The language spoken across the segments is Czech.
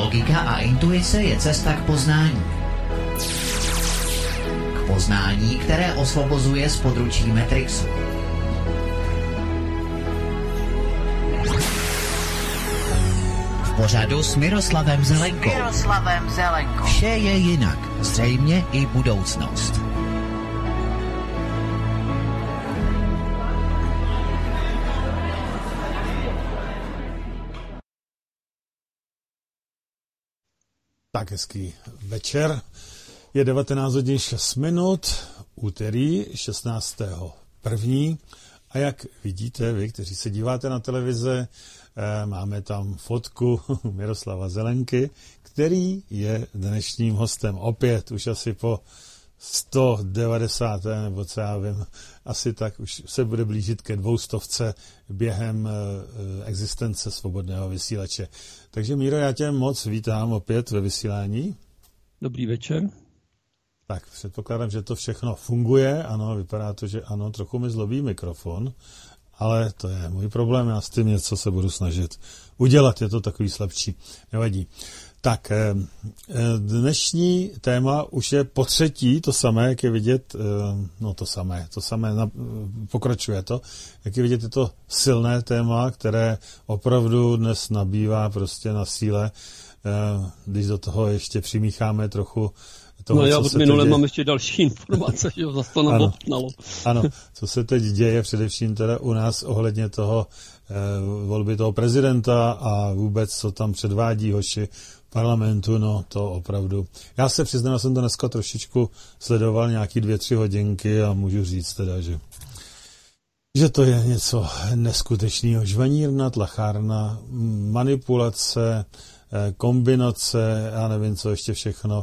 Logika a intuice je cesta k poznání. K poznání, které osvobozuje z područí Matrixu. V pořadu s Miroslavem Zelenkou. Vše je jinak, zřejmě i budoucnost. Tak hezký večer. Je 19 hodin 6 minut, úterý 16.1. A jak vidíte vy, kteří se díváte na televize, máme tam fotku Miroslava Zelenky, který je dnešním hostem. Opět už asi po 190. nebo co já vím, asi tak už se bude blížit ke 200 během existence svobodného vysílače. Takže Míro, já tě moc vítám opět ve vysílání. Dobrý večer. Tak předpokládám, že to všechno funguje. Ano, vypadá to, že ano, trochu mi zlobí mikrofon, ale to je můj problém, já s tím něco se budu snažit udělat, je to takový slabší, nevadí. Tak, dnešní téma už je po třetí, to samé, jak je vidět, to samé, pokračuje to, jak je vidět, je to silné téma, které opravdu dnes nabývá prostě na síle, když do toho ještě přimícháme trochu toho, já od minule mám ještě další informace, že ho zase to nabobtnalo. Ano, co se teď děje, především teda u nás ohledně toho volby toho prezidenta a vůbec, co tam předvádí hoši parlamentu, no to opravdu. Já se přiznám, já jsem to dneska trošičku sledoval nějaký 2-3 hodinky a můžu říct teda, že to je něco neskutečného. Žvanírna, tlachárna, manipulace, kombinace, já nevím, co ještě všechno.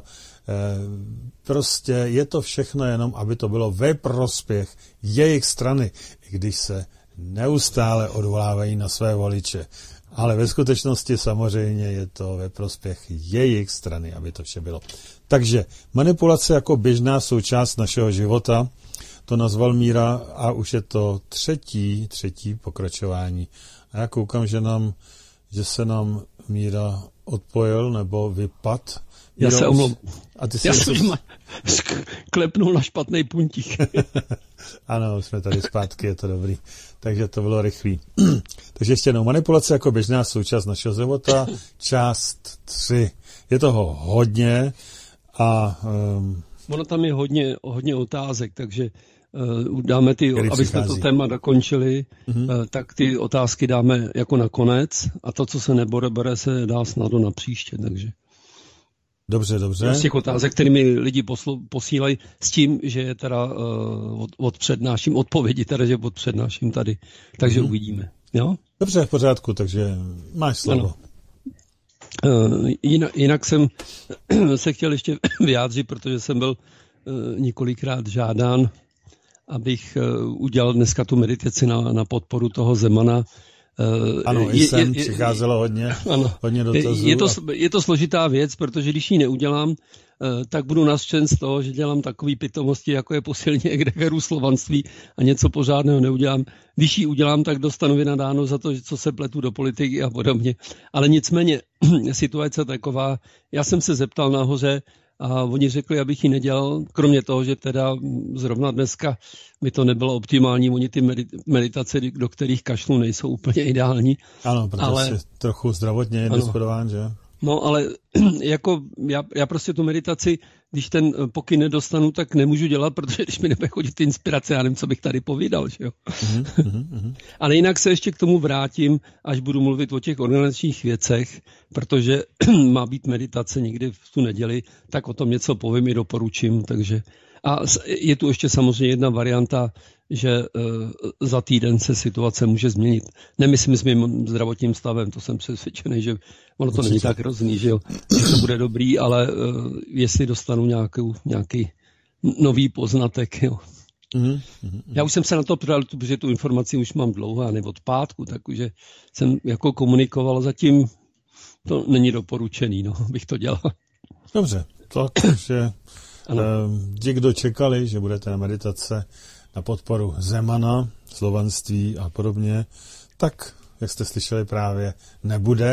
Prostě je to všechno jenom, aby to bylo ve prospěch jejich strany, i když se neustále odvolávají na své voliče. Ale ve skutečnosti samozřejmě je to ve prospěch jejich strany, aby to vše bylo. Takže manipulace jako běžná součást našeho života, to nazval Míra a už je to třetí pokračování. A já koukám, že se nám Míra odpojil nebo vypad. Já se omlouvám. Já jsem klepnul na špatný puntík. Ano, jsme tady zpátky, je to dobrý. Takže to bylo rychlý. Takže ještě jednou, manipulace jako běžná součást našeho života, část 3. Je toho hodně a... Ono tam je hodně otázek, takže dáme aby jsme to téma dokončili, tak ty otázky dáme jako na konec a to, co se nebere, se dá snadno na příště, takže... Dobře. Z těch otázek, kterými lidi posílají s tím, že je teda odpřednáším odpovědi, teda, že odpřednáším tady. Takže uvidíme. Jo? Dobře, v pořádku, takže máš slovo. Jinak jsem se chtěl ještě vyjádřit, protože jsem byl několikrát žádán, abych udělal dneska tu meditaci na podporu toho Zemana. Ano, přicházelo hodně dotazů. Je to složitá věc, protože když ji neudělám, tak budu nařčen z toho, že dělám takový pitomosti, jako je posilně egregeru slovanství a něco pořádného neudělám. Když ji udělám, tak dostanu vynadáno za to, co se pletu do politiky a podobně. Ale nicméně situace taková, já jsem se zeptal nahoře, a oni řekli, abych ji nedělal, kromě toho, že teda zrovna dneska by to nebylo optimální, oni ty meditace, do kterých kašlu, nejsou úplně ideální. Ano, protože jsi trochu zdravotně je disponován, že? No, ale jako já prostě tu meditaci, když ten pokyn nedostanu, tak nemůžu dělat, protože když mi nebude chodit inspirace, já nevím, co bych tady povídal, že jo. Ale jinak se ještě k tomu vrátím, až budu mluvit o těch organizačních věcech, protože má být meditace někdy v tu neděli, tak o tom něco povím i doporučím, takže... A je tu ještě samozřejmě jedna varianta, že za týden se situace může změnit. Nemyslím s mým zdravotním stavem, to jsem přesvědčený, že ono to není tak hrozný, že to bude dobrý, ale jestli dostanu nějaký nový poznatek. Jo. Já už jsem se na to ptal, protože tu informaci už mám dlouho, ne od pátku, takže jsem jako komunikoval, zatím to není doporučený, bych to dělal. Dobře, takže ti, kdo čekali, že budete na meditace na podporu Zemana, slovanství a podobně, tak, jak jste slyšeli, právě nebude.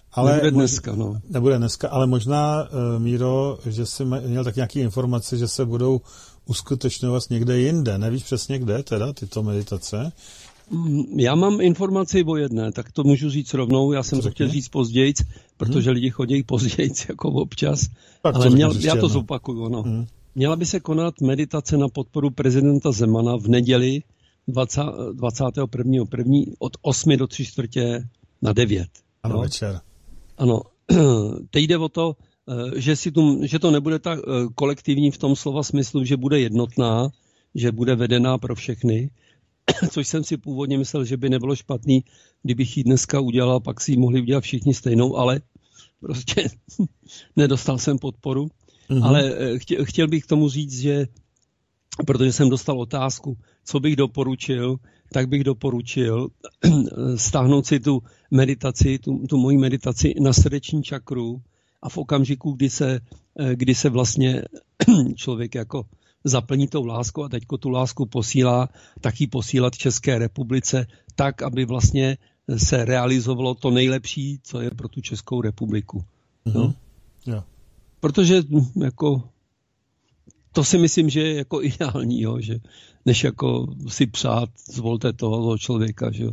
Ale nebude dneska, no. Nebude dneska, ale možná, Míro, že jsi měl tak nějaký informace, že se budou uskutečňovat někde jinde. Nevíš přesně kde teda tyto meditace? Já mám informaci o jedné, tak to můžu říct rovnou. Já jsem to chtěl říct pozdějc, protože lidi chodí pozdějc jako občas. Tak ale já to zopakuju. No. Měla by se konat meditace na podporu prezidenta Zemana v neděli 21.1. od 8 do 3:45 Ano, no? večer. Ano, teď jde o to, že to nebude tak kolektivní v tom slova smyslu, že bude jednotná, že bude vedená pro všechny, což jsem si původně myslel, že by nebylo špatný, kdybych ji dneska udělal, pak si ji mohli udělat všichni stejnou, ale prostě nedostal jsem podporu. Ale chtěl bych k tomu říct, že protože jsem dostal otázku, co bych doporučil, tak bych doporučil stáhnout si tu meditaci, tu moji meditaci na srdeční čakru a v okamžiku, kdy se vlastně člověk jako zaplní tou láskou a teďko tu lásku posílá, tak ji posílat České republice tak, aby vlastně se realizovalo to nejlepší, co je pro tu Českou republiku. No? Yeah. Protože jako to si myslím, že je jako ideální, jo, že než jako si přát, zvolte toho člověka, že jo.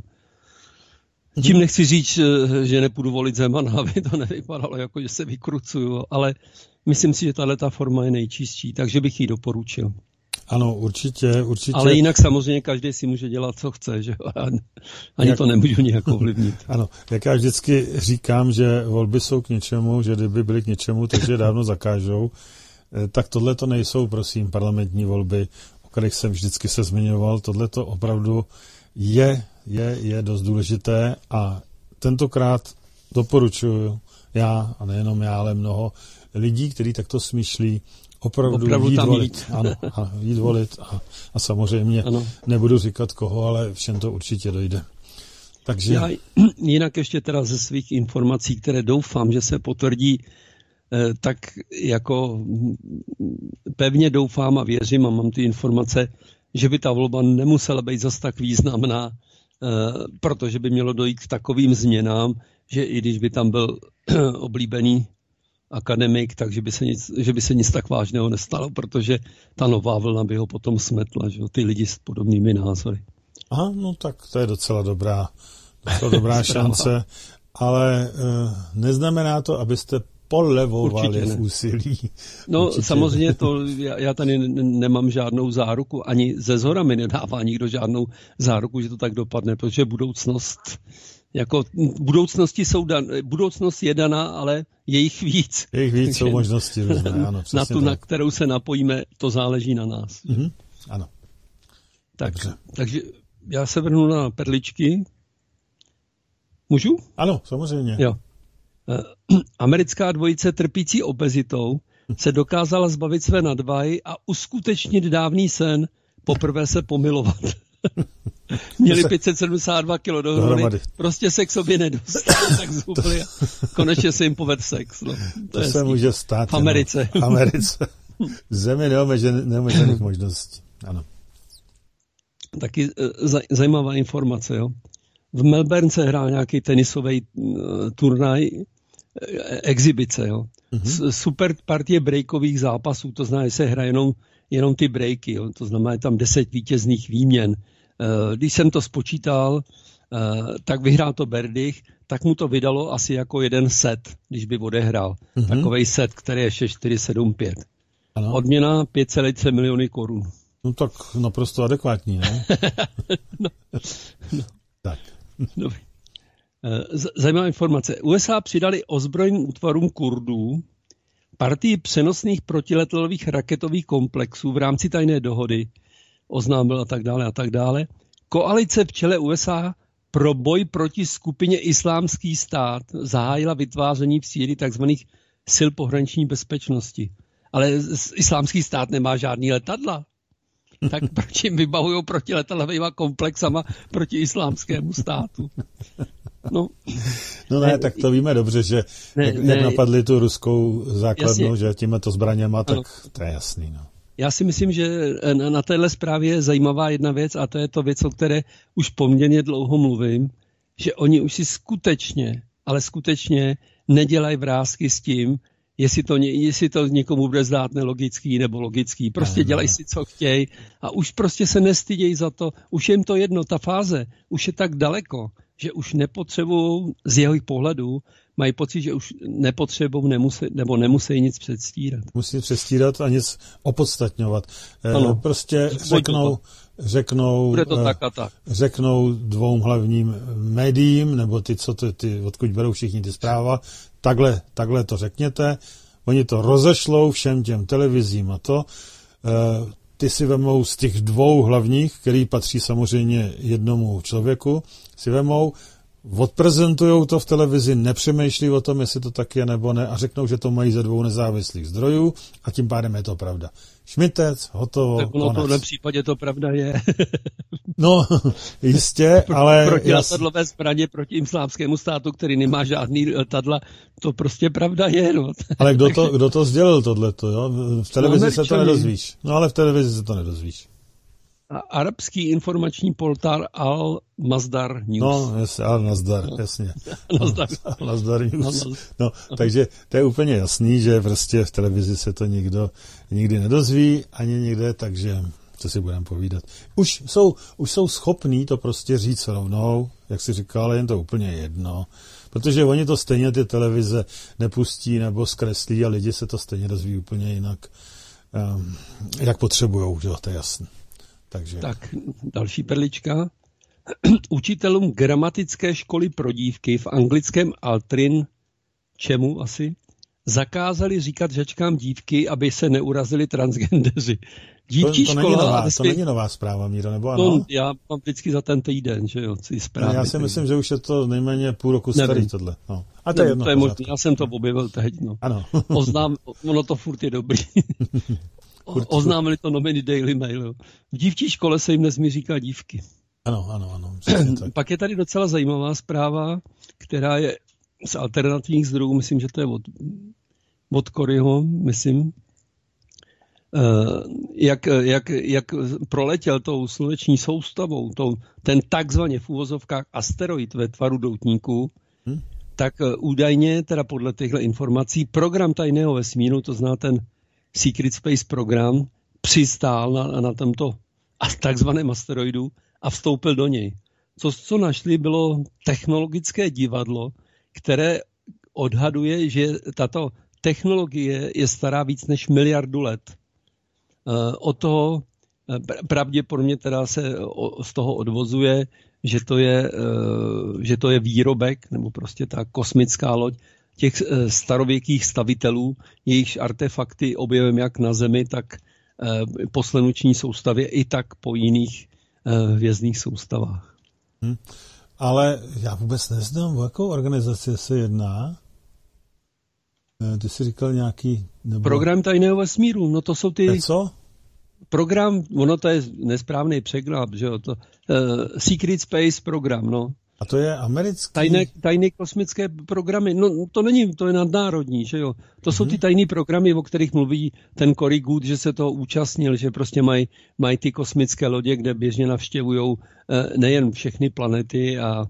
Tím nechci říct, že nepůjdu volit Zemana, aby to nevypadalo jako, že se vykrucuju, ale myslím si, že tato forma je nejčistší, takže bych ji doporučil. Ano, určitě. Ale jinak samozřejmě každý si může dělat, co chce, že ani to nemůžu nějak ovlivnit. Ano, jak já vždycky říkám, že volby jsou k něčemu, že kdyby byly k něčemu, takže dávno zakážou, tak tohle to nejsou, prosím, parlamentní volby, o kterých jsem vždycky se zmiňoval. Tohle to opravdu je dost důležité a tentokrát doporučuji já, a nejenom já, ale mnoho lidí, kteří takto smýšlí, opravdu jít volit. Ano, jít volit a samozřejmě nebudu říkat koho, ale všem to určitě dojde. Takže... Já jinak ještě teda ze svých informací, které doufám, že se potvrdí, tak jako pevně doufám a věřím a mám ty informace, že by ta volba nemusela být zas tak významná, protože by mělo dojít k takovým změnám, že i když by tam byl oblíbený akademik, takže že by se nic tak vážného nestalo, protože ta nová vlna by ho potom smetla, že ty lidi s podobnými názory. Aha, no tak to je docela dobrá šance, ale neznamená to, abyste polevovali v úsilí. No určitě. Samozřejmě já tady nemám žádnou záruku, ani ze zhora mi nedává nikdo žádnou záruku, že to tak dopadne, protože budoucnost je daná, ale je jich víc. Jsou možnosti různé, ano. Na tu, na kterou se napojíme, to záleží na nás. Ano. Takže já se vrhnu na perličky. Můžu? Ano, samozřejmě. Jo. Americká dvojice trpící obezitou se dokázala zbavit své nadvahy a uskutečnit dávný sen, poprvé se pomilovat. Měli 572 kg dohromady, prostě se k sobě nedostali, tak zhubli a konečně se jim povedl sex. No. To se může stát. V Americe. V Americe. V zemi neomezených možností. Ano. Taky zajímavá informace. Jo. V Melbourne se hrál nějaký tenisový turnaj, exibice. Jo. Super partie breakových zápasů, to znamená, že se hraje jenom ty breaky, jo. To znamená, je tam 10 vítězných výměn. Když jsem to spočítal, tak vyhrál to Berdych, tak mu to vydalo asi jako jeden set, když by odehrál. Takovej set, který je 6-4-7-5. Ano. Odměna 5,3 miliony korun. No tak naprosto adekvátní, ne? no. Tak. Dobrý. Zajímavá informace. USA přidali ozbrojeným útvarům Kurdů partii přenosných protiletadlových raketových komplexů v rámci tajné dohody, oznámil a tak dále. Koalice v čele USA pro boj proti skupině Islámský stát zahájila vytváření v Sýrii tzv. Sil pohraniční bezpečnosti. Ale Islámský stát nemá žádný letadla. Tak proč jim vybavujou protiletadlovými komplexama proti Islámskému státu? No ne, tak to víme dobře, že jak napadli tu ruskou základnu, jasně, že tímto zbraněma, tak to je jasný. No. Já si myslím, že na téhle zprávě je zajímavá jedna věc a to je to věc, o které už poměrně dlouho mluvím, že oni už si skutečně ale skutečně nedělají vrásky s tím, jestli to někomu bude zdát nelogický nebo logický. Prostě dělají si, co chtějí a už prostě se nestydějí za to. Už je jim to jedno, ta fáze už je tak daleko, že už nepotřebují z jeho pohledu, mají pocit, že už nepotřebují nebo nemusí nic předstírat. Musí předstírat a nic opodstatňovat. Prostě řeknou dvou hlavním médiím, nebo ty, odkud berou všichni ty zpráva, takhle to řekněte, oni to rozešlou všem těm televizím a to. Ty si vemou z těch dvou hlavních, který patří samozřejmě jednomu člověku, si vemou, odprezentujou to v televizi, nepřemýšlí o tom, jestli to tak je nebo ne a řeknou, že to mají ze dvou nezávislých zdrojů a tím pádem je to pravda. Šmitec, hotovo, tak ono konec. To v případě to pravda je. No, jistě, ale... Proti letadlové zbraně, proti islámskému státu, který nemá žádný letadla, to prostě pravda je. No. Ale kdo to sdělil tohleto, jo? V televizi se to nedozvíš. No ale v televizi se to nedozvíš. A arabský informační portál Al-Masdar News. No, jasně, Al-Masdar, jasně. Al-Masdar News. No, takže to je úplně jasný, že prostě v televizi se to nikdo nikdy nedozví, ani nikde, takže co si budeme povídat. Už jsou schopní to prostě říct rovnou, jak si říkal, ale jen to úplně jedno. Protože oni to stejně ty televize nepustí nebo zkreslí a lidi se to stejně dozví úplně jinak, jak potřebujou, že to je jasný. Takže. Tak, další perlička. Učitelům gramatické školy pro dívky v anglickém Altrin, čemu asi, zakázali říkat žačkám dívky, aby se neurazili transgendeři. Dívčí škola... To není nová zpráva, Míro, nebo ano? No, já mám vždycky za ten týden, že jo, zprávy. Já si myslím, že už je to nejméně půl roku starý tohle. No. A to je jedno. To je možný, já jsem to objevil teď, no. Ano. Ono to furt je dobrý. Oznámili to noviny Daily Mail. V dívčí škole se jim nesmí říkat dívky. Ano. Pak je tady docela zajímavá zpráva, která je z alternativních zdrojů, myslím, že to je od Koryho, myslím. Jak proletěl tou sluneční soustavou, ten takzvaně v uvozovkách asteroid ve tvaru doutníku, tak údajně, teda podle těchto informací, program tajného vesmíru, to zná ten Secret Space program, přistál na tomto takzvaném asteroidu a vstoupil do něj. Co našli, bylo technologické divadlo, které odhaduje, že tato technologie je stará víc než 1 miliardu let. Od toho pravděpodobně teda se z toho odvozuje, že to je výrobek, nebo prostě ta kosmická loď těch starověkých stavitelů, jejichž artefakty objevujeme jak na Zemi, tak po sluneční soustavě, i tak po jiných hvězdných soustavách. Ale já vůbec neznám, o jakou organizaci se jedná. Ty jsi říkal nějaký... Nebo... Program tajného vesmíru, no to jsou ty... Co? Program, ono to je nesprávný překlad, že jo, to Secret Space program, no. A to je americký? Tajné kosmické programy, no to je nadnárodní, že jo. To jsou ty tajné programy, o kterých mluví ten Cory Good, že se toho účastnil, že prostě mají ty kosmické lodě, kde běžně navštěvují nejen všechny planety a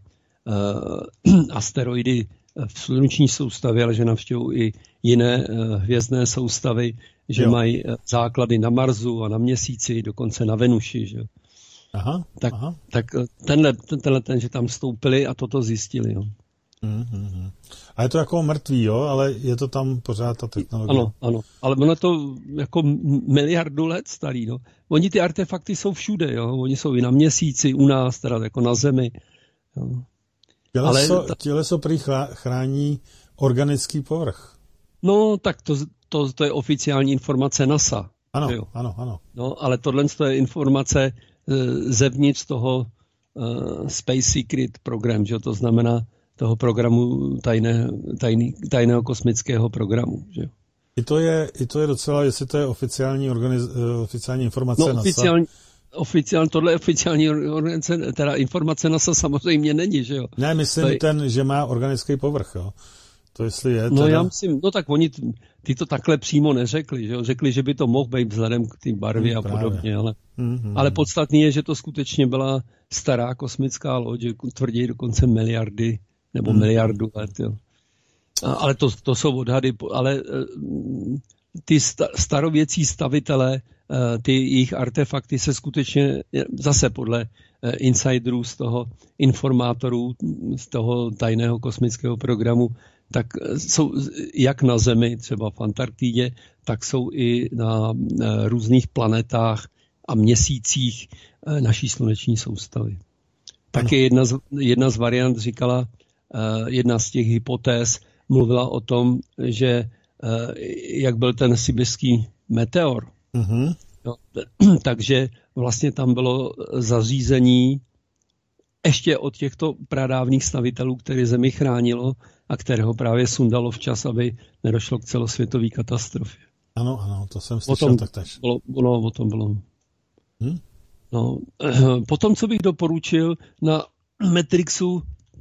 asteroidy v sluneční soustavě, ale že navštěvují i jiné hvězdné soustavy, že mají základy na Marsu a na Měsíci, dokonce na Venuši, že jo. Tak tenhle, že tam vstoupili a toto zjistili, jo. A je to jako mrtvý, jo, ale je to tam pořád ta technologie. Ano, ale ono to jako 1 miliardu let starý, no. Oni ty artefakty jsou všude, jo, oni jsou i na Měsíci, u nás, teda jako na Zemi, jo. Těleso prý chrání organický povrch. No, tak to je oficiální informace NASA. Ano. No, ale tohle je informace zevnitř toho Space Secret program, že to znamená toho programu tajného kosmického programu, že jo. I to je docela, jestli to je oficiální informace NASA. Tohle je oficiální organizace, teda informace NASA samozřejmě není, že jo. Ne, myslím že má organický povrch, jo. To jestli je teda... No já myslím, tak oni ty to takhle přímo neřekli, že jo. Řekli, že by to mohl být vzhledem k té barvě a podobně, ale podstatný je, že to skutečně byla stará kosmická loď, že tvrdí dokonce miliardy nebo miliardu let. Jo. Ale to jsou odhady, ale ty starověcí stavitelé, ty jejich artefakty se skutečně zase podle insiderů z toho informátorů z toho tajného kosmického programu, tak jsou jak na Zemi, třeba v Antarktidě, tak jsou i na různých planetách a měsících naší sluneční soustavy. Taky jedna z variant říkala, jedna z těch hypotéz mluvila o tom, že jak byl ten sibirský meteor, no, takže vlastně tam bylo zařízení ještě od těchto pradávných stavitelů, které Zemi chránilo a kterého právě sundalo včas, aby nedošlo k celosvětové katastrofě. Ano, to jsem slyšel taktéž. O tom bylo. No, potom, co bych doporučil na Matrixu,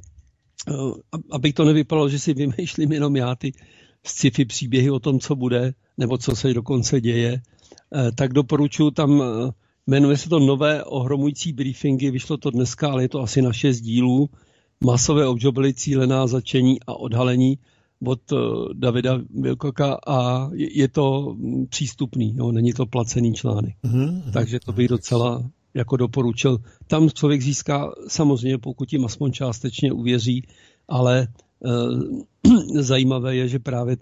abych to nevypadalo, že si vymýšlím jenom já ty sci-fi příběhy o tom, co bude, nebo co se dokonce děje, tak doporučuji tam, jmenuje se to Nové ohromující briefingy, vyšlo to dneska, ale je to asi na 6 dílů, masové obžoby, cílená začení a odhalení od Davida Wilcocka a je to přístupný, jo, není to placený článek. Takže to bych docela jako doporučil. Tam člověk získá, samozřejmě pokud jim aspoň částečně uvěří, ale zajímavé je, že právě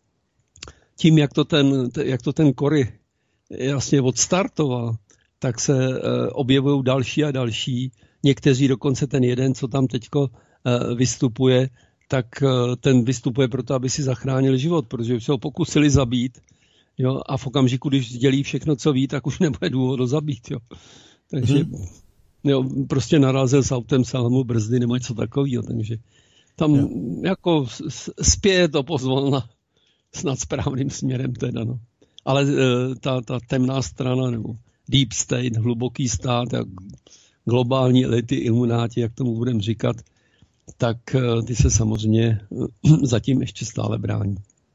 tím, jak to ten Cory jasně odstartoval, tak se objevují další a další. Někteří dokonce ten jeden, co tam teďko vystupuje, tak ten vystupuje proto, aby si zachránil život, protože se ho pokusili zabít. Jo, a v okamžiku, když sdělí všechno, co ví, tak už nebude důvod ho zabít. Jo. Takže jo, prostě narazil s autem, selhal brzdy nebo něco takového. Takže tam jako spěje to pozvolna snad správným směrem teda. No. Ale ta temná strana nebo deep state, hluboký stát, jak globální elity, ilumináti, jak tomu budeme říkat, tak ty se samozřejmě zatím ještě stále brání.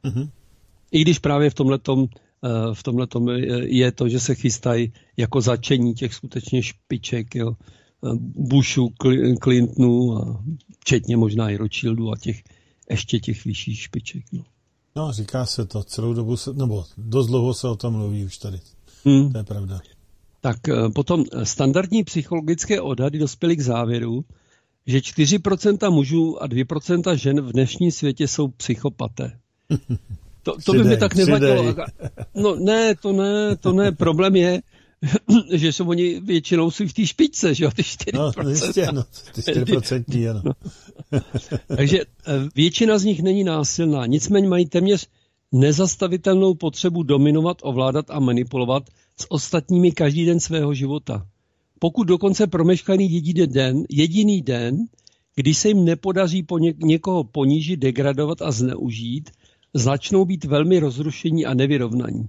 I když právě v tomhletom je to, že se chystají jako začení těch skutečně špiček, jo, Bushu, Clintonu a včetně možná i Rothschildu a ještě těch vyšších špiček. No, říká se to celou dobu, nebo dost dlouho se o tom mluví už tady. To je pravda. Tak potom standardní psychologické odhady dospěly k závěru, že 4% mužů a 2% žen v dnešním světě jsou psychopaté. To by mi tak nevadilo. No ne, to ne. Problém je, že jsou oni většinou jsou v té špičce, že jo, ty 4%. No, jistě, ty 4%, ano. Takže většina z nich není násilná, nicméně mají téměř nezastavitelnou potřebu dominovat, ovládat a manipulovat s ostatními každý den svého života. Pokud dokonce promeškaný jediný den, kdy se jim nepodaří někoho ponížit, degradovat a zneužít, začnou být velmi rozrušení a nevyrovnaní.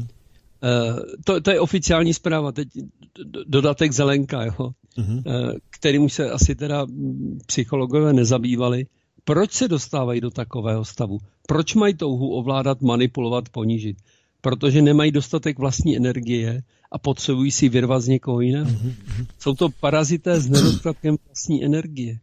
To je oficiální zpráva, teď dodatek Zelenka, jo, kterým už se asi teda psychologové nezabývali. Proč se dostávají do takového stavu? Proč mají touhu ovládat, manipulovat, ponížit? Protože nemají dostatek vlastní energie a potřebují si vyrvat z někoho jiného. Jsou to parazité s nedostatkem vlastní energie.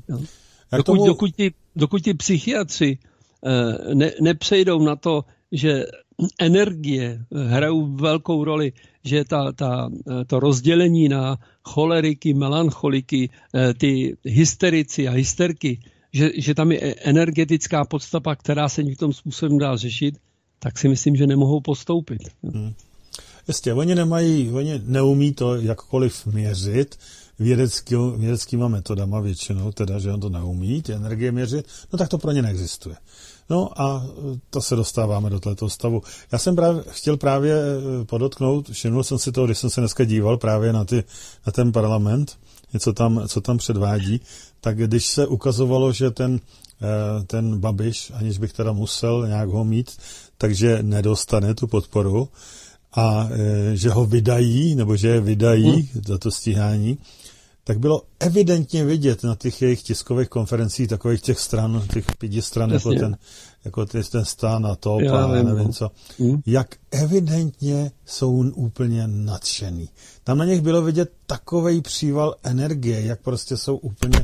Dokud ti psychiatři nepřejdou na to, že energie hrajou velkou roli, že to rozdělení na choleriky, melancholiky, ty hysterici a hysterky, že tam je energetická podstata, která se v tom způsobem dá řešit, tak si myslím, že nemohou postoupit. Jistě, oni neumí to jakkoliv měřit vědeckýma metodama většinou, teda, že on to neumí, ty energie měřit, no tak to pro ně neexistuje. No a to se dostáváme do tohoto stavu. Já jsem chtěl právě podotknout, všimnul jsem si toho, když jsem se dneska díval právě na ten parlament, co tam předvádí, tak když se ukazovalo, že ten Babiš, aniž bych teda musel nějak ho mít, takže nedostane tu podporu a že ho vydají, nebo že je vydají za to stíhání, tak bylo evidentně vidět na těch jejich tiskových konferencích takových těch stran, těch 5 stran, jako ten Stan a TOP a nevím co, jak evidentně jsou úplně nadšený. Tam na nich bylo vidět takovej příval energie, jak prostě jsou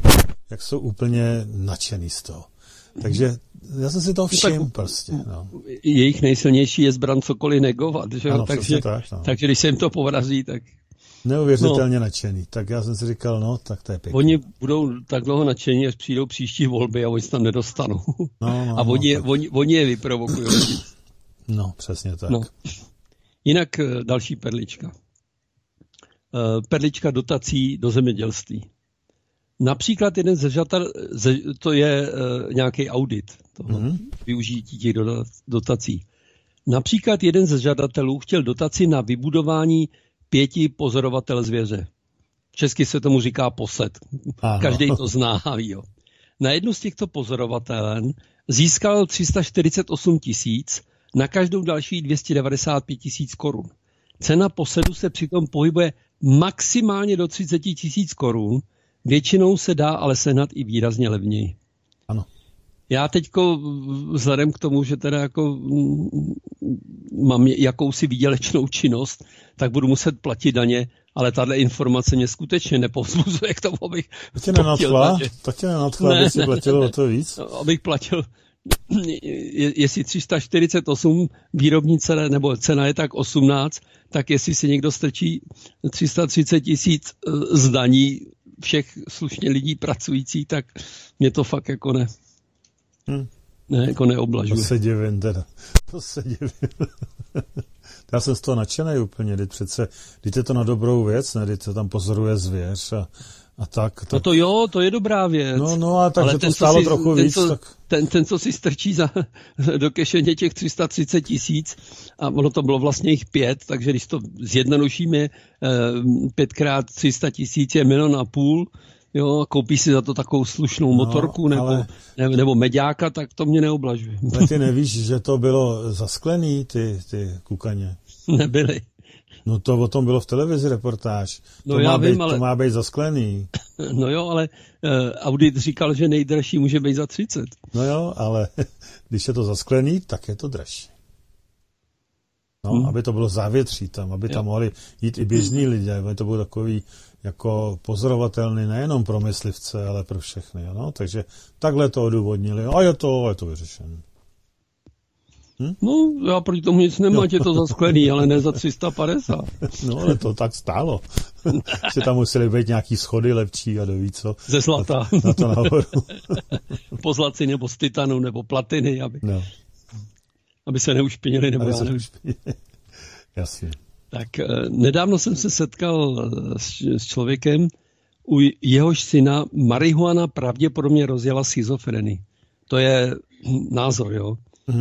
úplně nadšený z toho. Takže já jsem si toho všiml prostě. No. Jejich nejsilnější je zbran cokoliv negovat, že? Ano, takže když se jim to povrazí, tak... Neuvěřitelně nadšený. Tak já jsem si říkal, tak to je pěkný. Oni budou tak dlouho nadšení, až přijdou příští volby a oni se tam nedostanou. A oni je vyprovokují. No, přesně tak. No. Jinak další perlička. Perlička dotací do zemědělství. Například jeden ze žadatel, to je nějaký audit toho využití těch dotací. Například jeden ze žadatelů chtěl dotaci na vybudování 5 pozorovatel zvěře. Česky se tomu říká posed. Každý to zná. Jo. Na jednu z těchto pozorovatelen získal 348 000, na každou další 295 000 korun. Cena posedu se přitom pohybuje maximálně do 30 000 korun, většinou se dá ale sehnat i výrazně levněji. Ano. Já teďko vzhledem k tomu, že teda jako mám jakousi výdělečnou činnost, tak budu muset platit daně, ale tahle informace mě skutečně nepovzbuzuje k tomu, abych to tě nenadchla, aby si platil o to víc? Abych platil, jestli 348 výrobní cena, nebo cena je tak 18, tak jestli si někdo strčí 330 000 z daní všech slušně lidí pracujících, tak mě to fakt jako ne jako neoblažuje. To se divím. Já jsem z toho nadšenej úplně, teď je to na dobrou věc, ne, teď se tam pozoruje zvěř a tak. No to je dobrá věc. No a takže to stálo trochu víc. Ten, co si strčí do kešeně těch 330 000 a ono to bylo vlastně jich 5, takže když to zjednodušíme, 5x300 000 je 1,5 milionu, jo, koupí si za to takovou slušnou motorku nebo meďáka, tak to mě neoblažuje. Ale ty nevíš, že to bylo zasklený, ty kukaně? Nebyly. No to o tom bylo v televizi reportáž. To má být zasklený. No jo, ale audit říkal, že nejdražší může být za 30. No jo, ale když je to zasklený, tak je to dražší. No, aby to bylo závětří tam, aby tam mohli jít i běžní lidé, aby to bylo takový jako pozorovatelný nejenom pro myslivce, ale pro všechny. No? Takže takhle to odůvodnili a je to vyřešené. No, já proti tomu nic nemám, je to za sklený, ale ne za 350. No, ale to tak stálo. Že tam museli být nějaký schody lepší a doví co. Ze zlata. Na to nahoru. Pozlaci nebo z titanu nebo platiny, aby se neušpinili. Jasně. Tak nedávno jsem se setkal s člověkem, u jehož syna marihuana pravděpodobně rozjela schizofrenii. To je názor, jo.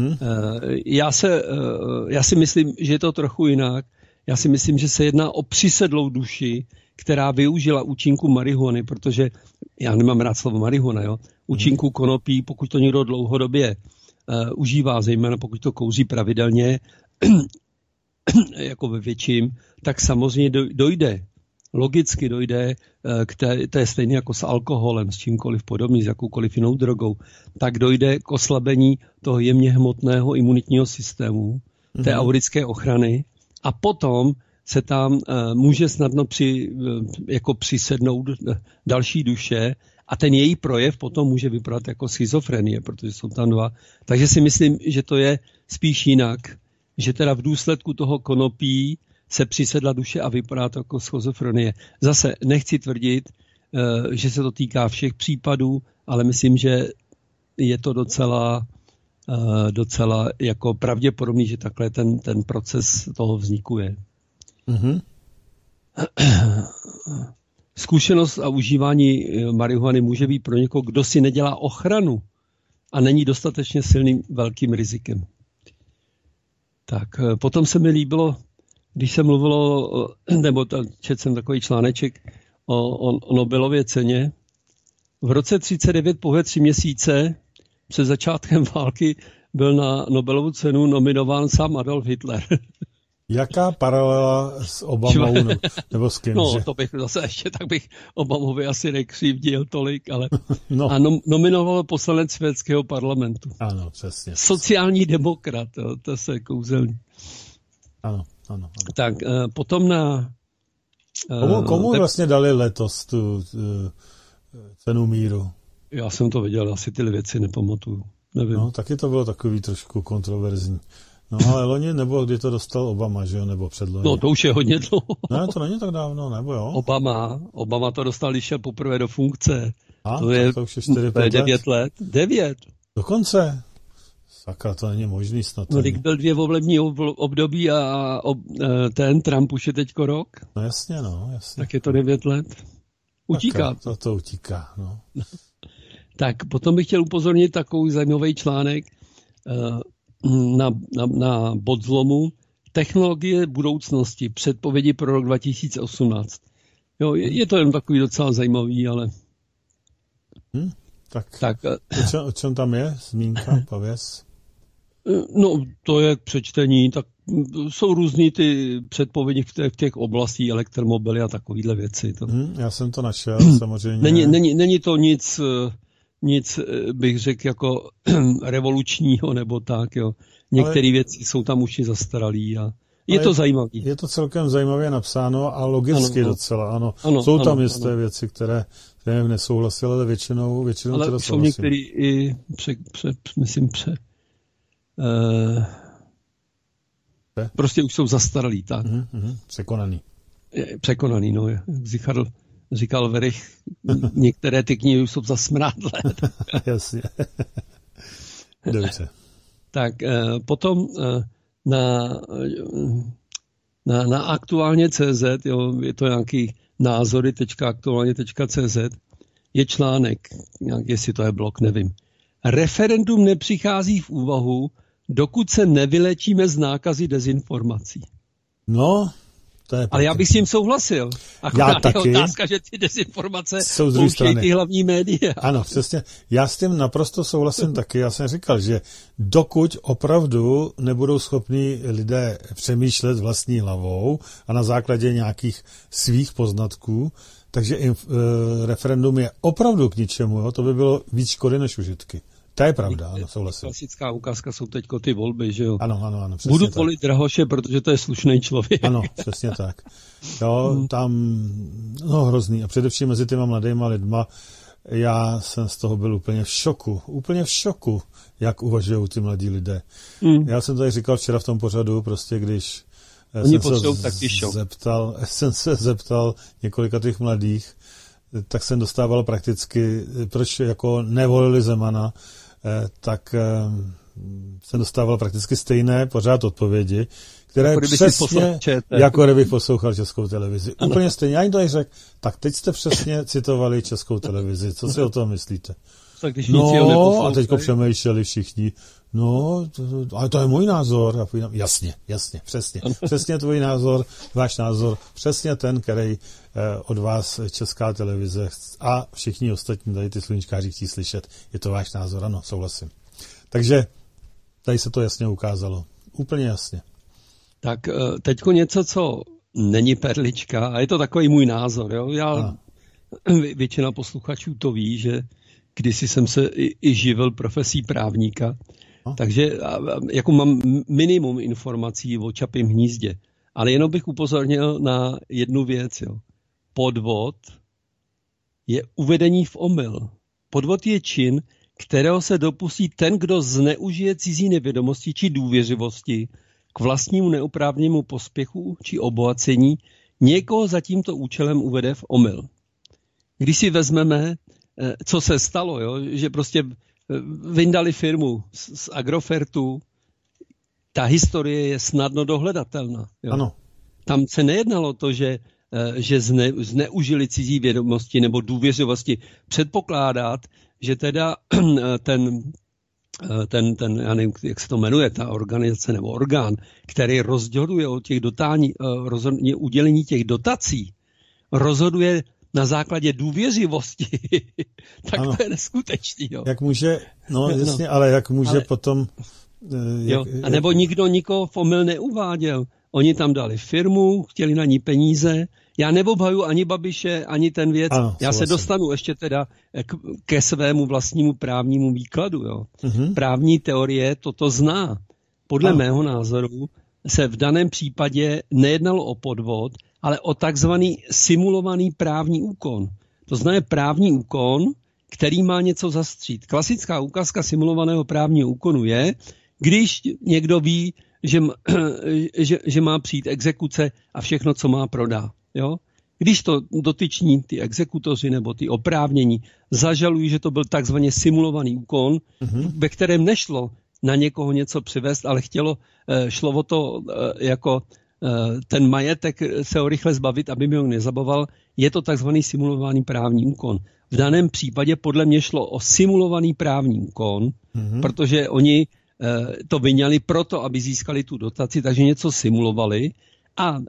Já si myslím, že je to trochu jinak. Já si myslím, že se jedná o přisedlou duši, která využila účinku marihuany, protože já nemám rád slovo marihuana, jo. Účinku konopí, pokud to někdo dlouhodobě užívá, zejména pokud to kouří pravidelně, jako ve větším, tak samozřejmě logicky dojde to je stejné jako s alkoholem, s čímkoliv podobným, s jakoukoliv jinou drogou, tak dojde k oslabení toho jemně hmotného imunitního systému, té aurické ochrany a potom se tam může snadno přisednout další duše a ten její projev potom může vypadat jako schizofrenie, protože jsou tam dva. Takže si myslím, že to je spíš jinak, že teda v důsledku toho konopí se přisedla duše a vypadá to jako schizofrenie. Zase nechci tvrdit, že se to týká všech případů, ale myslím, že je to docela jako pravděpodobný, že takhle ten proces toho vzniku je. Zkušenost a užívání marihuany může být pro někoho, kdo si nedělá ochranu a není dostatečně silným velkým rizikem. Tak potom se mi líbilo, když se mluvilo, nebo četl jsem takový článeček o Nobelově ceně. V roce 1939 pouhé 3 měsíce před začátkem války byl na Nobelovu cenu nominován sám Adolf Hitler. Jaká paralela s Obamou nebo s kým? No, že? To bych zase ještě, tak bych Obamovi asi nekřivdil tolik, ale no. A nominoval poslanec švédského parlamentu. Ano, přesně. Sociální demokrat, to se kouzelní. Ano. Tak potom na... Komu vlastně dali letos tu cenu míru? Já jsem to viděl, asi ty věci nepamatuju. Nevím. No, taky to bylo takový trošku kontroverzní. No, ale loni, nebo kdy to dostal Obama, že jo, nebo předloni? No, to už je hodně dlouho. Ne, to není tak dávno, nebo jo? Obama to dostal, když šel poprvé do funkce. To už je 4-5 9 let. 9. Dokonce? Sakra, to není možný snad. No, byl 2 volební období a ten Trump už je teďko rok. No jasně. Tak je to 9 let. Utíká. To utíká, no. Tak potom bych chtěl upozornit takový zajímavý článek na bod zlomu Technologie budoucnosti, předpovědi pro rok 2018. Jo, je to jen takový docela zajímavý, ale... Tak. O čem tam je zmínka, pověz? No, to je k přečtení, tak jsou různý ty předpovědi v těch oblastí, elektromobily a takovýhle věci. Já jsem to našel, samozřejmě. Není to nic, bych řekl, jako revolučního nebo tak, jo. Některé věci jsou tam už i zastaralý a je to zajímavé. Je to celkem zajímavě napsáno a logicky docela, ano. Jsou tam jisté věci, které nesouhlasily, ale většinou ale teda souhlasím. Jsou některé i prostě už jsou zastaralý, tak. Překonaný, no. Říkal Verich, některé ty knihy už jsou zasmrádlé. Jasně. Dobře. Tak potom na aktuálně.cz, jo, je to nějaký názory.aktuálně.cz, je článek, jestli to je blog, nevím. Referendum nepřichází v úvahu, dokud se nevylečíme z nákazy dezinformací. No, to je ale já bych s tím souhlasil. Akorát je otázka, že ty dezinformace pouštějí ty hlavní média. Ano, přesně. Já s tím naprosto souhlasím taky. Já jsem říkal, že dokud opravdu nebudou schopní lidé přemýšlet vlastní hlavou a na základě nějakých svých poznatků, takže referendum je opravdu k ničemu. Jo? To by bylo víc škody než užitky. To je pravda, ano, souhlasím. Klasická ukázka jsou teďko ty volby, že jo? Ano, přesně Budu volit Drahoše, protože to je slušný člověk. Ano, přesně tak. Jo, tam, hrozný. A především mezi těma mladýma lidma, já jsem z toho byl úplně v šoku, jak uvažují ty mladí lidé. Já jsem tady říkal včera v tom pořadu, prostě když jsem se zeptal několika těch mladých, tak jsem dostával prakticky, proč jako nevolili Zemana, tak jsem dostával prakticky stejné pořád odpovědi, které jako přesně, jako kdybych poslouchal Českou televizi. Ano. Úplně stejně. Já jim to řekl, tak teď jste přesně citovali Českou televizi. Co si o tom myslíte? Tak když a teďko přemýšleli všichni. Ale to je můj názor. Jasně, přesně. Přesně tvůj názor, váš názor, přesně ten, který od vás Česká televize a všichni ostatní tady ty sluníčkáři chtějí slyšet. Je to váš názor, ano, souhlasím. Takže tady se to jasně ukázalo. Úplně jasně. Tak teďko něco, co není perlička, a je to takový můj názor. Jo? Většina posluchačů to ví, že kdysi jsem se i živil profesí právníka, takže jako mám minimum informací o Čapím hnízdě. Ale jenom bych upozornil na jednu věc. Jo. Podvod je uvedení v omyl. Podvod je čin, kterého se dopustí ten, kdo zneužije cizí nevědomosti či důvěřivosti k vlastnímu neoprávněnému pospěchu či obohacení, někoho za tímto účelem uvede v omyl. Když si vezmeme, co se stalo, jo? Že prostě vyndali firmu z Agrofertu, ta historie je snadno dohledatelná. Jo? Ano. Tam se nejednalo to, že zneužili cizí vědomosti nebo důvěřivosti. Předpokládat, že teda ten, já nevím, jak se to jmenuje, ta organizace nebo orgán, který rozhoduje o těch udělení těch dotací, rozhoduje na základě důvěřivosti, tak ano. To je neskutečný. Jo. Jak může, jasně, ale jak může potom... A nebo nikdo nikoho v omyl neuváděl. oni tam dali firmu, chtěli na ní peníze. Já neobhajuji ani Babiše, ani ten věc. Ano, já se dostanu ještě teda ke svému vlastnímu právnímu výkladu. Jo. Právní teorie toto zná. Podle mého názoru se v daném případě nejednalo o podvod, ale o takzvaný simulovaný právní úkon. To znamená právní úkon, který má něco zastřít. Klasická ukázka simulovaného právního úkonu je, když někdo ví, že má přijít exekuce a všechno, co má, prodá. Jo? Když to dotyční ty exekutoři nebo ty oprávnění zažalují, že to byl takzvaně simulovaný úkon, ve kterém nešlo na někoho něco přivést, ale šlo o to jako ten majetek se ho rychle zbavit, aby mi ho nezabavoval, je to takzvaný simulovaný právní úkon. V daném případě podle mě šlo o simulovaný právní úkon, protože oni to proto, aby získali tu dotaci, takže něco simulovali a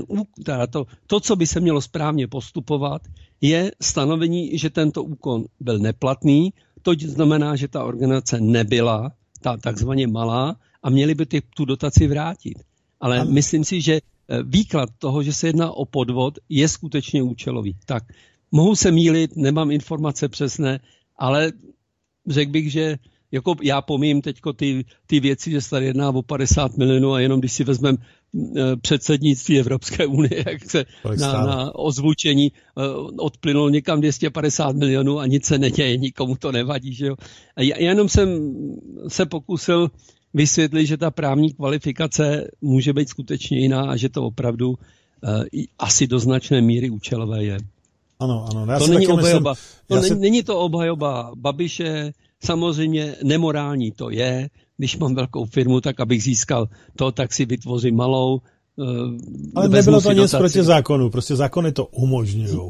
to, co by se mělo správně postupovat, je stanovení, že tento úkon byl neplatný, to znamená, že ta organizace nebyla ta takzvaně malá a měli by tu dotaci vrátit. Ale myslím si, že výklad toho, že se jedná o podvod, je skutečně účelový. Tak, mohu se mýlit, nemám informace přesné, ale řekl bych, že jako já pomím teďko ty věci, že se tady jedná o 50 milionů a jenom když si vezmeme předsednictví Evropské unie, jak se na ozvučení odplynulo někam 250 milionů a nic se neděje, nikomu to nevadí. Že jo? A já jenom jsem se pokusil vysvětlit, že ta právní kvalifikace může být skutečně jiná a že to opravdu asi do značné míry účelové je. Ano. To není obhajoba. Není to obhajoba Babiše, samozřejmě nemorální to je. Když mám velkou firmu, tak abych získal to, tak si vytvořím malou. Ale nebylo to nic proti zákonu, prostě zákony to umožňují.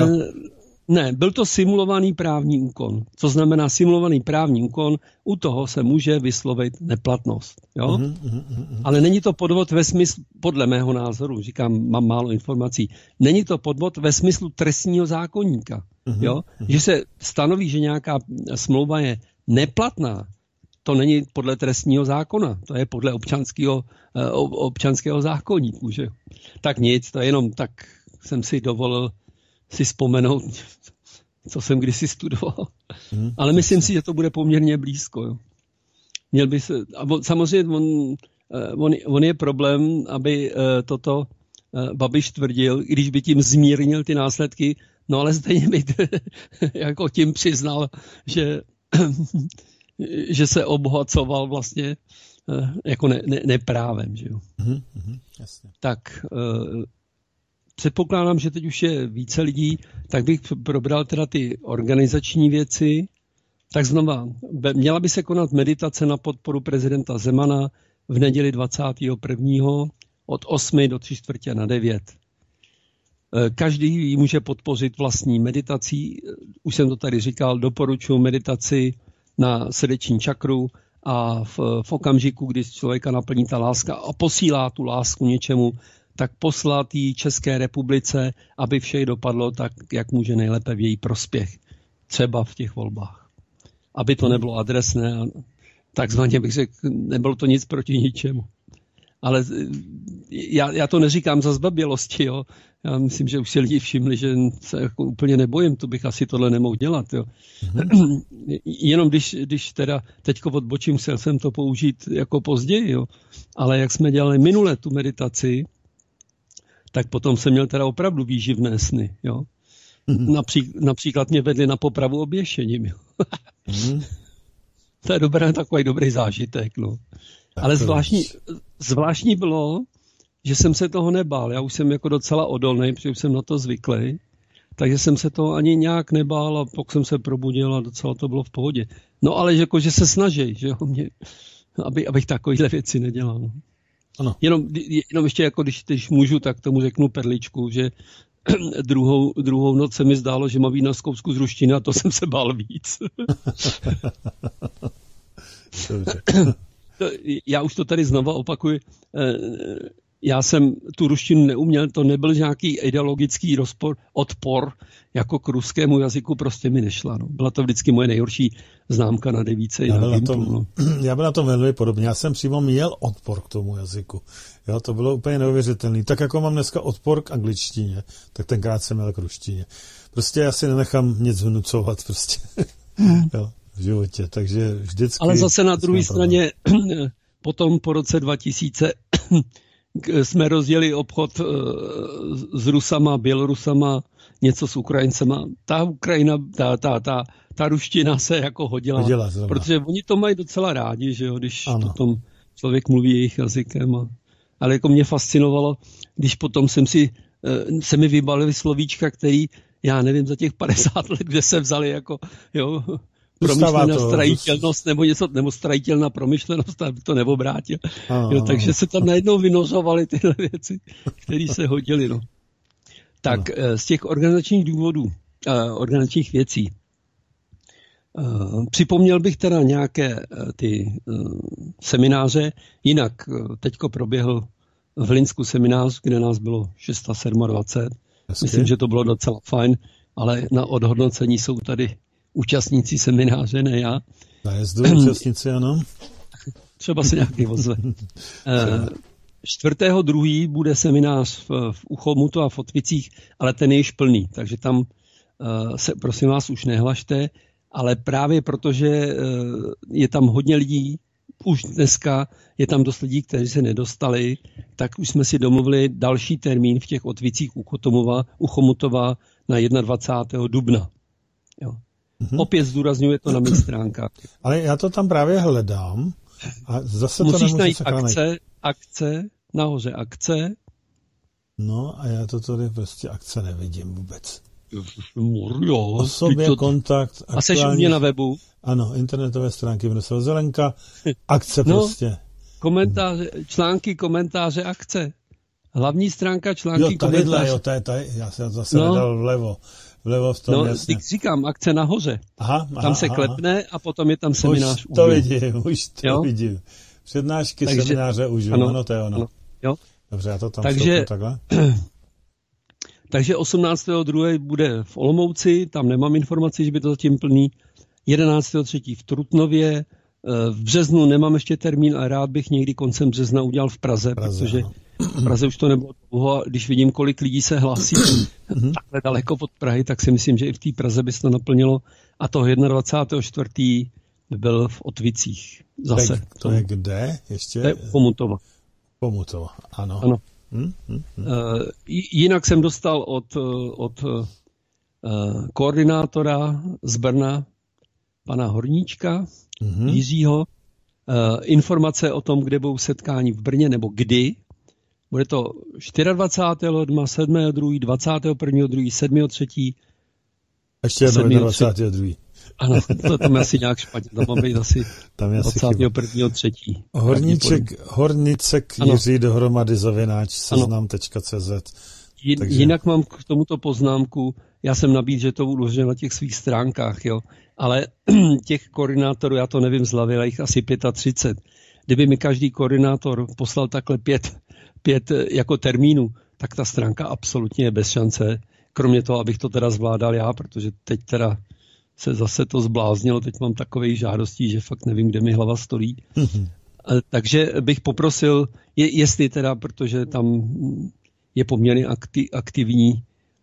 Ne, byl to simulovaný právní úkon. Co znamená simulovaný právní úkon, u toho se může vyslovit neplatnost. Jo? Ale není to podvod ve smyslu, podle mého názoru, říkám, mám málo informací, není to podvod ve smyslu trestního zákoníka. Jo? Že se stanoví, že nějaká smlouva je neplatná, to není podle trestního zákona, to je podle občanského zákoníku. Že? Tak nic, to jenom tak jsem si dovolil si vzpomenout, co jsem kdysi studoval. Ale myslím si, že to bude poměrně blízko. Jo. Měl by se, samozřejmě on je problém, aby toto Babiš tvrdil, i když by tím zmírnil ty následky, no ale stejně by jako tím přiznal, že se obohacoval vlastně jako neprávem. Že jo. Jasně. Tak předpokládám, že teď už je více lidí, tak bych probral teda ty organizační věci. Tak znova, měla by se konat meditace na podporu prezidenta Zemana v neděli 21. od 8 do 3:45. Každý ji může podpořit vlastní meditací. Už jsem to tady říkal, doporučuji meditaci na srdeční čakru a v okamžiku, kdy člověka naplní ta láska a posílá tu lásku něčemu, tak poslat jí České republice, aby vše dopadlo tak, jak může nejlépe v její prospěch. Třeba v těch volbách. Aby to nebylo adresné a takzvaně bych řekl, nebylo to nic proti ničemu. Ale já to neříkám za zbabělosti, jo. Já myslím, že už si lidi všimli, že se jako úplně nebojím, to bych asi tohle nemohl dělat, jo. Jenom když teda teďko odbočím, chtěl jsem to použít jako později, jo. Ale jak jsme dělali minule tu meditaci, tak potom jsem měl teda opravdu výživné sny, jo. Například mě vedli na popravu oběšením, jo. To je takový dobrý zážitek, no. Ale zvláštní bylo, že jsem se toho nebál. Já už jsem jako docela odolný, protože už jsem na to zvyklý. Takže jsem se toho ani nějak nebál a pak jsem se probudil a docela to bylo v pohodě. No ale že se snaží, že jo, abych takovýhle věci nedělal. No. Ano. Jenom ještě jako když můžu, tak tomu řeknu perličku, že druhou noc se mi zdálo, že mám jít na zkoušku z ruštiny a to jsem se bál víc. Dobře. Já už to tady znova opakuju. já jsem tu ruštinu neuměl, to nebyl nějaký ideologický odpor jako k ruskému jazyku, prostě mi nešla. No. Byla to vždycky moje nejhorší známka na devíce. Já byl na tom velmi podobně. Já jsem přímo měl odpor k tomu jazyku. Jo, to bylo úplně neuvěřitelné. Tak jako mám dneska odpor k angličtině, tak tenkrát jsem měl k ruštině. Prostě já si nenechám nic vnucovat prostě jo, v životě, takže vždycky... Ale zase na druhé straně, potom po roce 2000 jsme rozdělili obchod s Rusama, Bělorusama, něco s Ukrajincema. Ta Ukrajina, ta ruština se jako hodila protože oni to mají docela rádi, že jo, když potom člověk mluví jejich jazykem. Ale jako mě fascinovalo, když potom se mi vybalili slovíčka, který, já nevím, za těch 50 let, kde se vzali jako, jo, promyšlená strajitelnost nebo něco, nebo strajitelná promyšlenost, abych to neobrátil. Jo, takže se tam najednou vynořovaly tyhle věci, které se hodily. No. Tak z těch organizačních důvodů, organizačních věcí, připomněl bych teda nějaké ty semináře, jinak teďko proběhl v Hlinsku seminář, kde nás bylo 627. Myslím, že to bylo docela fajn, ale na odhodnocení jsou tady účastníci semináře, ne já. Najezdu účastníci, ano. Třeba se nějaký ozve. 4.2. bude seminář v Uchomutu a v Otvicích, ale ten je již plný, takže tam se prosím vás už nehlašte, ale právě protože je tam hodně lidí, už dneska je tam dost lidí, kteří se nedostali, tak už jsme si domluvili další termín v těch Otvicích u Chomutova na 21. dubna. Jo. Opět zdůrazňuje to na mých stránkách. Ale já to tam právě hledám a zase musíš to nemůžu najít akce, nahoře akce. No a já to tady prostě akce nevidím vůbec. Jo, osobě kontakt. A seš u mě na webu? Ano, internetové stránky Miroslava Zelenka, akce prostě. Komentáře, články, komentáře, akce. Hlavní stránka, články, komentáře. Jo, tady, já jsem zase dal vlevo v tom, jasně. No, říkám, akce nahoře. Tam se klepne a potom je tam seminář. Už to vidím. Přednášky, semináře už, ano, to je ono. Ano. Jo. Dobře, já to tam stopnu takhle. Takže 18.2. bude v Olomouci, tam nemám informaci, že by to zatím plný. 11.3. v Trutnově, v březnu nemám ještě termín, ale rád bych někdy koncem března udělal v Praze, protože v Praze už to nebylo dlouho a když vidím, kolik lidí se hlásí takhle daleko od Prahy, tak si myslím, že i v té Praze by se to naplnilo. A to 21.4. by byl v Otvicích. Zase. To je kde ještě? To je Chomutova. Chomutova, ano. Jinak jsem dostal od koordinátora z Brna, pana Horníčka, Jiřího, informace o tom, kde budou setkání v Brně, nebo kdy. Bude to 24. ledna, 7.2., 21.2., 7.3. Ještě 22. Ano, to tam je asi nějak špatně. To má být asi 21.3. Horníček Jiří dohromady @seznam.cz. Jinak mám k tomuto poznámku, já jsem nabídl, že to budu uložen na těch svých stránkách, jo, ale těch koordinátorů, já to nevím z hlavy, ale jich asi 35. Kdyby mi každý koordinátor poslal takhle 5 jako termínů, tak ta stránka absolutně je bez šance. Kromě toho, abych to teda zvládal já, protože teď teda se zase to zbláznilo, teď mám takové žádostí, že fakt nevím, kde mi hlava stojí. Takže bych poprosil, jestli teda, protože tam je poměrně aktivní,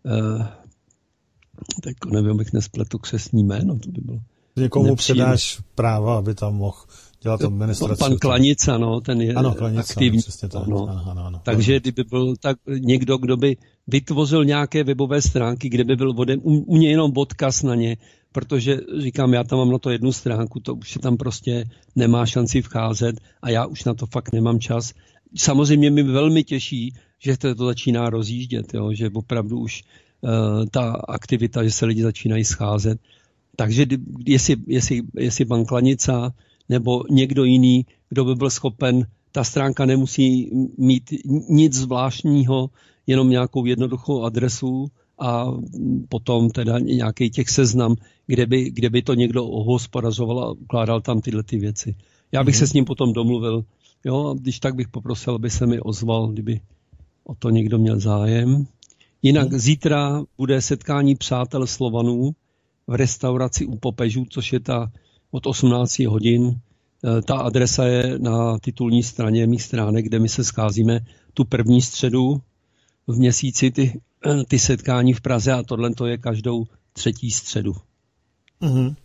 tak nevím, abych nespletl křestní jméno, to by bylo někomu předáš práva, aby tam mohl dělat administraci. Pan Klanica, ten je aktivní. Ano, takže kdyby byl tak někdo, kdo by vytvořil nějaké webové stránky, kde by byl u mě jenom odkaz na ně, protože říkám, já tam mám na to jednu stránku, to už se tam prostě nemá šanci vcházet a já už na to fakt nemám čas. Samozřejmě mi velmi těší, že to začíná rozjíždět, jo, že opravdu už ta aktivita, že se lidi začínají scházet. Takže jestli pan Klanica nebo někdo jiný, kdo by byl schopen, ta stránka nemusí mít nic zvláštního, jenom nějakou jednoduchou adresu a potom teda nějaký těch seznam, kde by to někdo ohospodařoval a ukládal tam tyhle ty věci. Já bych se s ním potom domluvil, Jo, a když tak bych poprosil, aby se mi ozval, kdyby o to někdo měl zájem. Jinak zítra bude setkání přátel Slovanů v restauraci u Popežů, což je ta od 18 hodin. Ta adresa je na titulní straně mých stránek, kde my se scházíme tu první středu v měsíci, ty setkání v Praze, a tohle to je každou třetí středu. Mm-hmm.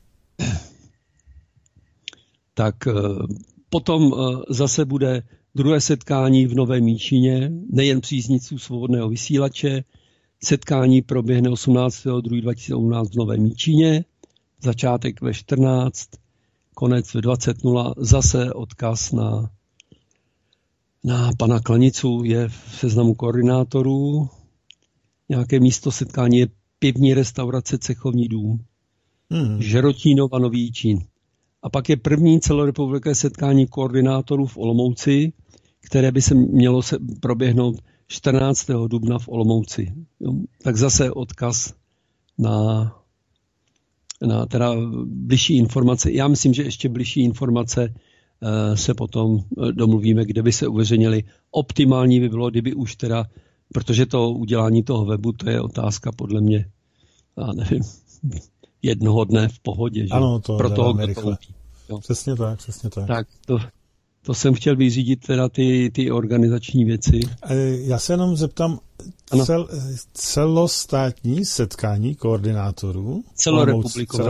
Tak potom zase bude druhé setkání v Novém Míčině, nejen příznivců Svobodného vysílače. Setkání proběhne 18.2.2018 v Novém Míčině, začátek ve 14, konec ve 20:00, zase odkaz na pana Klanicu je v seznamu koordinátorů. Nějaké místo setkání je pivní restaurace Cechovní dům, Žerotínova, Nový Jičín. A pak je první celorepublikové setkání koordinátorů v Olomouci, které by se mělo proběhnout 14. dubna v Olomouci. Jo? Tak zase odkaz na teda bližší informace. Já myslím, že ještě bližší informace se potom domluvíme, kde by se uveřejnili. Optimální by bylo, kdyby už teda, protože to udělání toho webu, to je otázka podle mě, já nevím, jednoho dne v pohodě. Že? Ano, to pro toho, kdo rychle. To přesně tak. Tak to jsem chtěl vyřídit teda ty organizační věci. Já se jenom zeptám, celostátní setkání koordinátorů? Celorepublikové.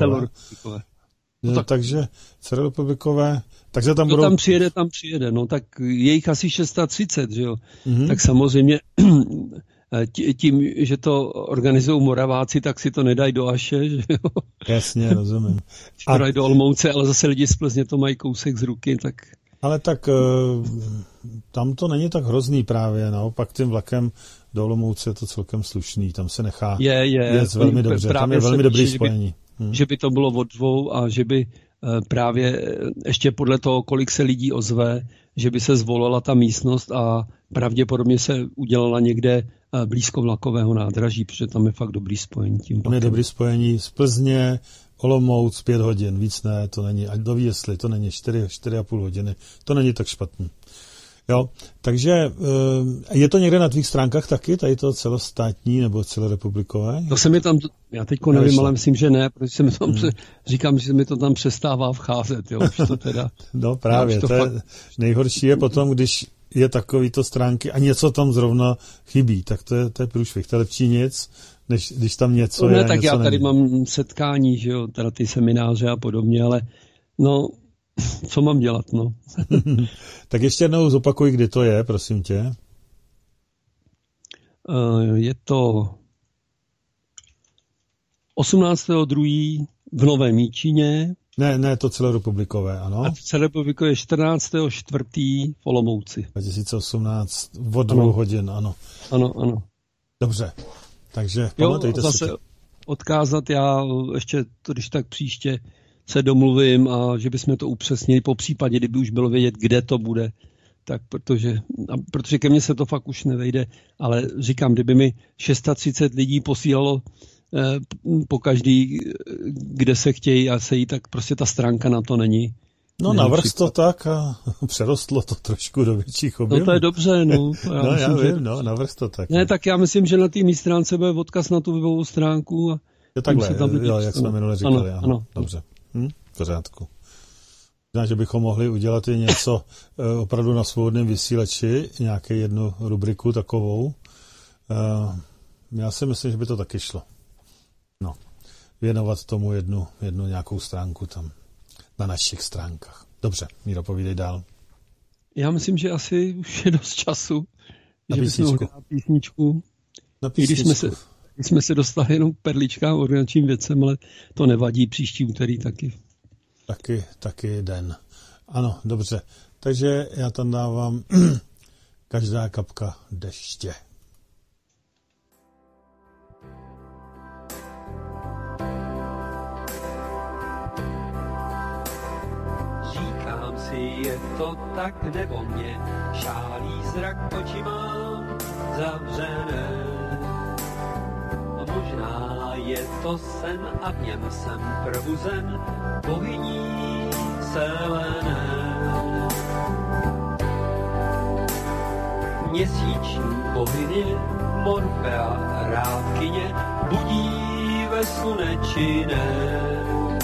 No, takže celorepublikové, takže tam budou... tam přijede, no tak je jich asi 630, že jo. Mm-hmm. Tak samozřejmě tím, že to organizují Moraváci, tak si to nedají do Aše, že jo. Jasně, rozumím. To dají do Olomouce, ale zase lidi z Plzně to mají kousek z ruky, tak... Ale tak tam to není tak hrozný právě, naopak tím vlakem do Olomouce je to celkem slušný, tam se nechá jet velmi dobře, tam je velmi dobrý spojení. Že by to bylo od dvou a že by právě ještě podle toho, kolik se lidí ozve, že by se zvolila ta místnost a pravděpodobně se udělala někde blízko vlakového nádraží, protože tam je fakt dobrý spojení. Tam je dobrý spojení z Plzně, Olomouc 5 hodin, víc ne, to není, ať doví, jestli to není 4,5 hodiny, to není tak špatný. Jo, takže je to někde na tvých stránkách taky, tady to celostátní nebo celorepublikové? To se mi tam, já teďko nevím, ale myslím, že ne, protože se mi tam říkám, že se mi to tam přestává vcházet, jo, už to teda. No právě, to je, nejhorší je potom, když je takovýto stránky a něco tam zrovna chybí, tak to je průšvih, to je lepší nic, než když tam něco je. Ne, tak něco já tady není. mám setkání, že jo, teda ty semináře a podobně, ale no, co mám dělat, no. Tak ještě jednou zopakuj, kdy to je, prosím tě. Je to 18.2. v Novém Míčině. Ne, to celorepublikové, ano. A celorepublikové je 14.4. v Olomouci. 2018 od 2 hodin, ano. Ano. Dobře, takže pamatujte zase si. Odkázat já ještě, když tak příště se domluvím a že bychom to upřesnili, po případě, kdyby už bylo vědět, kde to bude, tak protože ke mně se to fakt už nevejde, ale říkám, kdyby mi 630 lidí posílalo po každý, kde se chtějí a sejít, tak prostě ta stránka na to není. No navrch to tak a přerostlo to trošku do větších objemů. No to je dobře, no. Já vím, navrch to tak. Ne, tak já myslím, že na té mý stránce bude odkaz na tu webovou stránku. Je takhle, jak jsme minule říkali. Ano. Dobře, v pořádku. Možná, že bychom mohli udělat i něco opravdu na svobodném vysílači, nějaké jednu rubriku takovou. Já si myslím, že by to taky šlo. No, věnovat tomu jednu nějakou stránku tam na našich stránkách. Dobře, Míro, povídej dál. Já myslím, že asi už je dost času, na že bychom mohli na písničku. Když jsme se dostali jenom k perličkám organizačním věcem, ale to nevadí, příští úterý taky. Taky den. Ano, dobře. Takže já tam dávám každá kapka deště. Říkám si, je to tak nebo mě, šálí zrak oči mám zavřené. Možná je to sen a v něm jsem probuzen bohyní Selené. Měsíční bohyně Morfea rádkyně budí ve slunečiném.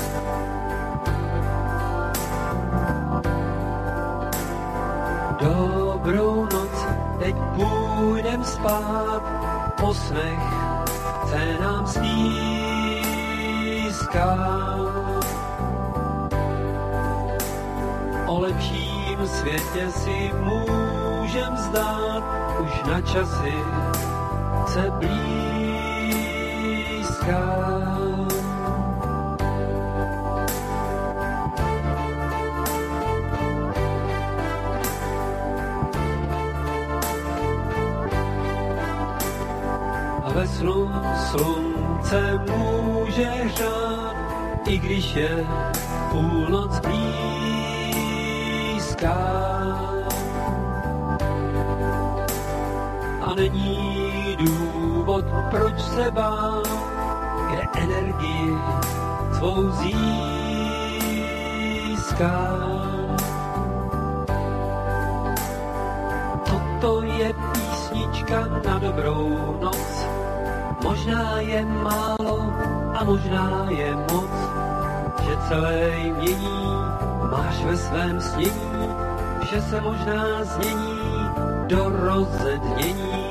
Dobrou noc, teď půjdem spát, po snech chce nám stýskat. O lepším světě si můžem zdát, už na časy se blízká. A ve snu slunce může hřát, i když je půlnoc blízká. A není důvod, proč se bát, kde energii svou získá. Toto je písnička na dobrou noc, možná je málo a možná je moc, že celé mění máš ve svém snění, že se možná změní do rozednění.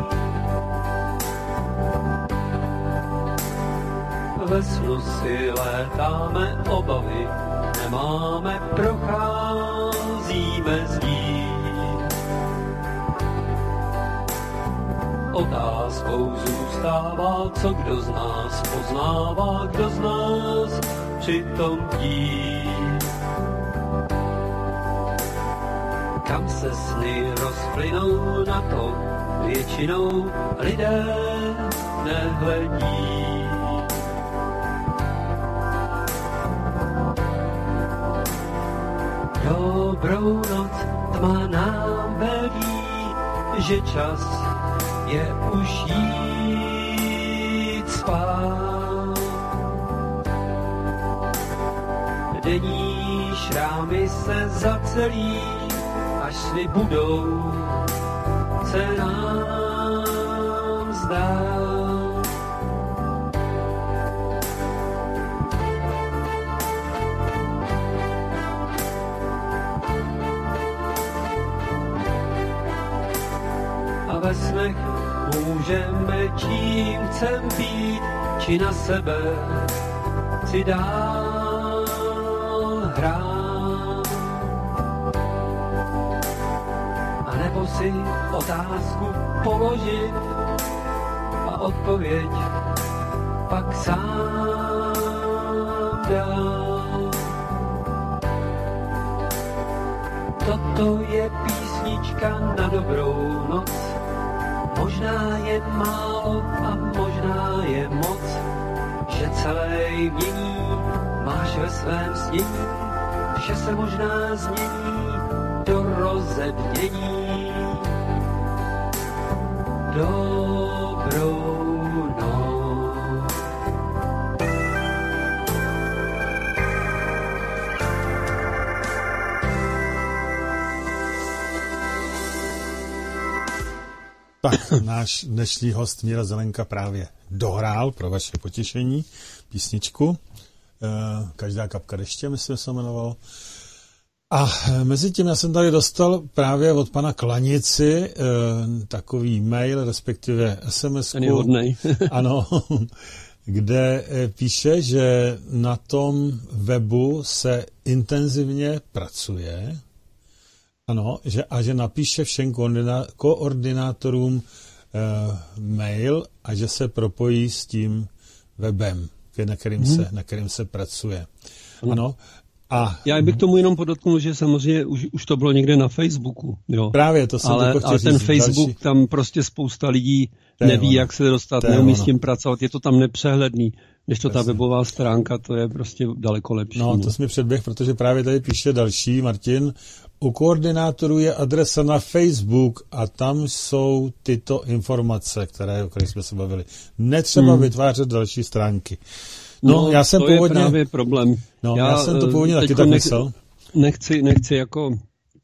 Ve snu si létáme obavy, nemáme, procházíme zdí. Otázkou zůstává, co kdo z nás poznává, kdo z nás přitom dí. Kam se sny rozplynou, na to většinou lidé nehledí. Dobrou noc, tma nám velí, že čas je už jít spát. Denní šrámy se zacelí, až sny budou se nám zdát. A ve snech můžeme čím chcem být, či na sebe si dál hrát. A nebo si otázku položit a odpověď pak sám dát. Toto je písnička na dobrou noc, možná je málo a možná je moc, že celé mění máš ve svém snění, že se možná změní do rozednění. Dobrou noc. Tak, náš dnešní host Míra Zelenka právě dohrál pro vaše potěšení písničku. Každá kapka deště, myslím, se jmenovalo. A mezi tím já jsem tady dostal právě od pana Klanici takový mail, respektive SMS-ku. Ten je hodnej. Ano, kde píše, že na tom webu se intenzivně pracuje. Ano, že napíše všem koordinátorům mail a že se propojí s tím webem, na kterým se pracuje. Ano. A já bych tomu jenom podotknul, že samozřejmě už to bylo někde na Facebooku. Jo. Právě, to jsem ale ten Facebook, další. Tam prostě spousta lidí neví, jak se dostat, neumí s tím pracovat, je to tam nepřehledný. Když to ta webová stránka, to je prostě daleko lepší. No, to jsi mi předběh, protože právě tady píše další, Martin, u koordinátorů je adresa na Facebook a tam jsou tyto informace, o kterých jsme se bavili. Netřeba vytvářet další stránky. No, já jsem to původně, je právě problém. No, já jsem to původně taky tak myslel. Nechci jako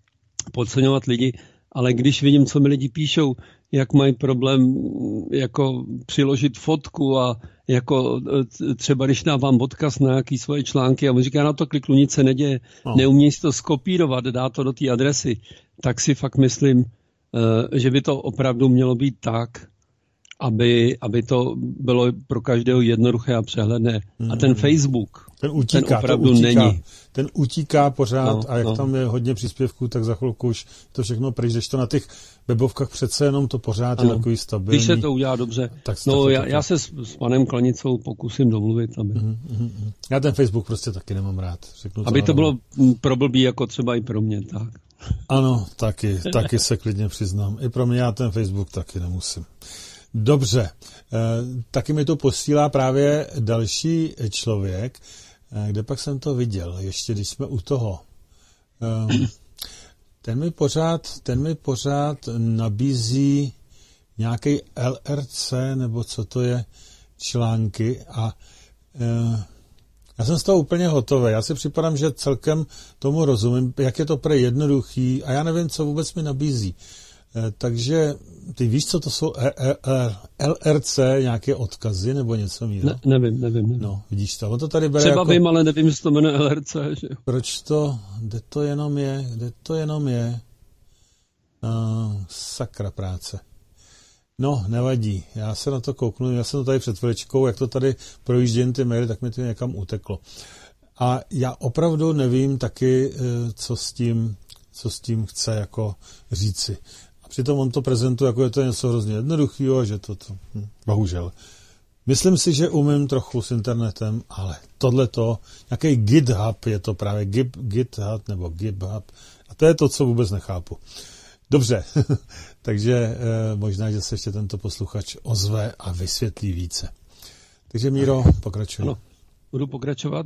podceňovat lidi, ale když vidím, co mi lidi píšou, jak mají problém jako přiložit fotku a jako třeba když dávám odkaz na nějaký svoje články a on říká, na to kliknu, nic se neděje, neumí si to skopírovat, dá to do té adresy, tak si fakt myslím, že by to opravdu mělo být tak, aby to bylo pro každého jednoduché a přehledné. A ten Facebook, ten opravdu není. Ten utíká pořád a jak tam je hodně příspěvků, tak za chvilku už to všechno pryč, když to na těch webovkách přece jenom to pořád je takový stabilní. Když se to udělá dobře. Já se s panem Klanicou pokusím domluvit. Já ten Facebook prostě taky nemám rád. Aby to bylo pro blbý, jako třeba i pro mě. Tak. Ano, taky se klidně přiznám. I pro mě já ten Facebook taky nemusím. Dobře, taky mi to posílá právě další člověk, kde pak jsem to viděl, ještě když jsme u toho. Ten mi pořád nabízí nějaký LRC, nebo co to je, články a já jsem z toho úplně hotový. Já si připadám, že celkem tomu rozumím, jak je to pro jednoduchý a já nevím, co vůbec mi nabízí. Takže ty víš, co to jsou LRC, nějaké odkazy nebo něco mýho? Nevím. No, vidíš to. On to tady bere třeba jako... vím, ale nevím, že to jmenuje LRC. Že? Proč to? Kde to jenom je? Sakra práce. No, nevadí. Já se na to kouknu. Já jsem to tady před chviličkou, jak to tady projíždějí ty maily, tak mi to někam uteklo. A já opravdu nevím taky, co s tím chce jako říci. A přitom on to prezentuje, jako je to něco hrozně jednoduchého, že to bohužel. Myslím si, že umím trochu s internetem, ale tohleto, nějaký GitHub, je to právě GitHub nebo GitHub, a to je to, co vůbec nechápu. Dobře, takže možná, že se ještě tento posluchač ozve a vysvětlí více. Takže Míro, pokračuj. Ano, budu pokračovat.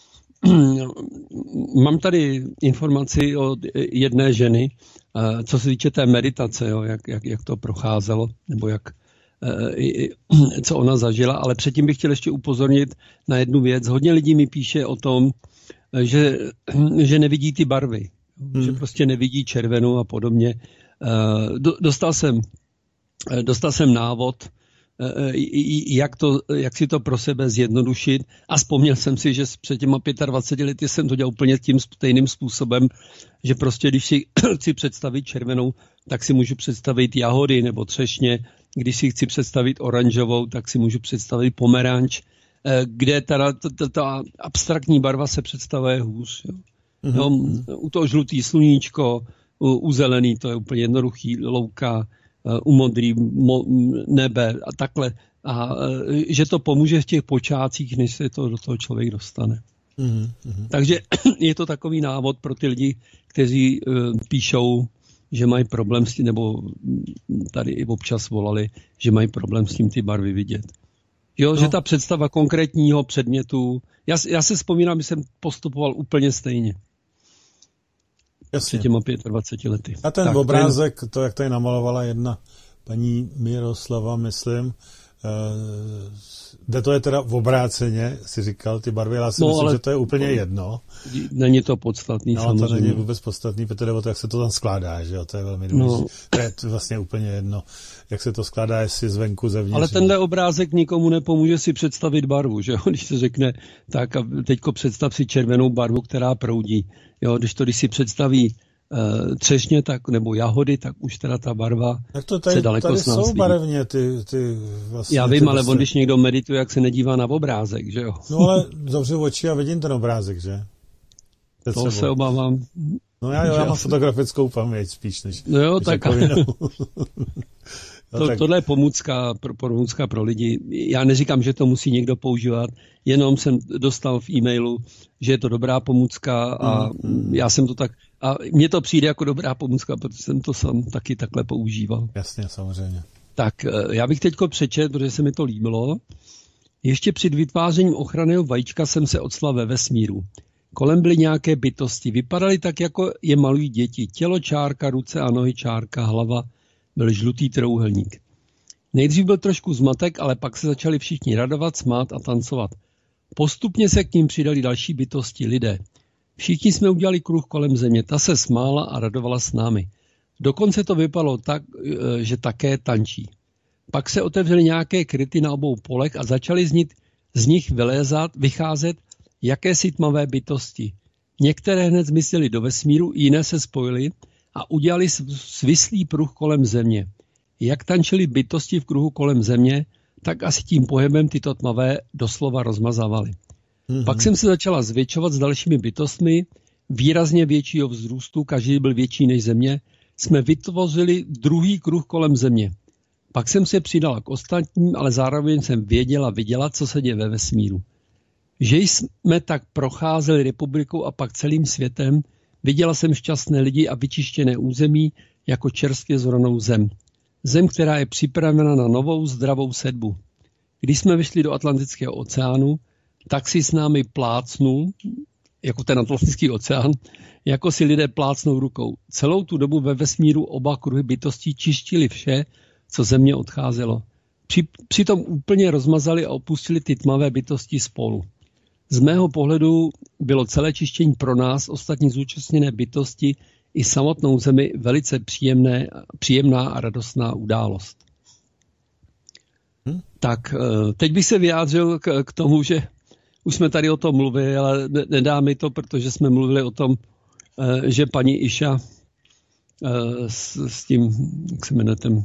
Mám tady informaci od jedné ženy, co se týče té meditace, jo, jak to procházelo, nebo co ona zažila, ale předtím bych chtěl ještě upozornit na jednu věc. Hodně lidí mi píše o tom, že nevidí ty barvy, že prostě nevidí červenou a podobně. Dostal jsem návod, jak si to pro sebe zjednodušit a vzpomněl jsem si, že před těma 25 lety jsem to dělal úplně tím stejným způsobem, že prostě když si chci představit červenou, tak si můžu představit jahody nebo třešně, když si chci představit oranžovou, tak si můžu představit pomeranč, kde ta abstraktní barva se představuje hůř. Jo. U toho žlutý sluníčko, u zelený to je úplně jednoduchý, louka, u modrý nebe a takhle. A že to pomůže v těch počátcích, než se to do toho člověk dostane. Takže je to takový návod pro ty lidi, kteří píšou, že mají problém s tím, nebo tady i občas volali, že mají problém s tím ty barvy vidět. Jo, že ta představa konkrétního předmětu, já se vzpomínám, že jsem postupoval úplně stejně. Před těma 25 lety. A ten obrázek, to jak tady namalovala jedna paní Miroslava, myslím, kde to je teda v obráceně, si říkal, ty barvy, já si myslím, že to je úplně jedno. Není to podstatný, samozřejmě. To není vůbec podstatný, protože to, jak se to tam skládá, že jo, to je velmi důležité. To je vlastně úplně jedno, jak se to skládá, jestli zvenku, zevnitř. Ale tenhle obrázek nikomu nepomůže si představit barvu, že jo, když se řekne, tak a teďko představ si červenou barvu, která proudí. Jo, když si představí třešně tak, nebo jahody, tak už teda ta barva se daleko s nás jsou barevně ty vlastně. Já vím, ale on, když někdo medituje, jak se nedívá na obrázek, že jo? No ale zavřu oči a vidím ten obrázek, že? To se obávám. No já mám fotografickou paměť spíš, než... No jo, tak... Tohle je pomůcka pro lidi. Já neříkám, že to musí někdo používat, jenom jsem dostal v e-mailu, že je to dobrá pomůcka a já jsem to tak... A mně to přijde jako dobrá pomůcka, protože jsem to sám taky takhle používal. Jasně, samozřejmě. Tak já bych teďko přečet, protože se mi to líbilo. Ještě před vytvářením ochranného vajíčka jsem se octla ve vesmíru. Kolem byly nějaké bytosti. Vypadaly tak, jako je malují děti. Tělo čárka, ruce a nohy čárka, hlava byl žlutý trojúhelník. Nejdřív byl trošku zmatek, ale pak se začali všichni radovat, smát a tancovat. Postupně se k ním přidali další bytosti, lidé. Všichni jsme udělali kruh kolem země, ta se smála a radovala s námi. Dokonce to vypadalo tak, že také tančí. Pak se otevřely nějaké kryty na obou polech a začaly z nich vycházet jakési tmavé bytosti. Některé hned zmizely do vesmíru, jiné se spojily a udělali svislý pruh kolem země. Jak tančily bytosti v kruhu kolem země, tak asi tím pohybem tyto tmavé doslova rozmazávaly. Pak jsem se začala zvětšovat s dalšími bytostmi, výrazně většího vzrůstu, každý byl větší než země, jsme vytvořili druhý kruh kolem země. Pak jsem se přidala k ostatním, ale zároveň jsem viděla, co se děje ve vesmíru. Že jsme tak procházeli republikou a pak celým světem, viděla jsem šťastné lidi a vyčištěné území jako čerstvě zhoranou zem. Zem, která je připravena na novou zdravou sedbu. Když jsme vyšli do Atlantického oceánu, tak si s námi plácnul, jako ten Atlantický oceán, jako si lidé plácnou rukou. Celou tu dobu ve vesmíru oba kruhy bytostí čištili vše, co ze mě odcházelo. Přitom úplně rozmazali a opustili ty tmavé bytosti spolu. Z mého pohledu bylo celé čištění pro nás, ostatní zúčastněné bytosti, i samotnou zemi velice příjemná a radostná událost. Tak teď bych se vyjádřil k tomu, že už jsme tady o tom mluvili, ale nedá mi to, protože jsme mluvili o tom, že paní Iša s tím, jak se jmenuje ten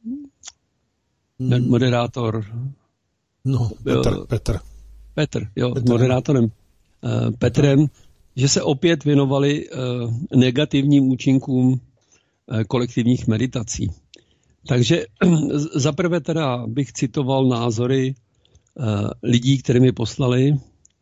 moderátor. No, Petr, s moderátorem Petrem, že se opět věnovali negativním účinkům kolektivních meditací. Takže zaprvé teda bych citoval názory lidí, které mi poslali.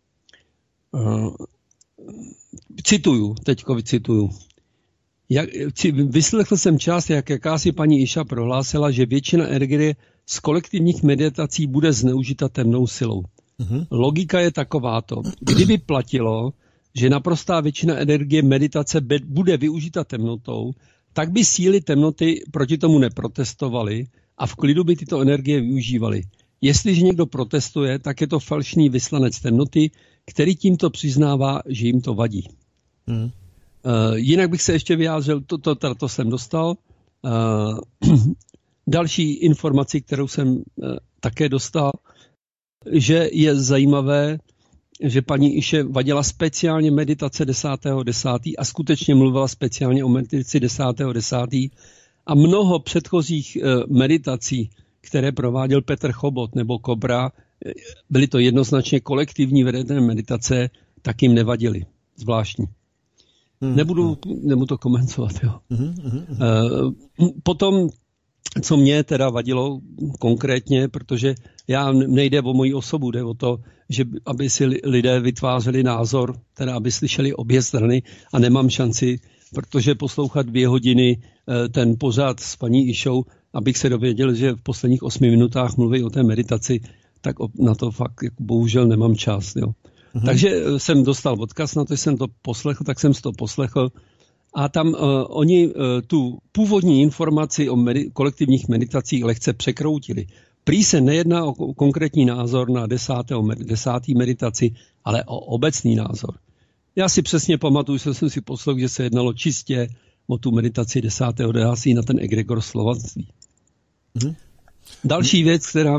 Vycituju. Vyslechl jsem část, jak jakási paní Iša prohlásila, že většina energie z kolektivních meditací bude zneužita temnou silou. Logika je takováto. Kdyby platilo, že naprostá většina energie meditace bude využita temnotou, tak by síly temnoty proti tomu neprotestovaly a v klidu by tyto energie využívaly. Jestliže někdo protestuje, tak je to falšný vyslanec temnoty, který tímto přiznává, že jim to vadí. Jinak bych se ještě vyjádřil, to jsem dostal. Další informaci, kterou jsem také dostal, že je zajímavé, že paní Iše vadila speciálně meditace 10.10. a skutečně mluvila speciálně o meditaci 10.10. a mnoho předchozích meditací, které prováděl Petr Chobot nebo Kobra, byly to jednoznačně kolektivní vedené meditace, tak jim nevadily. Zvláštní. Nebudu to komentovat. Jo. Potom, co mě teda vadilo konkrétně, protože nejde o moji osobu, jde o to, že aby si lidé vytvářeli názor, teda aby slyšeli obě strany a nemám šanci, protože poslouchat 2 hodiny ten pořad s paní Išou, abych se dověděl, že v posledních 8 minutách mluví o té meditaci, tak na to fakt bohužel nemám čas. Jo. Takže jsem dostal odkaz na to, že jsem to poslechl, tak jsem si to poslechl. A tam oni tu původní informaci o kolektivních meditacích lehce překroutili. Prý se nejedná o konkrétní názor na 10. meditaci, ale o obecný názor. Já si přesně pamatuju, že jsem si poslechl, že se jednalo čistě o tu meditaci 10.10. na ten egregor slovanství. Další věc, která...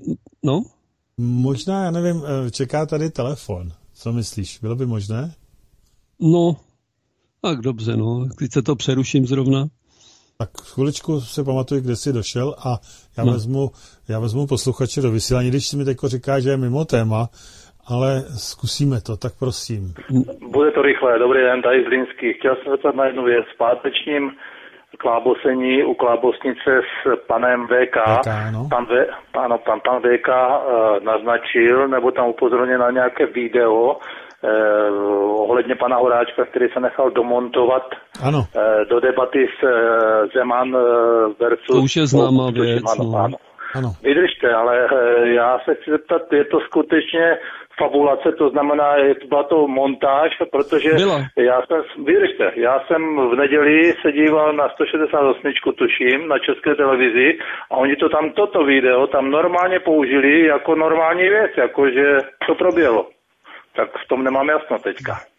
Možná, já nevím, čeká tady telefon. Co myslíš? Bylo by možné? No, tak dobře, Když se to přeruším zrovna. Tak chviličku se pamatuju, kde jsi došel a já vezmu posluchače do vysílání, když si mi teď říká, že je mimo téma, ale zkusíme to, tak prosím. Bude to rychlé. Dobrý den, tady Zlínský. Chtěl jsem zeptat na jednu věc. V pátečním klábosení u klábosnice s panem VK. Pan VK naznačil, nebo tam upozornil na nějaké video ohledně pana Horáčka, který se nechal domontovat do debaty s Zeman versus... To už je známá věc. Ano. Vydržte, ale já se chci zeptat, je to skutečně fabulace, to znamená, byla to montáž, protože já jsem v neděli se díval na 168, tuším, na České televizi a oni to tam, toto video tam normálně použili jako normální věc, jakože to proběhlo. Tak v tom nemám jasno teďka.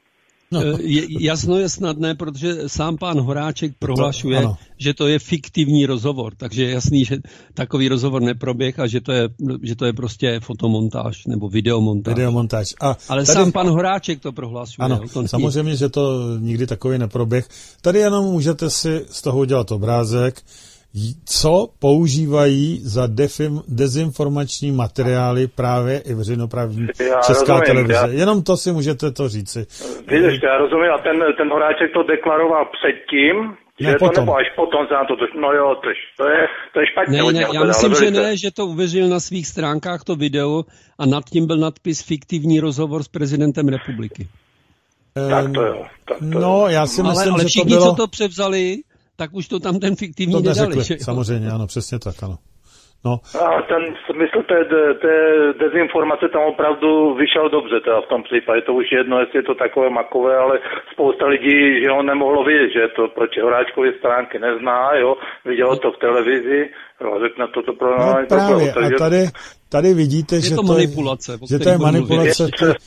No. Jasno je snadné, protože sám pán Horáček prohlašuje, že to je fiktivní rozhovor, takže je jasný, že takový rozhovor neproběh a že to je prostě fotomontáž nebo videomontáž. Ale tady sám pan Horáček to prohlašuje. Ano, samozřejmě, že to nikdy takový neproběh. Tady jenom můžete si z toho udělat obrázek, co používají za dezinformační materiály právě i veřejnoprávní Česká televize. Jenom to si můžete to říci. Víš, já rozumím, a ten Horáček to deklaroval předtím, že potom. To nebo až potom se na to došlo. No jo, to je špatně. Ne, já myslím, že ne, že to uvěřil na svých stránkách to video a nad tím byl nadpis fiktivní rozhovor s prezidentem republiky. Tak to jo. No, já si myslím, ale že všichni, to bylo... co to převzali, tak už to tam ten fiktivní to nedali. Neřekli, samozřejmě, ano, přesně tak, ano. No. A ten smysl té dezinformace tam opravdu vyšel dobře teda v tom případě. To už jedno, jestli je to takové makové, ale spousta lidí, že ho nemohlo vědět, že to proti Horáčkově stránky nezná, jo, vidělo to v televizi, jo, řekne to pro no, právě, takže... a tady vidíte, že to je manipulace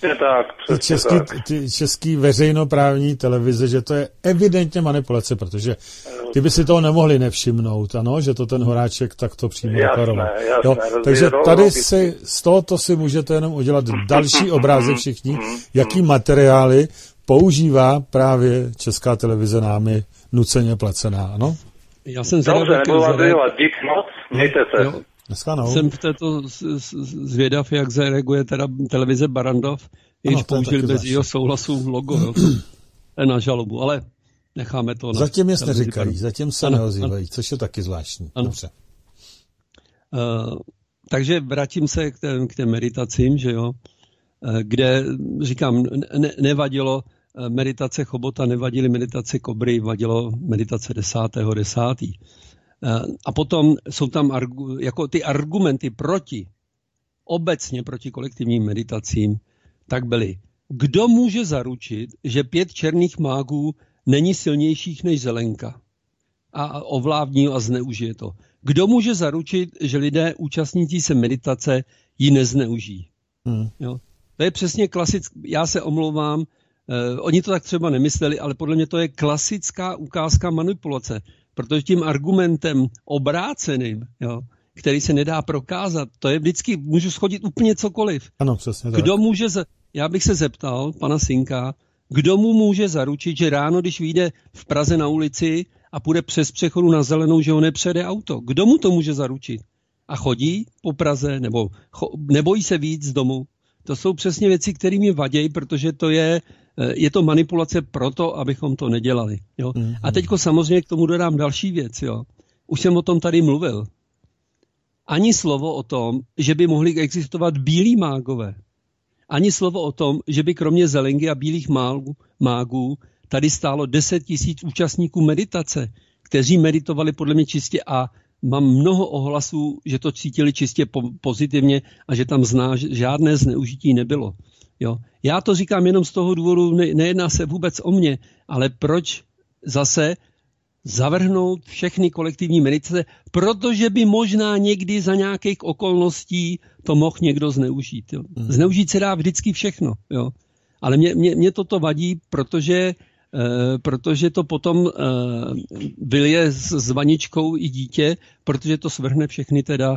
český veřejnoprávní televize, že to je evidentně manipulace, protože ty by si toho nemohli nevšimnout, ano, že to ten Horáček takto přímo deklaroval. Takže tady z tohoto si můžete jenom udělat další obrázek všichni, jaký materiály používá právě Česká televize námi nuceně placená, ano? Já jsem dík moc, mějte se. Jsem v této zvědav, jak zareaguje teda televize Barrandov, když použili bez jeho souhlasu logo. Jo. To je na žalobu, ale necháme to na... Zatím nic neříkají, zatím se neozývají, což je taky zvláštní. Dobře. Takže vrátím se k těm meditacím, že jo, kde, říkám, nevadilo meditace Chobota, nevadily meditace Kobry, vadilo meditace 10.10. A potom jsou tam jako ty argumenty obecně proti kolektivním meditacím, tak byly. Kdo může zaručit, že 5 černých mágů není silnějších než zelenka a ovládní a zneužije to? Kdo může zaručit, že lidé účastnící se meditace ji nezneužijí? Jo? To je přesně klasické, já se omlouvám, oni to tak třeba nemysleli, ale podle mě to je klasická ukázka manipulace. Protože tím argumentem obráceným, jo, který se nedá prokázat, to je vždycky, můžu shodit úplně cokoliv. Ano, přesně tak. Já bych se zeptal pana Synka, kdo mu může zaručit, že ráno, když vyjde v Praze na ulici a půjde přes přechodu na zelenou, že ho nepřejede auto. Kdo mu to může zaručit? A chodí po Praze, nebo nebojí se víc z domu? To jsou přesně věci, které mi vadí, protože to je to manipulace proto, abychom to nedělali. Jo? A teďko samozřejmě k tomu dodám další věc. Jo? Už jsem o tom tady mluvil. Ani slovo o tom, že by mohli existovat bílí mágové. Ani slovo o tom, že by kromě zelengy a bílých mágů tady stálo 10 000 účastníků meditace, kteří meditovali podle mě čistě a mám mnoho ohlasů, že to cítili čistě pozitivně a že tam žádné zneužití nebylo. Jo. Já to říkám jenom z toho důvodu, nejedná se vůbec o mě, ale proč zase zavrhnout všechny kolektivní meditace, protože by možná někdy za nějakých okolností to mohl někdo zneužít. Jo. Zneužít se dá vždycky všechno. Jo. Ale mě toto vadí, protože to potom vylije s vaničkou i dítě, protože to svrhne všechny teda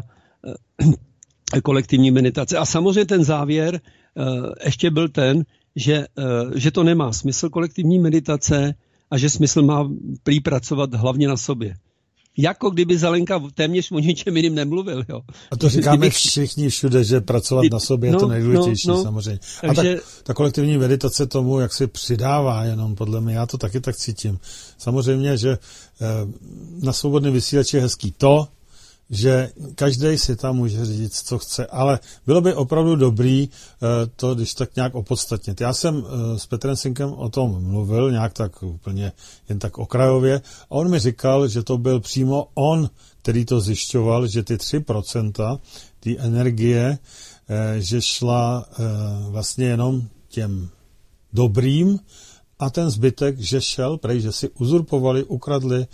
kolektivní meditace. A samozřejmě ten závěr ještě byl ten, že to nemá smysl kolektivní meditace a že smysl má prý pracovat hlavně na sobě. Jako kdyby Zelenka téměř o ničem jiným nemluvil. Jo. A to říkáme všichni všude, že pracovat na sobě je to nejdůležitější samozřejmě. Takže... A ta kolektivní meditace tomu, jak si přidává jenom podle mě, já to taky tak cítím. Samozřejmě, že na svobodný vysílač je hezký to, že každý si tam může říct, co chce, ale bylo by opravdu dobrý to, když tak nějak opodstatnit. Já jsem s Petrem Synkem o tom mluvil, nějak tak úplně jen tak okrajově, a on mi říkal, že to byl přímo on, který to zjišťoval, že ty 3% té energie, že šla vlastně jenom těm dobrým a ten zbytek, že šel prej, že si uzurpovali, ukradli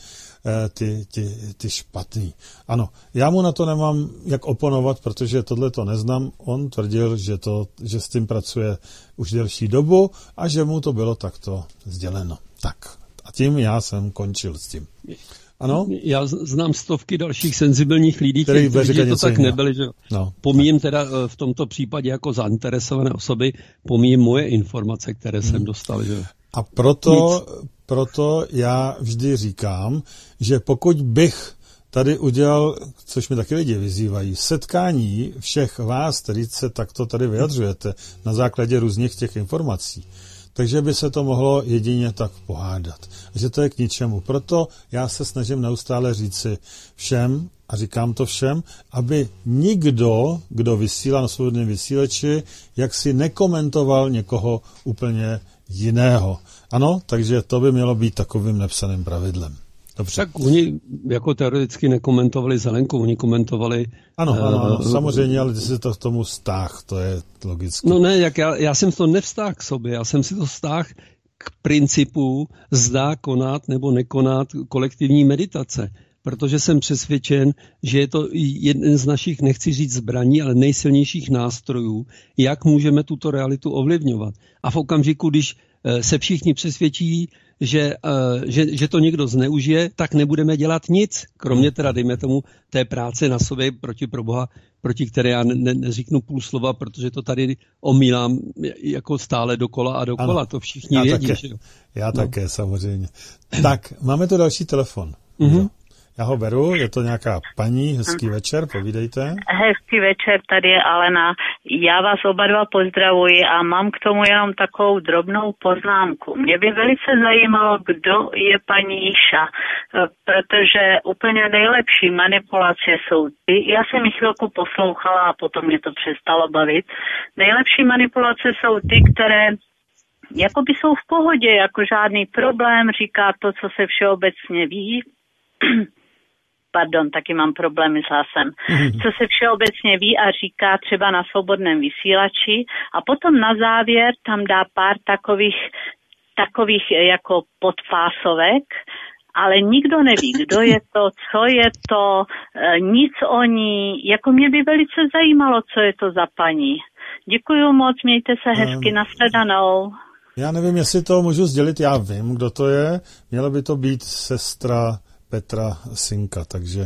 ty špatný. Ano, já mu na to nemám jak oponovat, protože tohle to neznám. On tvrdil, že s tím pracuje už delší dobu a že mu to bylo takto sděleno. Tak, a tím já jsem končil s tím. Ano? Já znám stovky dalších senzibilních lidí, kteří to tak nebyli. Že? No, pomíjím teda v tomto případě jako zainteresované osoby, pomíjím moje informace, které jsem dostal. Že? A proto já vždy říkám, že pokud bych tady udělal, což mi taky lidi vyzývají, setkání všech vás, kteří se takto tady vyjadřujete na základě různých těch informací, takže by se to mohlo jedině tak pohádat. Že to je k ničemu. Proto já se snažím neustále říci všem, a říkám to všem, aby nikdo, kdo vysílá na svobodném vysílači, jak si nekomentoval někoho úplně jiného. Ano, takže to by mělo být takovým nepsaným pravidlem. Dobře. Tak oni jako teoreticky nekomentovali Zelenku, oni komentovali... Ano, samozřejmě, ale ty si to k tomu vztáh, to je logicky. No ne, jak já jsem to nevztáh k sobě, já jsem si to vztáh k principu zda konat nebo nekonat kolektivní meditace, protože jsem přesvědčen, že je to jeden z našich, nechci říct zbraní, ale nejsilnějších nástrojů, jak můžeme tuto realitu ovlivňovat. A v okamžiku, když se všichni přesvědčí, že to někdo zneužije, tak nebudeme dělat nic, kromě teda, dejme tomu, té práce na sobě proti které já neříknu půl slova, protože to tady omílám jako stále dokola a dokola, ano, to všichni vědí. Já také, samozřejmě. Tak, máme tu další telefon. Mm-hmm. Já ho beru, je to nějaká paní, hezký večer, povídejte. Hezký večer, tady je Alena. Já vás oba dva pozdravuji a mám k tomu jenom takovou drobnou poznámku. Mě by velice zajímalo, kdo je paní Iša, protože úplně nejlepší manipulace jsou ty. Já jsem ji chvilku poslouchala a potom mě to přestalo bavit. Nejlepší manipulace jsou ty, které jakoby jsou v pohodě, jako žádný problém, říká to, co se všeobecně ví. Pardon, taky mám problémy s hlasem. Co se všeobecně ví a říká třeba na svobodném vysílači a potom na závěr tam dá pár takových jako podpásovek, ale nikdo neví, kdo je to, co je to, nic o ní. Jako mě by velice zajímalo, co je to za paní. Děkuju moc, mějte se hezky, nashledanou. Já nevím, jestli to můžu sdělit, já vím, kdo to je. Měla by to být sestra Petra Sinka, takže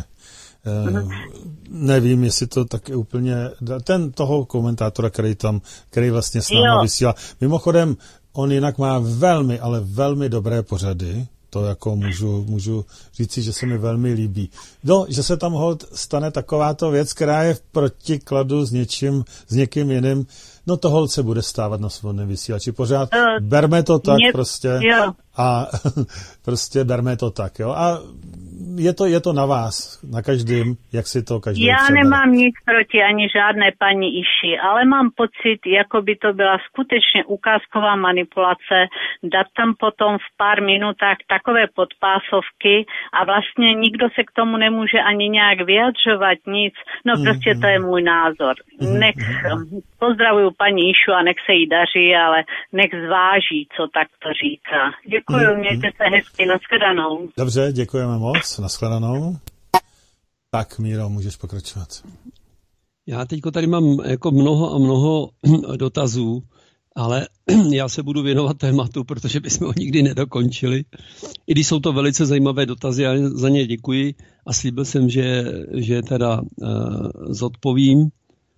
nevím, jestli to taky úplně... toho komentátora, který vlastně s námi vysílá. Mimochodem, on jinak má velmi, ale velmi dobré pořady. To jako můžu říci, že se mi velmi líbí. No, že se tam stane takováto věc, která je v protikladu s někým jiným. No to holt se bude stávat na svobodném vysílači. Pořád berme to tak prostě. Jo. A prostě berme to tak, jo. A je to na vás, na každém, jak si to každý Já nemám nic proti ani žádné paní Iši, ale mám pocit, jako by to byla skutečně ukázková manipulace, dát tam potom v pár minutách takové podpásovky a vlastně nikdo se k tomu nemůže ani nějak vyjadřovat, nic. No prostě to je můj názor. Pozdravuju paní Išu a nech se jí daří, ale nech zváží, co takto říká. Děkuju, mějte se hezky, nashledanou. Dobře, děkujeme moc, nashledanou. Tak, Míro, můžeš pokračovat. Já teďko tady mám jako mnoho dotazů, ale já se budu věnovat tématu, protože bychom ho nikdy nedokončili. I když jsou to velice zajímavé dotazy, já za ně děkuji a slíbil jsem, že teda zodpovím.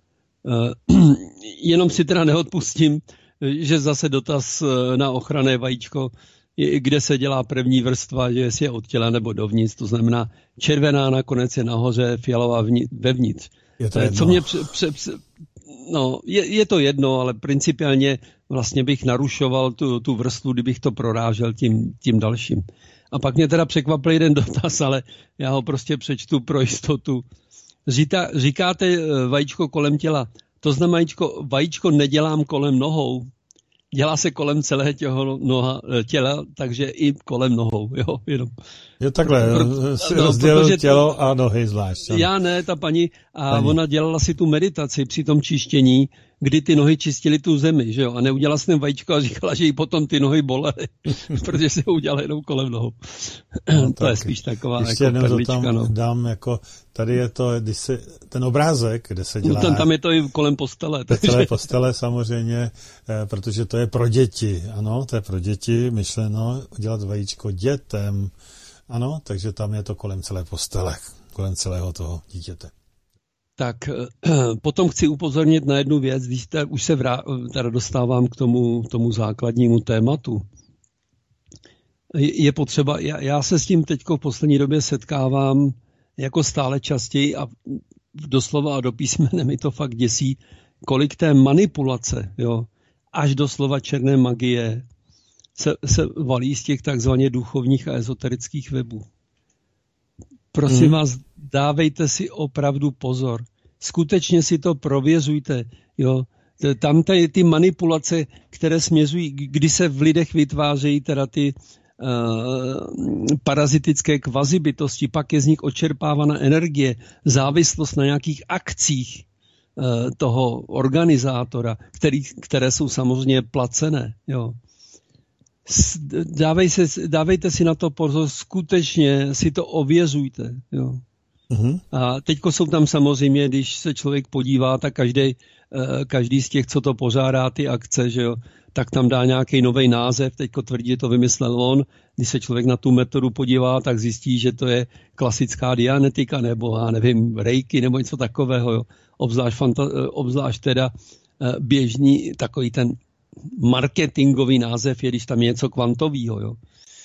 Jenom si teda neodpustím, že zase dotaz na ochranné vajíčko, kde se dělá první vrstva, že jestli je od těla nebo dovnitř, to znamená červená nakonec je nahoře, fialová vevnitř. Je to jedno. Co mě je to jedno, ale principiálně vlastně bych narušoval tu vrstvu, kdybych to prorážel tím dalším. A pak mě teda překvapil jeden dotaz, ale já ho prostě přečtu pro jistotu. Říkáte vajíčko kolem těla. To znamená, vajíčko nedělám kolem nohou. Dělá se kolem celého těla, takže i kolem nohou. Jo, jenom. Jo, takhle, si rozdělil tělo a nohy zvlášť. Já ne, ta paní, ona dělala si tu meditaci při tom čištění, kdy ty nohy čistily tu zemi, že jo, a neudělala jsem vajíčko a říkala, že jí potom ty nohy bolely, protože se ho udělala jenom kolem nohou. No, to je spíš taková ještě jako perlička, tam no. Dám jako, tady je to, když se, ten obrázek, kde se dělá... No, tam je to i kolem postele. Celé postele samozřejmě, protože to je pro děti, ano, to je pro děti, myšleno udělat vajíčko dětem, ano, takže tam je to kolem celé postele, kolem celého toho dítěte. Tak potom chci upozornit na jednu věc, když už se teda dostávám k tomu základnímu tématu. Je potřeba, já se s tím teďko v poslední době setkávám jako stále častěji a doslova a do písmene mi to fakt děsí, kolik té manipulace, jo, až doslova černé magie se valí z těch takzvaně duchovních a ezoterických webů. Prosím vás, dávejte si opravdu pozor. Skutečně si to prověřujte. Jo. Tam ty manipulace, které směřují, kdy se v lidech vytvářejí teda ty parazitické kvazibytosti, pak je z nich odčerpávána energie, závislost na nějakých akcích toho organizátora, které jsou samozřejmě placené. Jo. Dávejte si na to pozor, skutečně si to ověřujte. Jo. A teďko jsou tam samozřejmě, když se člověk podívá, tak každý z těch, co to pořádá, ty akce, že jo, tak tam dá nějaký nový název, teďko tvrdí, že to vymyslel on. Když se člověk na tu metodu podívá, tak zjistí, že to je klasická dianetika, nebo já nevím, reiki, nebo něco takového. Jo. Obzvlášť teda běžný takový ten marketingový název je, když tam je něco kvantového. Jo.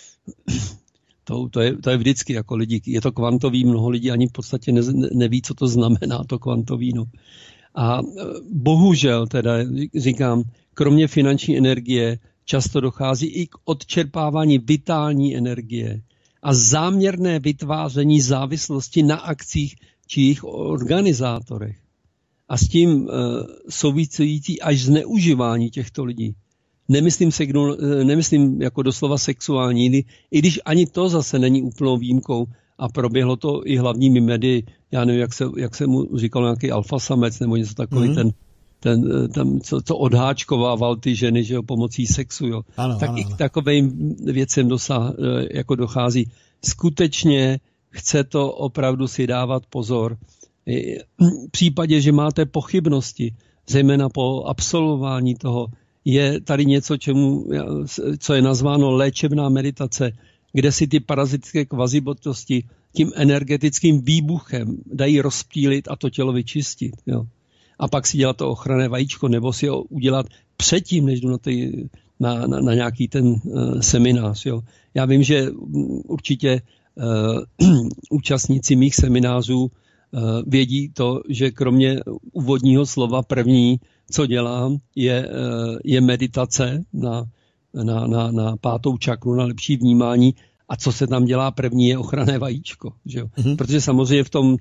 To je vždycky jako lidi, je to kvantový, mnoho lidí ani v podstatě neví, co to znamená, to kvantový. No. A bohužel, teda říkám, kromě finanční energie často dochází i k odčerpávání vitální energie a záměrné vytváření závislosti na akcích či jejich organizátorech. A s tím související až zneužívání těchto lidí. Nemyslím jako doslova sexuální, i když ani to zase není úplnou výjimkou a proběhlo to i hlavními médii, já nevím, jak se mu říkal nějaký alfasamec nebo něco takový, ten co odháčkovával ty ženy, že jo, pomocí sexu, jo. Ano, tak ano. I k takovým věcem jako dochází. Skutečně chce to opravdu si dávat pozor. V případě, že máte pochybnosti, zejména po absolvování toho, je tady něco, co je nazváno léčebná meditace, kde si ty parazitické kvazibytosti tím energetickým výbuchem dají rozptýlit a to tělo vyčistit. Jo. A pak si dělat to ochranné vajíčko, nebo si ho udělat předtím, než jdu na nějaký ten seminář. Jo. Já vím, že určitě účastníci mých seminářů vědí to, že kromě úvodního slova první, co dělám, je meditace na pátou čakru, na lepší vnímání. A co se tam dělá první, je ochranné vajíčko. Že jo? Protože samozřejmě v tom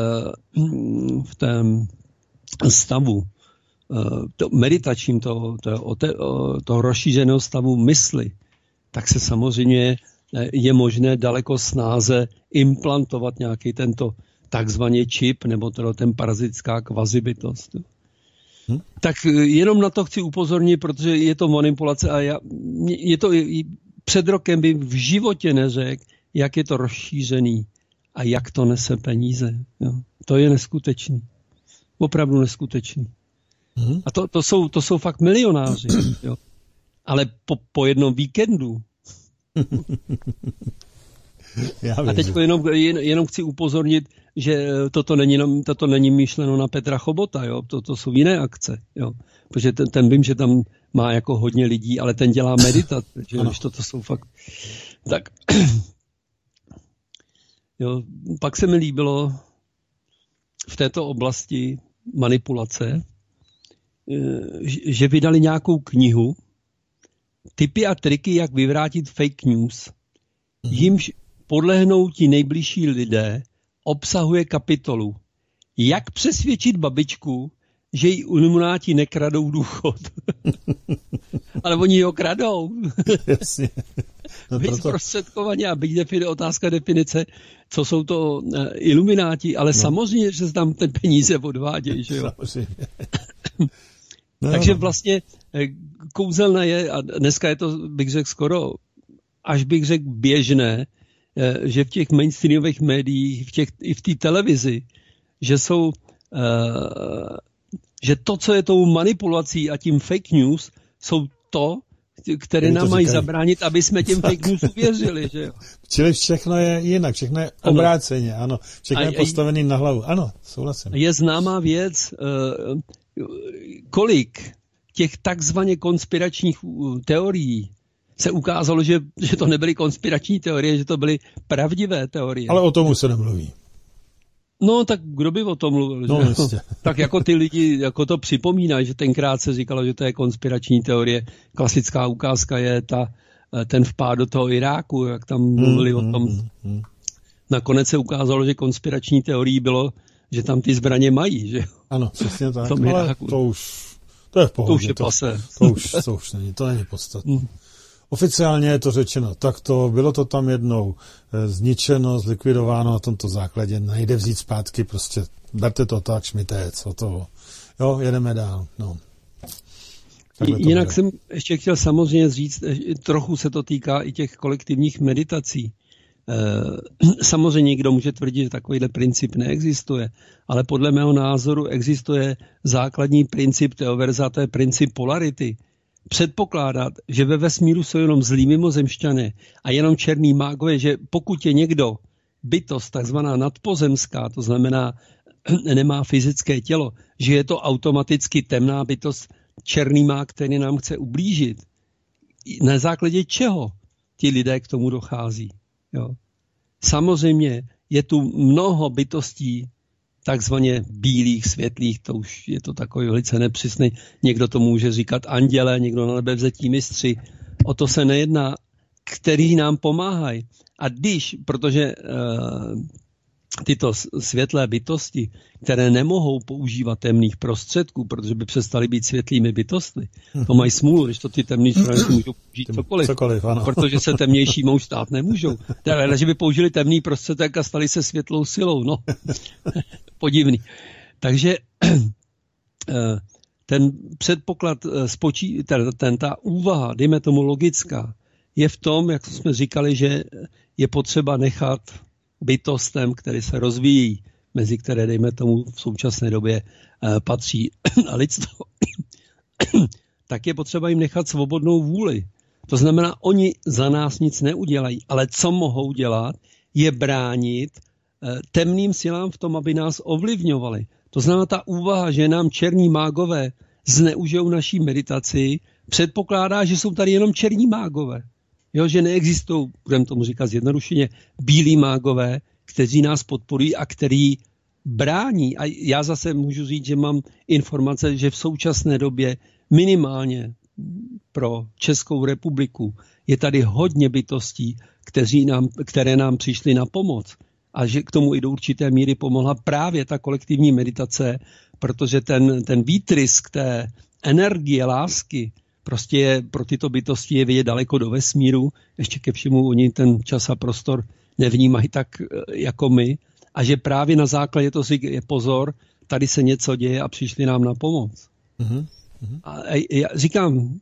stavu meditačním, toho rozšířeného stavu mysli, tak se samozřejmě je možné daleko snáze implantovat nějaký tento takzvaný čip, nebo ten parazitická kvazibytost. Tak jenom na to chci upozornit, protože je to manipulace a před rokem by v životě neřekl, jak je to rozšířený a jak to nese peníze. Jo. To je neskutečný. Opravdu neskutečný. A to jsou fakt milionáři. Jo. Ale po jednom víkendu. A teď jenom chci upozornit, že toto není myšleno na Petra Chobota, jo? To jsou jiné akce, jo? Protože ten vím, že tam má jako hodně lidí, ale ten dělá meditace, že toto jsou fakt... Tak, jo, pak se mi líbilo v této oblasti manipulace, že vydali nějakou knihu Tipy a triky, jak vyvrátit fake news. Jimž podlehnou ti nejbližší lidé, obsahuje kapitolu Jak přesvědčit babičku, že jí ilumináti nekradou důchod. Ale oni ho kradou. Jasně. No zprostředkovaně a otázka definice, co jsou to ilumináti, ale samozřejmě, že se tam ten peníze odvádějí. Že jo? Takže vlastně kouzelné je, a dneska je to, bych řekl, skoro, až bych řekl běžné, že v těch mainstreamových médiích, i v té televizi, že to, co je tou manipulací a tím fake news, jsou to, které nám mají zabránit, aby jsme těm fake news uvěřili, že jo. Čili všechno je jinak, všechno je obráceně, ano. Všechno je postavený na hlavu. Ano, souhlasím. Je známá věc, kolik těch takzvaně konspiračních teorií se ukázalo, že to nebyly konspirační teorie, že to byly pravdivé teorie. Ale o tomu se nemluví. No, tak kdo by o tom mluvil? No, tak jako ty lidi jako to připomínají, že tenkrát se říkalo, že to je konspirační teorie. Klasická ukázka je ten vpád do toho Iráku, jak tam mluvili o tom. Nakonec se ukázalo, že konspirační teorií bylo, že tam ty zbraně mají, že? Ano, přesně tak. Ale to je v pohodě. To už je pase. To není podstatné. Oficiálně je to řečeno takto, bylo to tam jednou zničeno, zlikvidováno, na tomto základě nejde vzít zpátky, prostě berte to tak, šmitec, o toho. Jo, jedeme dál, no. Jinak jsem ještě chtěl samozřejmě říct, trochu se to týká i těch kolektivních meditací. Samozřejmě někdo může tvrdit, že takovýhle princip neexistuje, ale podle mého názoru existuje základní princip teoverza, to je princip polarity. Předpokládat, že ve vesmíru jsou jenom zlí mimozemšťané a jenom černý mágové, že pokud je někdo bytost takzvaná nadpozemská, to znamená nemá fyzické tělo, že je to automaticky temná bytost, černý mág, který nám chce ublížit. Na základě čeho ti lidé k tomu dochází? Jo. Samozřejmě je tu mnoho bytostí takzvaně bílých, světlých, to už je to takový velice nepřesný. Někdo to může říkat anděle, někdo na nebe vzetí mistři. O to se nejedná, kteří nám pomáhají. A protože tyto světlé bytosti, které nemohou používat temných prostředků, protože by přestaly být světlými bytostmi, to mají smůlu, když to ty temní strany můžou použít cokoliv, protože se temnější mou stát nemůžou. Ale že by použili temný prostředek a stali se světlou silou, no, podivný. Takže ten předpoklad, ta úvaha, dejme tomu logická, je v tom, jak jsme říkali, že je potřeba nechat bytostem, které se rozvíjí, mezi které, dejme tomu, v současné době patří lidstvo, tak je potřeba jim nechat svobodnou vůli. To znamená, oni za nás nic neudělají, ale co mohou dělat, je bránit temným silám v tom, aby nás ovlivňovali. To znamená, ta úvaha, že nám černí mágové zneužijou naší meditaci, předpokládá, že jsou tady jenom černí mágové. Jo, že neexistují, budeme tomu říkat zjednodušeně, bílí mágové, kteří nás podporují a který brání. A já zase můžu říct, že mám informace, že v současné době minimálně pro Českou republiku je tady hodně bytostí, které nám přišly na pomoc. A že k tomu i do určité míry pomohla právě ta kolektivní meditace, protože ten výtrysk té energie, lásky, prostě je, pro tyto bytosti je vidět daleko do vesmíru, ještě ke všemu oni ten čas a prostor nevnímají tak jako my, a že právě na základě toho si je pozor, tady se něco děje a přišli nám na pomoc. A já říkám,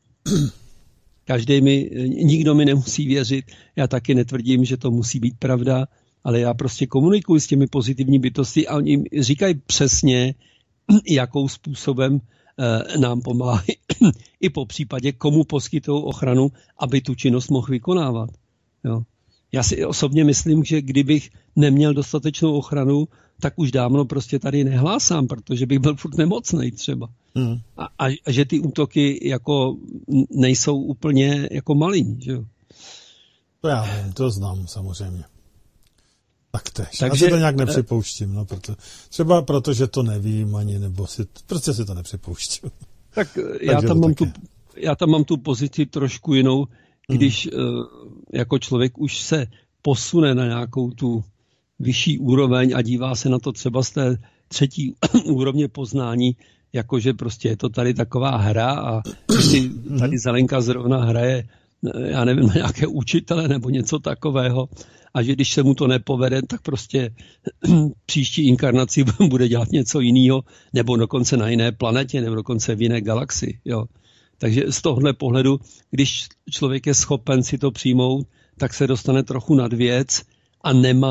nikdo mi nemusí věřit, já taky netvrdím, že to musí být pravda, ale já prostě komunikuji s těmi pozitivní bytosti a oni říkají přesně, jakou způsobem nám pomáhají i po případě, komu poskytují ochranu, aby tu činnost mohl vykonávat. Jo. Já si osobně myslím, že kdybych neměl dostatečnou ochranu, tak už dávno prostě tady nehlásám, protože bych byl furt nemocnej třeba. A že ty útoky jako nejsou úplně jako malý. Že jo. To já vím, to znám samozřejmě. Takže já si to nějak nepřipouštím, no, třeba protože to nevím ani, nebo prostě si to nepřipouštím. Tak já tam mám tu pozici trošku jinou, když jako člověk už se posune na nějakou tu vyšší úroveň a dívá se na to třeba z té třetí úrovně poznání, jakože prostě je to tady taková hra a si tady Zelenka zrovna hraje já nevím, na nějaké učitele nebo něco takového a že když se mu to nepovede, tak prostě příští inkarnaci bude dělat něco jiného nebo dokonce na jiné planetě nebo dokonce v jiné galaxii. Jo. Takže z tohohle pohledu, když člověk je schopen si to přijmout, tak se dostane trochu nad věc a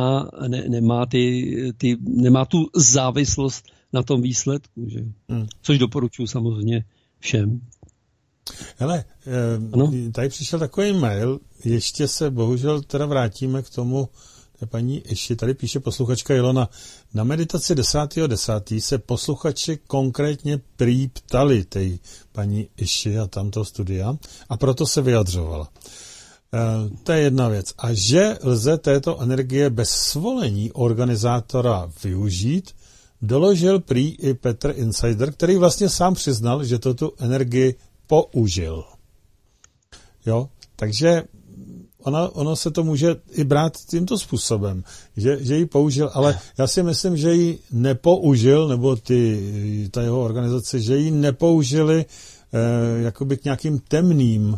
nemá tu závislost na tom výsledku. Že? Což doporučuji samozřejmě všem. Hele, tady přišel takový mail, ještě se bohužel teda vrátíme k tomu, paní Iši, tady píše posluchačka Ilona, na meditaci 10.10. se posluchači konkrétně prý ptali tej paní Iši a tamto studia a proto se vyjadřovala. To je jedna věc. A že lze této energie bez svolení organizátora využít, doložil prý i Petr Insider, který vlastně sám přiznal, že tu energii použil. Jo, takže ono se to může i brát tímto způsobem, že ji použil, ale já si myslím, že ji nepoužil, nebo ta jeho organizace, že ji nepoužili jakoby k nějakým temným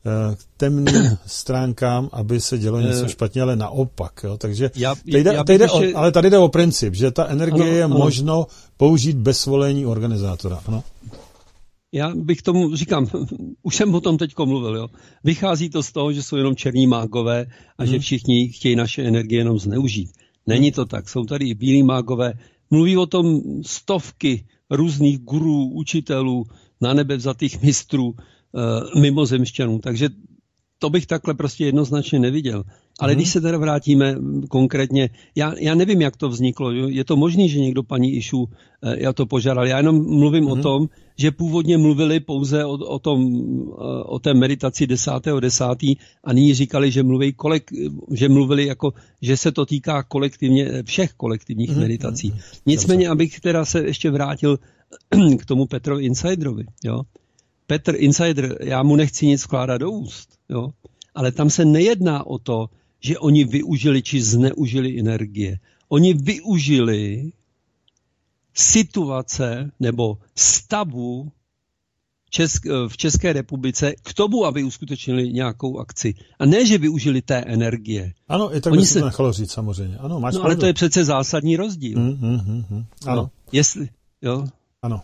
stránkám, aby se dělo něco špatně, ale naopak. Jo? Takže ale tady jde o princip, že ta energie je možno použít bez svolení organizátora. Ano? Já bych tomu říkám, už jsem o tom teďko mluvil, jo. Vychází to z toho, že jsou jenom černí mágové a že všichni chtějí naše energie jenom zneužít. Není to tak, jsou tady i bílí mágové. Mluví o tom stovky různých gurů, učitelů, na nebe vzatých mistrů, mimozemšťanů. Takže to bych takhle prostě jednoznačně neviděl. Ale když se teda vrátíme konkrétně, já nevím, jak to vzniklo. Je to možné, že někdo paní Išu já to požádal. Já jenom mluvím o tom, že původně mluvili pouze o té meditaci 10.10. a nyní říkali, že mluvili jako, že se to týká kolektivně, všech kolektivních meditací. Nicméně, abych teda se ještě vrátil k tomu Petrovi Insiderovi. Jo? Petr Insider, já mu nechci nic vkládat do úst, jo? Ale tam se nejedná o to, že oni využili či zneužili energie. Oni využili situace nebo stavu v České republice k tomu, aby uskutečnili nějakou akci. A ne, že využili té energie. Ano, i tak by se to nechalo říct samozřejmě. Ano, máš ale to je přece zásadní rozdíl. Ano. No, jestli, jo? Ano.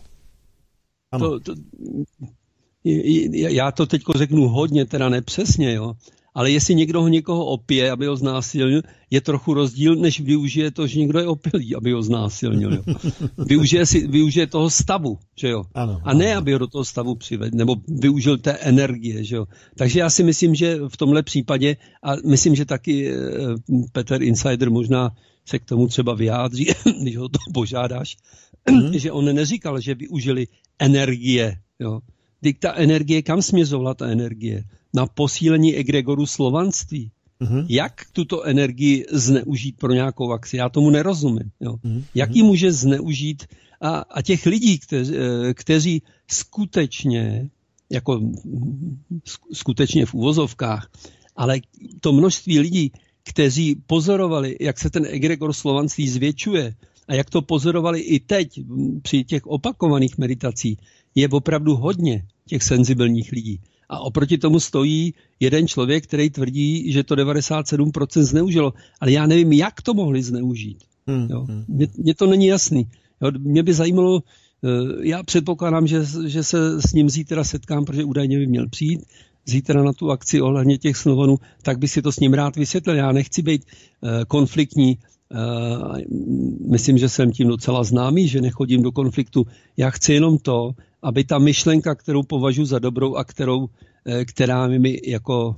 Já to teďko řeknu hodně, teda nepřesně, jo. Ale jestli někdo někoho opije, aby ho znásilnil, je trochu rozdíl, než využije to, že někdo je opilý, aby ho znásilnil. Jo. Využije toho stavu, že jo. Ano, a ne, aby ho do toho stavu přivedl, nebo využil té energie, že jo. Takže já si myslím, že v tomhle případě, a myslím, že taky Petr Insider možná se k tomu třeba vyjádří, když ho to požádáš, že on neříkal, že využili energie, jo. Ta energie, kam směřovala ta energie? Na posílení egregoru slovanství. Jak tuto energii zneužít pro nějakou akci? Já tomu nerozumím. Jo. Jak ji může zneužít? A těch lidí, kteří skutečně, jako skutečně v uvozovkách, ale to množství lidí, kteří pozorovali, jak se ten egregor slovanství zvětšuje a jak to pozorovali i teď při těch opakovaných meditacích, je opravdu hodně těch senzibilních lidí. A oproti tomu stojí jeden člověk, který tvrdí, že to 97% zneužilo. Ale já nevím, jak to mohli zneužít. Mně to není jasný. Jo, mě by zajímalo, já předpokládám, že se s ním zítra setkám, protože údajně by měl přijít zítra na tu akci ohledně těch Slovanů, tak by si to s ním rád vysvětlil. Já nechci být konfliktní. Myslím, že jsem tím docela známý, že nechodím do konfliktu. Já chci jenom to, aby ta myšlenka, kterou považuji za dobrou a která mi jako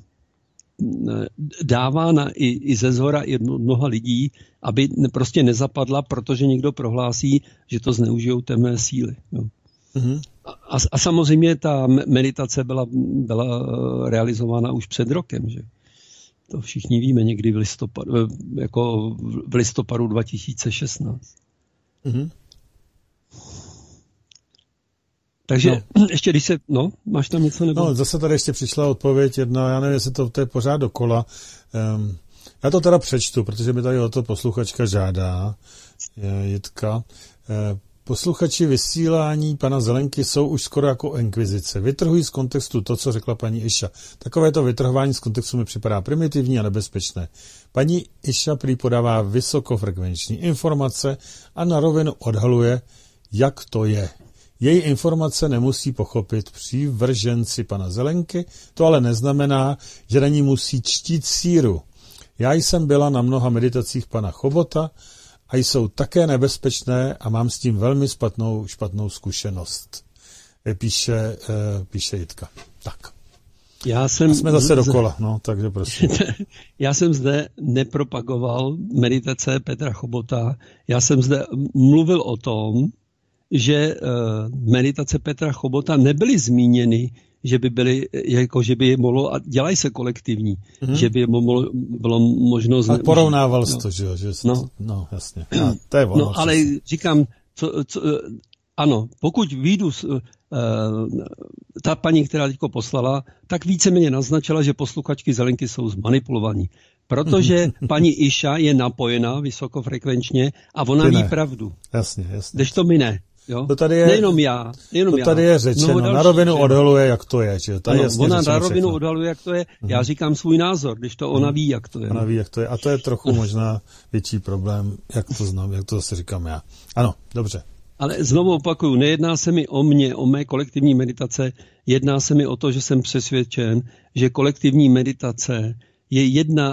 dávána i ze zhora i mnoha lidí, aby prostě nezapadla, protože někdo prohlásí, že to zneužijou temné síly. Jo. A samozřejmě ta meditace byla realizována už před rokem, že? To všichni víme, někdy v listopadu 2016. Takže ještě když se... máš tam něco? Nebo? Zase tady ještě přišla odpověď jedna, já nevím, jestli to je pořád dokola. Já to teda přečtu, protože mi tady o to posluchačka žádá, Jitka. Posluchači vysílání pana Zelenky jsou už skoro jako inkvizice. Vytrhují z kontextu to, co řekla paní Iša. Takovéto vytrhování z kontextu mi připadá primitivní a nebezpečné. Paní Iša prý podává vysokofrekvenční informace a na rovinu odhaluje, jak to je. Její informace nemusí pochopit přívrženci pana Zelenky, to ale neznamená, že na ní musí čtít síru. Já jsem byla na mnoha meditacích pana Chobota a jsou také nebezpečné a mám s tím velmi špatnou zkušenost. Píše Jitka. Tak. Jsme zase dokola, no, takže prosím. Já jsem zde nepropagoval meditace Petra Chobota, já jsem zde mluvil o tom, že meditace Petra Chobota nebyly zmíněny, že by byly, jako že by je mohlo, a dělají se kolektivní, že by je bylo možno zneužít. A porovnával jsi to, že jo? No, jasně. To je ono. No, ale říkám, ano, pokud vyjdu, ta paní, která teďko poslala, tak víceméně naznačila, že posluchačky Zelenky jsou zmanipulovaní. Protože paní Iša je napojená vysokofrekvenčně a ona ví pravdu. Jasně. Kdežto my ne. Jo? To tady je, nejenom já. To tady je řečeno, na rovinu odhaluje, jak to je. Že? Ano, ona na rovinu odhaluje, jak to je. Já říkám svůj názor, když to ona ví, jak to je. Ona ví, jak to je. A to je trochu možná větší problém, jak to znám, jak to zase říkám já. Ano, dobře. Ale znovu opakuju, nejedná se mi o mě, o mé kolektivní meditace, jedná se mi o to, že jsem přesvědčen, že kolektivní meditace je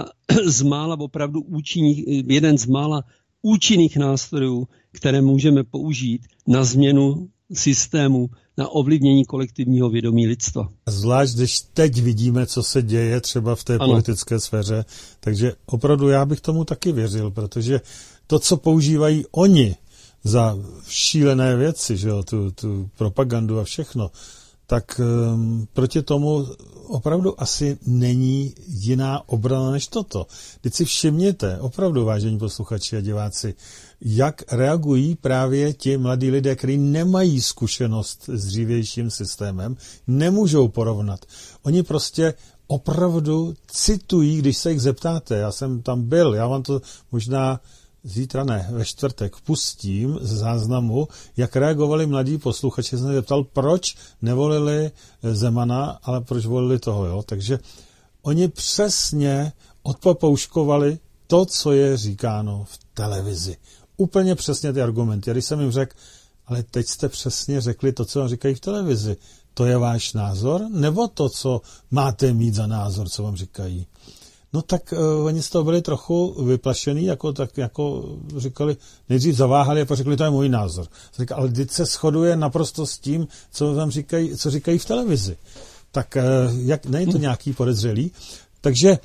jeden z mála účinných nástrojů, které můžeme použít na změnu systému, na ovlivnění kolektivního vědomí lidstva. Zvlášť, když teď vidíme, co se děje třeba v té politické sféře, takže opravdu já bych tomu taky věřil, protože to, co používají oni za šílené věci, že jo, tu propagandu a všechno, tak proti tomu opravdu asi není jiná obrana než toto. Teď si všimněte, opravdu, vážení posluchači a diváci, jak reagují právě ti mladí lidé, kteří nemají zkušenost s dřívějším systémem, nemůžou porovnat. Oni prostě opravdu citují, když se jich zeptáte. Já jsem tam byl, já vám to možná zítra ne, ve čtvrtek pustím z záznamu, jak reagovali mladí posluchači. Jsem se zeptal, proč nevolili Zemana, ale proč volili toho, jo. Takže oni přesně odpopouškovali to, co je říkáno v televizi. Úplně přesně ty argumenty. Když jsem jim řekl, ale teď jste přesně řekli to, co vám říkají v televizi. To je váš názor? Nebo to, co máte mít za názor, co vám říkají? No tak oni z toho byli trochu vyplašený, jako říkali, nejdřív zaváhali a pak řekli, to je můj názor. Říkali, ale teď se shoduje naprosto s tím, co vám říkají, co říkají v televizi. Tak není to nějaký podezřelý? Takže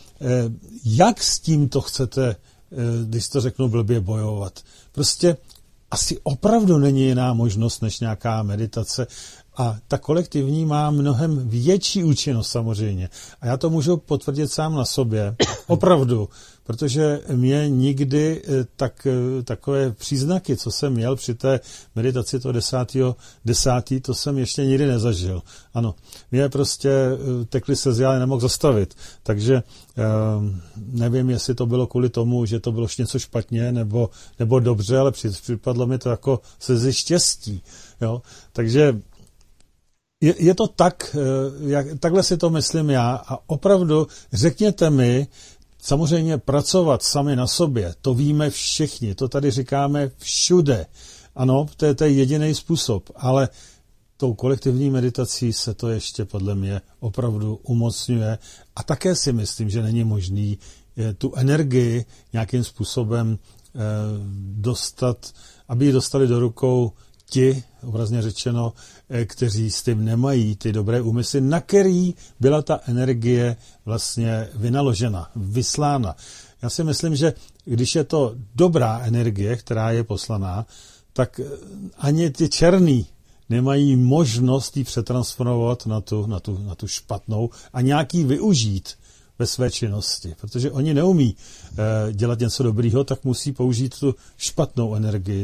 jak s tím to chcete, když to řeknu blbě, bojovat? Prostě asi opravdu není jiná možnost než nějaká meditace. A ta kolektivní má mnohem větší účinnost samozřejmě. A já to můžu potvrdit sám na sobě. Opravdu. Protože mě nikdy takové příznaky, co jsem měl při té meditaci toho 10. to jsem ještě nikdy nezažil. Ano, mě prostě tekly slzy, ale nemohl zastavit. Takže nevím, jestli to bylo kvůli tomu, že to bylo něco špatně nebo dobře, ale připadlo mi to jako slzy štěstí. Jo? Takže je to tak, takhle si to myslím já a opravdu řekněte mi, samozřejmě pracovat sami na sobě, to víme všichni, to tady říkáme všude. Ano, to je jediný způsob, ale tou kolektivní meditací se to ještě podle mě opravdu umocňuje a také si myslím, že není možný tu energii nějakým způsobem dostat, aby ji dostali do rukou ti, obrazně řečeno, kteří s tím nemají ty dobré úmysly, na který byla ta energie vlastně vynaložena, vyslána. Já si myslím, že když je to dobrá energie, která je poslaná, tak ani ty černý nemají možnost ji přetransformovat na tu špatnou a nějaký využít ve své činnosti, protože oni neumí dělat něco dobrýho, tak musí použít tu špatnou energii,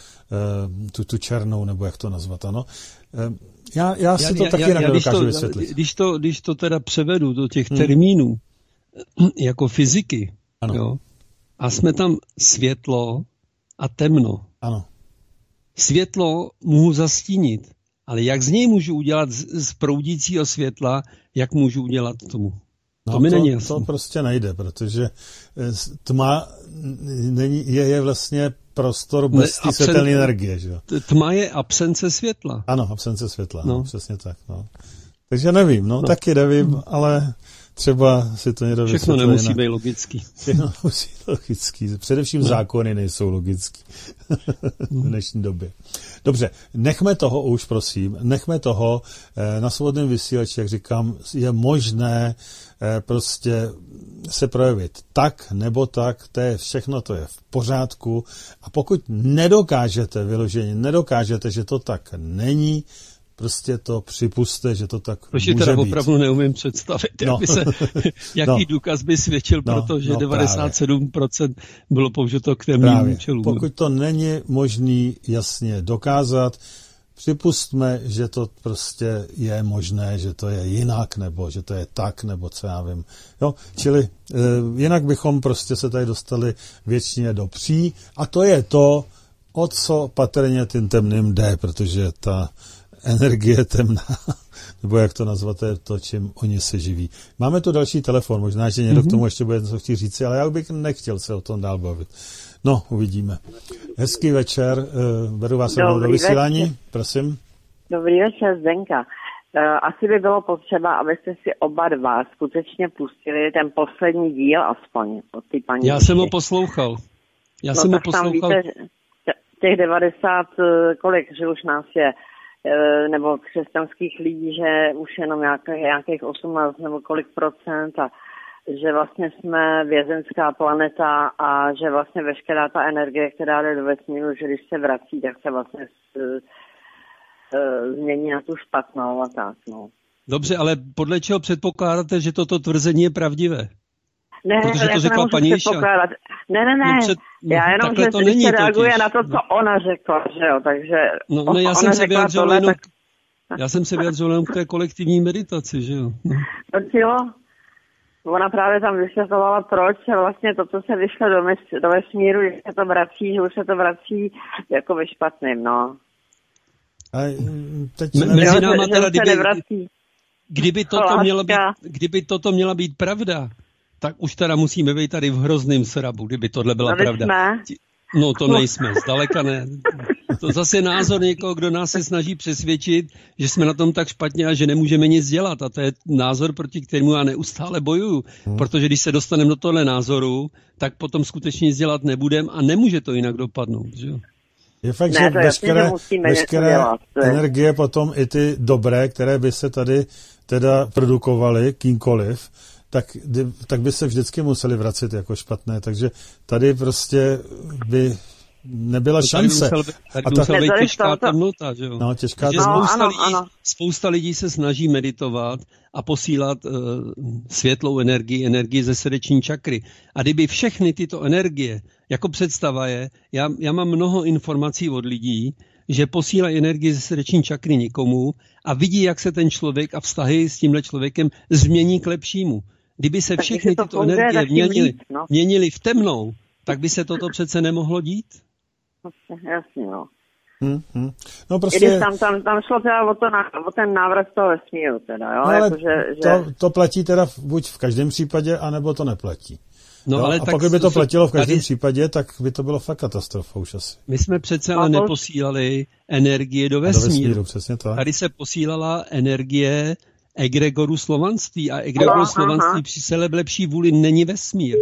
tu černou, nebo jak to nazvat, ano. Já si to taky nedokážu vysvětlit. Když to teda převedu do těch termínů, jako fyziky, jo, a jsme tam světlo a temno. Ano. Světlo můžu zastínit, ale jak z něj můžu udělat z proudícího světla, jak můžu udělat tomu? No, to prostě nejde, protože tma je vlastně prostor bez té světelné energie. Že? Tma je absence světla. Ano, absence světla, no. Přesně tak. No. Takže nevím, taky nevím, ale třeba si to někdo všechno nemusí být logický. Všechno nemusí být logický. Především zákony nejsou logický v dnešní době. Dobře, nechme toho už, prosím. Nechme toho na svobodném vysílači, jak říkám, je možné prostě se projevit tak nebo tak, to je všechno, to je v pořádku. A pokud nedokážete nedokážete, že to tak není, prostě to připuste, že to tak může teda být. Opravdu neumím představit, jaký důkaz by svědčil, protože 97% bylo použito k temným účelům. Pokud to není možný jasně dokázat, připustme, že to prostě je možné, že to je jinak, nebo že to je tak, nebo co já vím. Jo? Čili jinak bychom prostě se tady dostali věčně do pří a to je to, o co patrně tím temným jde, protože ta energie temná, nebo jak to nazvat, to je to, čím oni se živí. Máme tu další telefon, možná, že někdo k tomu ještě bude něco chtít říct, ale já bych nechtěl se o tom dál bavit. No, uvidíme. Hezký večer, beru vás do vysílání, prosím. Dobrý večer, Zdenka. Asi by bylo potřeba, abyste si oba dva skutečně pustili ten poslední díl aspoň od té paní. Já jsem ho poslouchal. Tam víte, těch 90, kolik, že už nás je, nebo křesťanských lidí, že už jenom nějakých 18 nebo kolik procent a že vlastně jsme vězenská planeta a že vlastně veškerá ta energie, která jde do vesmíru, že když se vrací, tak se vlastně změní na tu špatnou a tak, no. Dobře, ale podle čeho předpokládáte, že toto tvrzení je pravdivé? Ne, protože to řekla paní Iša. Ne. Já jenom, že když se reaguje na to, co ona řekla, že jo, takže já jsem se vyjadřil jenom k té kolektivní meditaci, že jo. Jo. Ona právě tam vysvětlovala, proč vlastně to, co se vyšlo do vesmíru, že se to vrací, že už se to vrací jako ve špatným, no. Mezi náma teda, kdyby toto měla být pravda, tak už teda musíme být tady v hrozným srabu, kdyby tohle byla pravda. No to nejsme, zdaleka ne. To zase názor někoho, kdo nás se snaží přesvědčit, že jsme na tom tak špatně a že nemůžeme nic dělat. A to je názor, proti kterému já neustále bojuju. Protože když se dostaneme do tohle názoru, tak potom skutečně nic dělat nebudeme a nemůže to jinak dopadnout. Že? Je fakt, že veškeré energie potom i ty dobré, které by se tady teda produkovaly kýmkoliv, tak by se vždycky museli vracet jako špatné, takže tady prostě by nebyla šance. Tady musela být těžká temnota, že jo? No, těžká temnota. Spousta lidí se snaží meditovat a posílat světlou energii ze srdeční čakry. A kdyby všechny tyto energie, jako představa je, já mám mnoho informací od lidí, že posílají energii ze srdeční čakry někomu a vidí, jak se ten člověk a vztahy s tímhle člověkem změní k lepšímu. Kdyby se všechny tyto energie měnily v temnou, tak by se toto přece nemohlo dít? Jasně, no. No prostě... Tam šlo teda o ten návrat toho vesmíru, teda, jo? No, ale to platí teda buď v každém případě, anebo to neplatí. No, ale a pokud by to platilo v každém případě, tak by to bylo fakt katastrofa už asi. My jsme přece ale neposílali energie do vesmíru. Přesně tak. Tady se posílala energie egregoru slovanství a egregoru slovanství při lepší vůli není vesmír.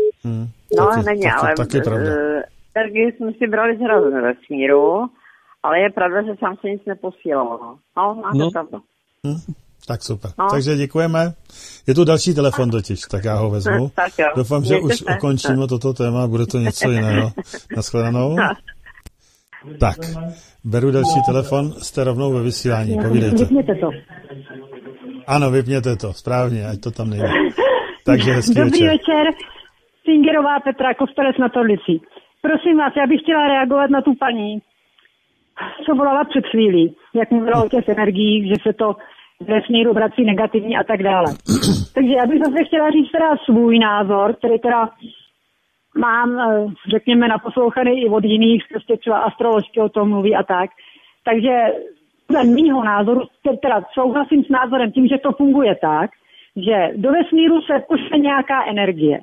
Taky pravda. Energii jsme si brali zrazu ve vesmíru, ale je pravda, že tam se nic neposílalo. No, máte pravdu. Tak super. No. Takže děkujeme. Je tu další telefon totiž, tak já ho vezmu. Doufám, že už ukončíme toto téma, bude to něco jiného. Naschledanou. Tak, beru další telefon, jste rovnou ve vysílání, povídejte. Vypněte to. Ano, vypněte to, správně, ať to tam nejde. Takže hezký Dobrý večer, Fingerová Petra, Kostelec na Torlici. Prosím vás, já bych chtěla reagovat na tu paní, co volala před chvílí, jak mluvila o těch energiích, že se to vesmíru vrací negativní a tak dále. Takže já bych zase chtěla říct teda svůj názor, který teda mám, řekněme, naposlouchaný i od jiných, prostě třeba astroložky o tom mluví a tak. Takže dle mýho názoru, teda souhlasím s názorem tím, že to funguje tak, že do vesmíru se pošle nějaká energie.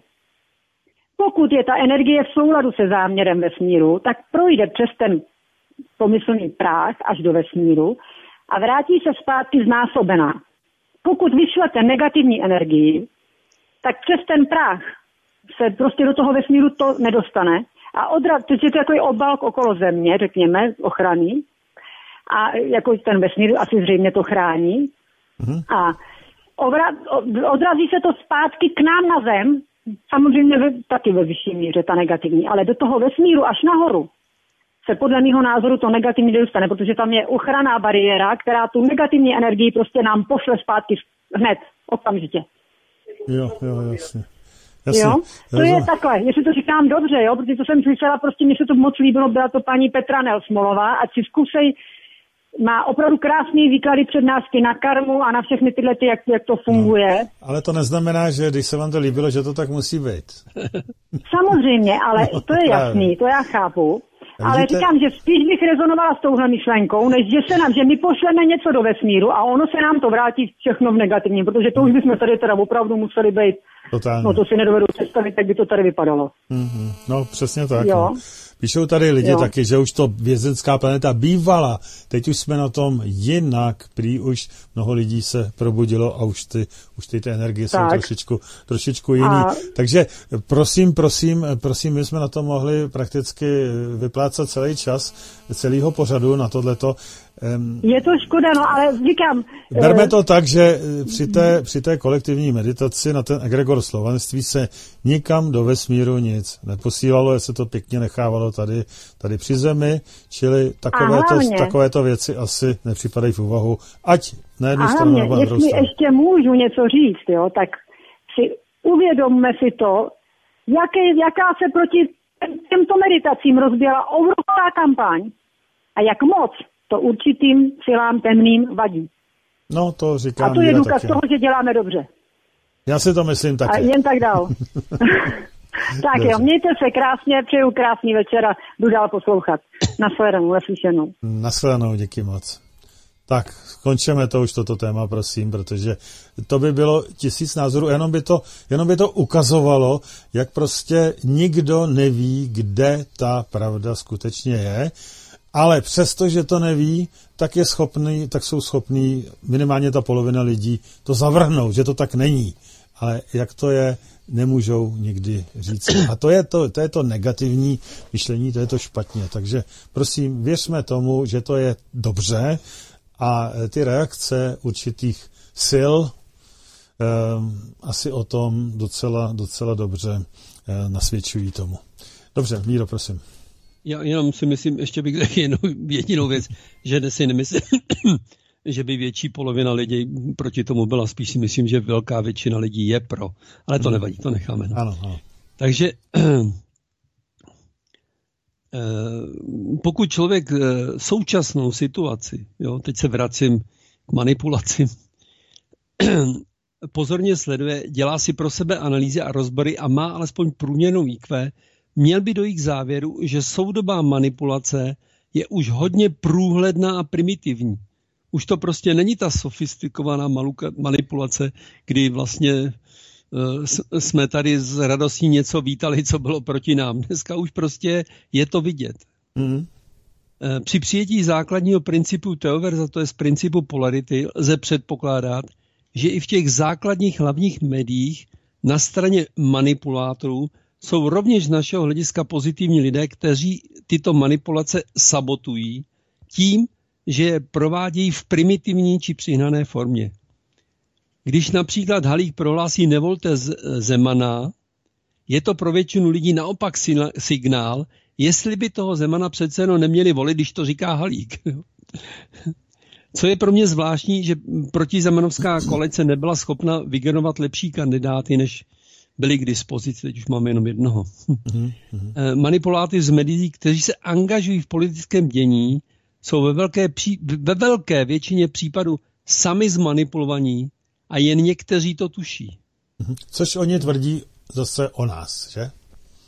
Pokud je ta energie v souladu se záměrem vesmíru, tak projde přes ten pomyslný práh až do vesmíru a vrátí se zpátky znásobená. Pokud vyšlete negativní energii, tak přes ten práh se prostě do toho vesmíru to nedostane a teď je to takový obálk okolo země, řekněme, ochranný, a jako ten vesmír asi zřejmě to chrání. A odrazí se to zpátky k nám na Zem, samozřejmě taky ve vyšší míře ta negativní, ale do toho vesmíru až nahoru se podle mého názoru to negativní nedostane, protože tam je ochranná bariéra, která tu negativní energii prostě nám pošle zpátky hned, okamžitě. Jo, jasně. Jo, to je takhle, jestli to říkám dobře, jo, protože to jsem slyšela, prostě mně se to moc líbilo, byla to paní Petra Nelsmolová, ať si zkusej, má opravdu krásný výklady přednášky na karmu a na všechny tyhle, jak to funguje. No, ale to neznamená, že když se vám to líbilo, že to tak musí být. Samozřejmě, ale to je jasný, to já chápu. Ale říkám, že spíš bych rezonovala s touhle myšlenkou, než že my pošleme něco do vesmíru a ono se nám to vrátí všechno v negativním, protože to už bychom tady teda opravdu museli být. Totálně. No to si nedovedu představit, jak by to tady vypadalo. No přesně tak. Jo. No. Píšou tady lidi taky, že už to vězeňská planeta bývala. Teď už jsme na tom jinak. Prý už mnoho lidí se probudilo a už ty energie jsou trošičku jiný. Takže prosím, my jsme na to mohli prakticky vyplácat celý čas, celého pořadu na tohleto. Je to škoda, no ale říkám... Berme to tak, že při té kolektivní meditaci na ten egregor slovanství se nikam do vesmíru nic neposílalo, se to pěkně nechávalo tady při zemi, čili takovéto věci asi nepřipadají v úvahu, ať na jednu stranu nebo na druhou stranu. Jestli ještě můžu něco říct, jo, tak si uvědomme si to, jaká se proti těmto meditacím rozběhla obrovská kampaň a jak moc to určitým silám temným vadí. No, to říkám. A to je důkaz toho, že děláme dobře. Já si to myslím taky. A jen tak dál. Tak jo, mějte se krásně, přeju krásný večer a jdu dál poslouchat. Naslyšenou. Naslyšenou, díky moc. Tak, skončeme to už toto téma, prosím, protože to by bylo 1000 názorů, jenom by to ukazovalo, jak prostě nikdo neví, kde ta pravda skutečně je, ale přesto, že to neví, tak jsou schopní minimálně ta polovina lidí to zavrhnout, že to tak není. Ale jak to je, nemůžou nikdy říct. A to je to negativní myšlení, to je to špatně. Takže prosím, věřme tomu, že to je dobře a ty reakce určitých sil asi o tom docela dobře nasvědčují tomu. Dobře, Míro, prosím. Já jenom si myslím, ještě bych řekl jedinou věc, že si nemyslím, že by větší polovina lidí proti tomu byla. Spíš si myslím, že velká většina lidí je pro. Ale to nevadí, to necháme. Ano. Takže pokud člověk současnou situaci, jo, teď se vracím k manipulaci, pozorně sleduje, dělá si pro sebe analýzy a rozbory a má alespoň průměrnou IQ, měl by dojít k závěru, že soudobá manipulace je už hodně průhledná a primitivní. Už to prostě není ta sofistikovaná manipulace, kdy vlastně jsme tady z radostí něco vítali, co bylo proti nám. Dneska už prostě je to vidět. Při přijetí základního principu teoverza, to je z principu polarity, lze předpokládat, že i v těch základních hlavních médiích na straně manipulátorů jsou rovněž z našeho hlediska pozitivní lidé, kteří tyto manipulace sabotují tím, že je provádějí v primitivní či přihnané formě. Když například Halík prohlásí nevolte Zemana, je to pro většinu lidí naopak signál, jestli by toho Zemana přece jenom neměli volit, když to říká Halík. Co je pro mě zvláštní, že protizemanovská koalice nebyla schopna vygenerovat lepší kandidáty, než byli k dispozici, teď už máme jenom jednoho. Manipuláty z médií, kteří se angažují v politickém dění, jsou ve velké většině případů sami zmanipulovaní a jen někteří to tuší. Což oni tvrdí zase o nás, že?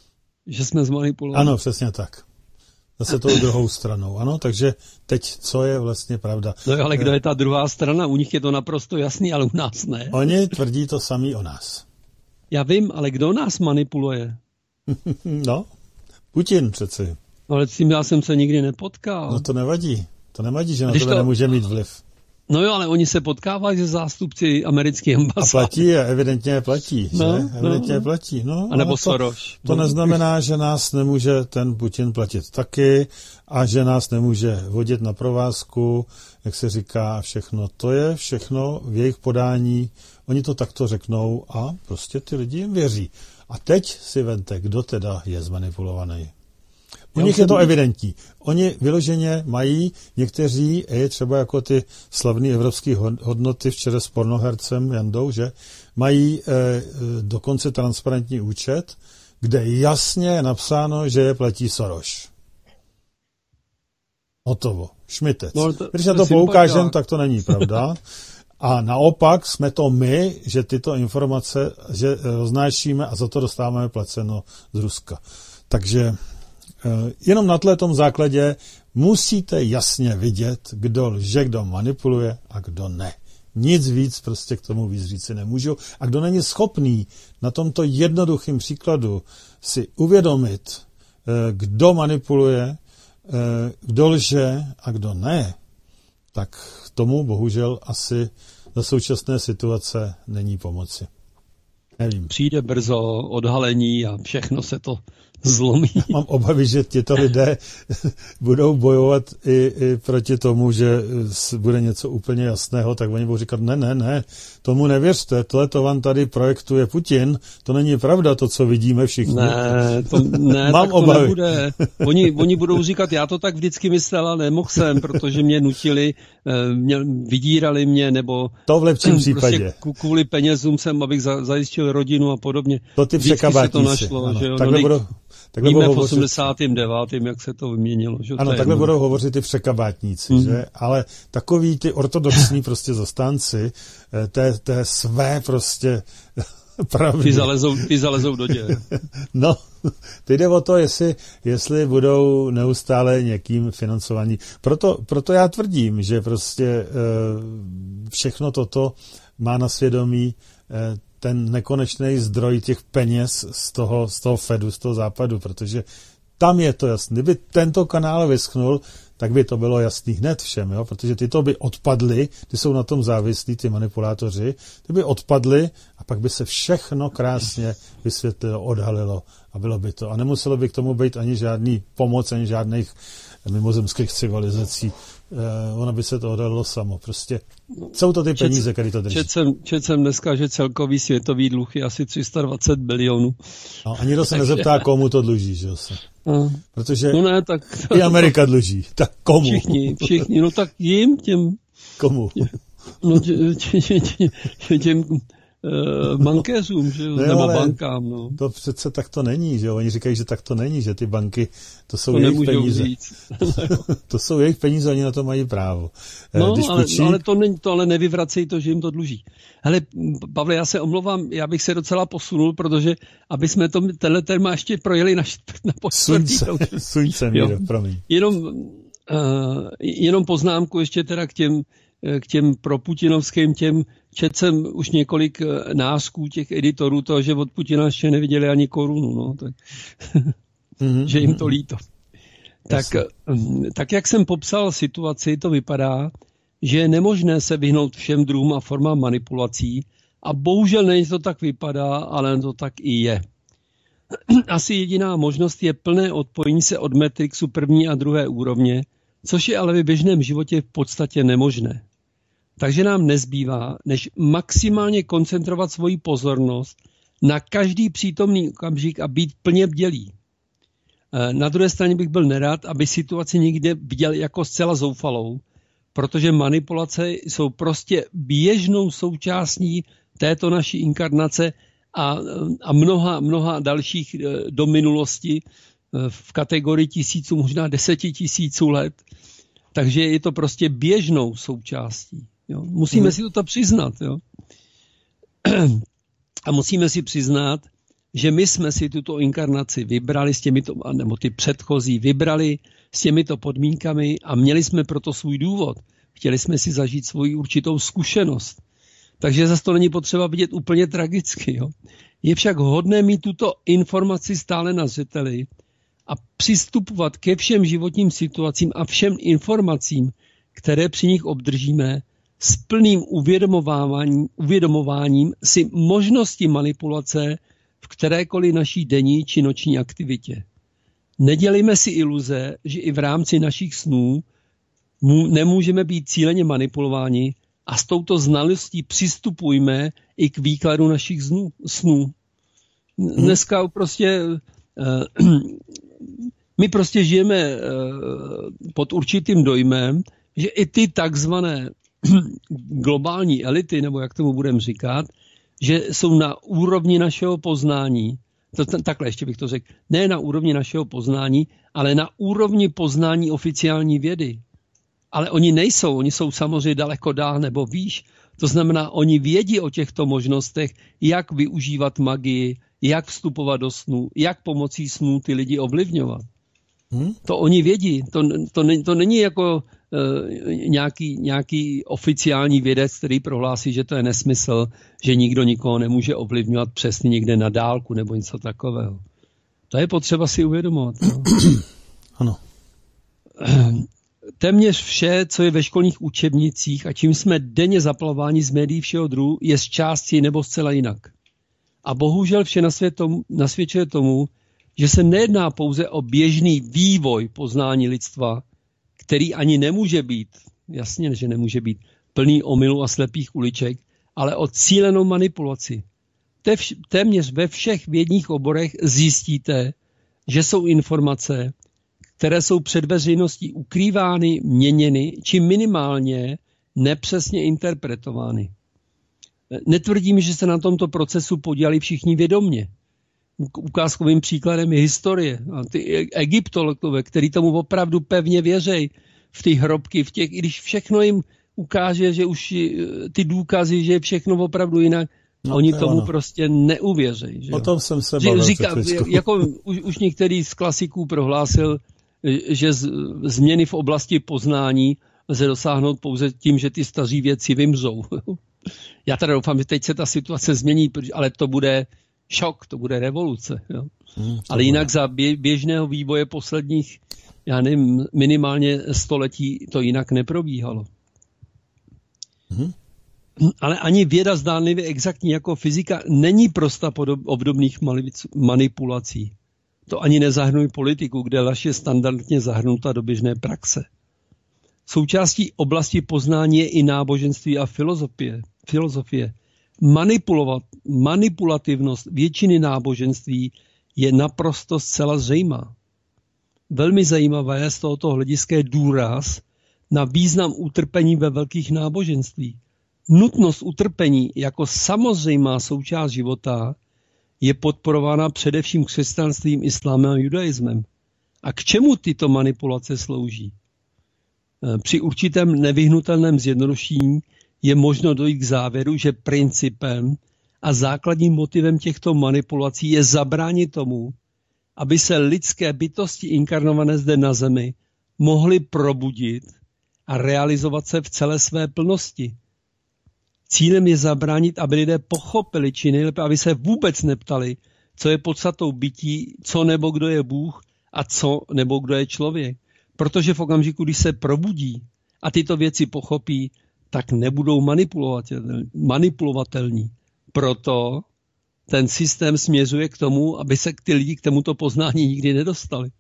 že jsme zmanipulovali. Ano, přesně tak. Zase tou druhou stranou, ano, takže teď, co je vlastně pravda. No ale kdo je ta druhá strana? U nich je to naprosto jasný, ale u nás ne. Oni tvrdí to samý o nás. Já vím, ale kdo nás manipuluje? No, Putin přeci. Ale s tím já jsem se nikdy nepotkal. No to nevadí, že na tebe nemůže mít vliv. No jo, ale oni se potkávají se zástupci amerických ambasád. A platí, evidentně platí, že? Evidentně platí. No, a nebo Soros. To neznamená, že nás nemůže ten Putin platit taky a že nás nemůže vodit na provázku, jak se říká, všechno. To je všechno v jejich podání. Oni to takto řeknou a prostě ty lidi jim věří. A teď si vemte, kdo teda je zmanipulovaný. U nich je to evidentní. Oni vyloženě mají, někteří, třeba jako ty slavné evropské hodnoty včera s pornohercem Jandou, že mají dokonce transparentní účet, kde jasně je napsáno, že je platí Soros. Hotovo. Šmitec. No, když na to poukážem, tak to není pravda. A naopak jsme to my, že tyto informace že roznášíme a za to dostáváme placeno z Ruska. Takže jenom na tom základě musíte jasně vidět, kdo lže, kdo manipuluje a kdo ne. Nic víc prostě k tomu víc říci nemůžu. A kdo není schopný na tomto jednoduchém příkladu si uvědomit, kdo manipuluje, kdo lže a kdo ne, tak tomu bohužel asi za současné situace není pomoci. Nevím. Přijde brzo odhalení a všechno se to zlomí. Mám obavy, že tyto lidé budou bojovat i proti tomu, že bude něco úplně jasného, tak oni budou říkat, ne, tomu nevěřte, tohle vám tady projektuje Putin, to není pravda, to, co vidíme všichni. Ne, mám tak obavy. To nebude. Oni budou říkat, já to tak vždycky myslel, ale nemohl jsem, protože mě nutili, vydírali mě, nebo to v lepším případě. Prostě kvůli penězům jsem, abych zajistil rodinu a podobně. To ty překabátníci. Víme v 89. jak se to vyměnilo. Že? Ano, takhle budou hovořit ty překabátníci, že? Ale takový ty ortodoxní prostě zastánci té své prostě pravdy. Ty zalezou do děje. No, teď jde o to, jestli budou neustále někým financovaní. Proto já tvrdím, že prostě všechno toto má na svědomí ten nekonečný zdroj těch peněz z toho Fedu, z toho západu, protože tam je to jasný. Kdyby tento kanál vyschnul, tak by to bylo jasný hned všem, jo? Protože tyto by odpadly, ty jsou na tom závislí, ty manipulátoři, ty by odpadly a pak by se všechno krásně vysvětlilo, odhalilo a bylo by to. A nemuselo by k tomu být ani žádný pomoc, ani žádných mimozemských civilizací. Ono by se to odhalilo samo. Prostě jsou to ty peníze, které to drží. Četl jsem dneska, že celkový světový dluh je asi 320 bilionů. No, a nikdo se nezeptá, komu to dluží, že jo se. Protože tak i Amerika dluží. Tak komu? Všichni, no tak těm. Komu? No těm bankéřům, že jo, nebo bankám, no. To přece tak to není, že jo, oni říkají, že tak to není, že ty banky, to jsou jejich peníze. To jsou jejich peníze, oni na to mají právo. No, ale to nevyvracejí to, že jim to dluží. Hele, Pavle, já se omlouvám, já bych se docela posunul, protože aby jsme tenhle téma ještě projeli na Suňce, promiň. Jenom poznámku ještě teda k těm proputinovským četl jsem už několik násků těch editorů toho, že od Putina ještě neviděli ani korunu, no, tak, že jim to líto. Tak jak jsem popsal situaci, to vypadá, že je nemožné se vyhnout všem druhům a formám manipulací a bohužel nejen to tak vypadá, ale to tak i je. Asi jediná možnost je plné odpojení se od Matrixu první a druhé úrovně, což je ale ve běžném životě v podstatě nemožné. Takže nám nezbývá, než maximálně koncentrovat svoji pozornost na každý přítomný okamžik a být plně bdělý. Na druhé straně bych byl nerad, aby situaci někde viděl jako zcela zoufalou, protože manipulace jsou prostě běžnou součástí této naší inkarnace a mnoha dalších do minulosti v kategorii tisíců, možná 10 000 let. Takže je to prostě běžnou součástí. Jo? Musíme si to přiznat. Jo? A musíme si přiznat, že my jsme si tuto inkarnaci vybrali s těmito, nebo ty předchozí vybrali s těmito podmínkami a měli jsme proto svůj důvod. Chtěli jsme si zažít svoji určitou zkušenost. Takže zase to není potřeba vidět úplně tragicky. Jo? Je však hodné mít tuto informaci stále na zřeteli a přistupovat ke všem životním situacím a všem informacím, které při nich obdržíme, s plným uvědomováním si možnosti manipulace v kterékoliv naší denní či noční aktivitě. Nedělejme si iluze, že i v rámci našich snů nemůžeme být cíleně manipulováni a s touto znalostí přistupujme i k výkladu našich snů. Dneska prostě my prostě žijeme pod určitým dojmem, že i ty takzvané globální elity, nebo jak tomu budeme říkat, že jsou na úrovni našeho poznání, takhle ještě bych to řekl, ne na úrovni našeho poznání, ale na úrovni poznání oficiální vědy. Ale oni nejsou, oni jsou samozřejmě daleko dál nebo výš. To znamená, oni vědí o těchto možnostech, jak využívat magii, jak vstupovat do snů, jak pomocí snů ty lidi ovlivňovat. To oni vědí. To není jako nějaký oficiální vědec, který prohlásí, že to je nesmysl, že nikdo nikoho nemůže ovlivňovat přesně někde na dálku nebo něco takového. To je potřeba si uvědomovat. No. Ano. Téměř vše, co je ve školních učebnicích a čím jsme denně zaplavováni z médií všeho druhu, je z části nebo zcela jinak. A bohužel vše nasvědčuje tomu, že se nejedná pouze o běžný vývoj poznání lidstva, který ani nemůže být, jasně, že nemůže být plný omylů a slepých uliček, ale o cílenou manipulaci. Téměř ve všech vědních oborech zjistíte, že jsou informace, které jsou před veřejností ukrývány, měněny či minimálně nepřesně interpretovány. Netvrdím, že se na tomto procesu podíleli všichni vědomně. Ukázkovým příkladem je historie. A ty egyptologové, který tomu opravdu pevně věří, v ty hrobky, i když všechno jim ukáže, že už ty důkazy, že je všechno opravdu jinak, oni tomu prostě neuvěří. Že o tom jsem se bavil. Jako už některý z klasiků prohlásil, že změny v oblasti poznání lze dosáhnout pouze tím, že ty staří vědci vymřou. Já teda doufám, že teď se ta situace změní, ale to bude šok, to bude revoluce. Jo? Ale jinak za běžného vývoje posledních, já nevím, minimálně století to jinak neprobíhalo. Ale ani věda zdánlivě exaktní jako fyzika není prosta obdobných manipulací. To ani nezahrnuje politiku, kde lež je standardně zahrnuta do běžné praxe. Součástí oblasti poznání je i náboženství a filozofie. Manipulativnost většiny náboženství je naprosto zcela zřejmá. Velmi zajímavé je z tohoto hlediska důraz na význam utrpení ve velkých náboženství. Nutnost utrpení jako samozřejmá součást života je podporována především křesťanstvím, islámem a judaismem. A k čemu tyto manipulace slouží? Při určitém nevyhnutelném zjednodušení je možno dojít k závěru, že principem a základním motivem těchto manipulací je zabránit tomu, aby se lidské bytosti inkarnované zde na zemi mohly probudit a realizovat se v celé své plnosti. Cílem je zabránit, aby lidé pochopili, či nejlépe, aby se vůbec neptali, co je podstatou bytí, co nebo kdo je Bůh a co nebo kdo je člověk. Protože v okamžiku, když se probudí a tyto věci pochopí, tak nebudou manipulovatelní. Proto ten systém směřuje k tomu, aby se ty lidi k tomuto poznání nikdy nedostali.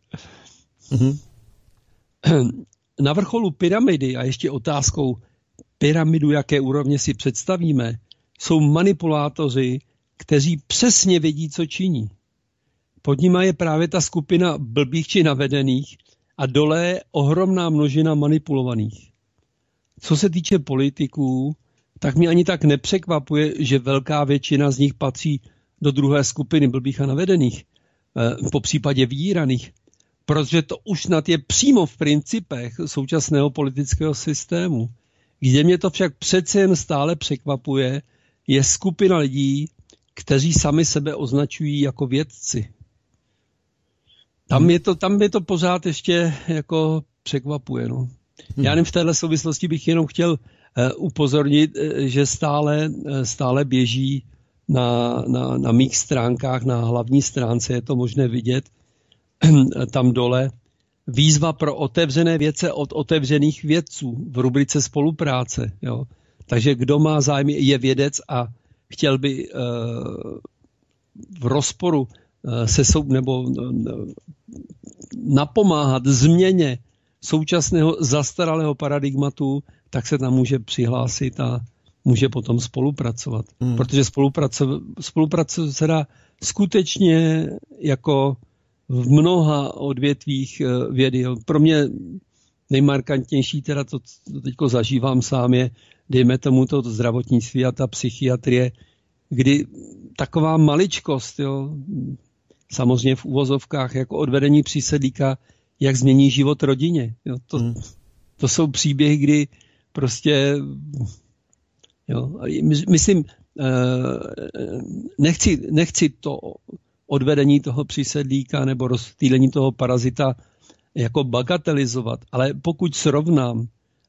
Na vrcholu pyramidy a ještě otázkou pyramidu, jaké úrovně si představíme, jsou manipulátoři, kteří přesně vědí, co činí. Pod nimi je právě ta skupina blbých či navedených a dole je ohromná množina manipulovaných. Co se týče politiků, tak mě ani tak nepřekvapuje, že velká většina z nich patří do druhé skupiny blbých a navedených, po případě vydíraných, protože to už snad je přímo v principech současného politického systému. Kde mě to však přece jen stále překvapuje, je skupina lidí, kteří sami sebe označují jako vědci. Tam je to pořád ještě jako překvapuje. No. Já nevím, v téhle souvislosti bych jenom chtěl upozornit, že stále běží na mých stránkách, na hlavní stránce, je to možné vidět tam dole, výzva pro otevřené vědce od otevřených vědců v rubrice spolupráce. Jo. Takže kdo má zájem, je vědec a chtěl by v rozporu nebo napomáhat změně současného zastaralého paradigmatu, tak se tam může přihlásit a může potom spolupracovat. Protože spolupracovat se dá skutečně jako v mnoha odvětvích vědy. Pro mě nejmarkantnější, teda to teďko zažívám sám, je, dejme tomu, to zdravotnictví a ta psychiatrie, kdy taková maličkost, jo, samozřejmě v uvozovkách, jako odvedení přísedlíka, jak změní život rodině. Jo, to jsou příběhy, kdy prostě, jo, myslím, nechci to odvedení toho přísedlíka nebo rozptýlení toho parazita jako bagatelizovat, ale pokud srovnám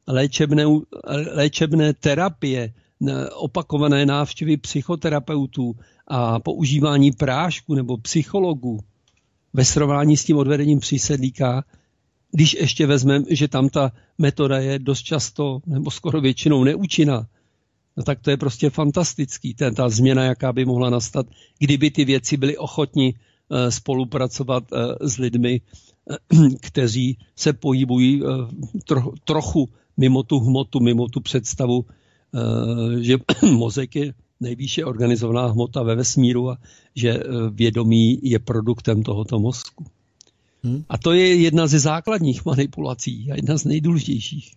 léčebné terapie, opakované návštěvy psychoterapeutů a používání prášku nebo psychologů ve srovnání s tím odvedením přísedlíka, když ještě vezmeme, že tam ta metoda je dost často nebo skoro většinou neúčinná, no tak to je prostě fantastický. Ta změna, jaká by mohla nastat, kdyby ty věci byly ochotní spolupracovat s lidmi, kteří se pohybují trochu mimo tu hmotu, mimo tu představu, že mozek je nejvýše organizovaná hmota ve vesmíru a že vědomí je produktem tohoto mozku. A to je jedna ze základních manipulací a jedna z nejdůležitějších.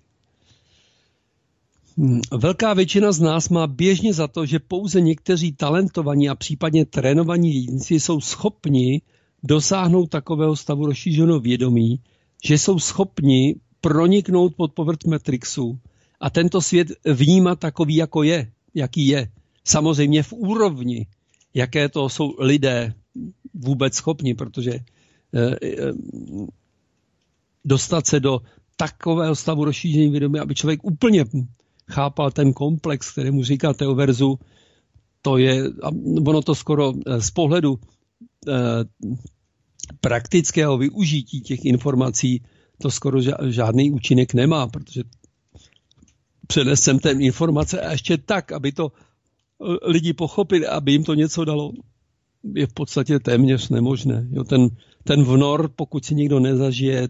Velká většina z nás má běžně za to, že pouze někteří talentovaní a případně trénovaní jedinci jsou schopni dosáhnout takového stavu rozšířeného vědomí, že jsou schopni proniknout pod povrch Matrixu a tento svět vnímat takový, jako je, jaký je. Samozřejmě v úrovni, jaké to jsou lidé vůbec schopni, protože dostat se do takového stavu rozšíření vědomí, aby člověk úplně chápal ten komplex, kterému říká Teoverzu, to je, ono to skoro z pohledu praktického využití těch informací, to skoro žádný účinek nemá, protože přenesem ten informace a ještě tak, aby to lidi pochopili, aby jim to něco dalo, je v podstatě téměř nemožné. Jo, ten vnor, pokud si někdo nezažije,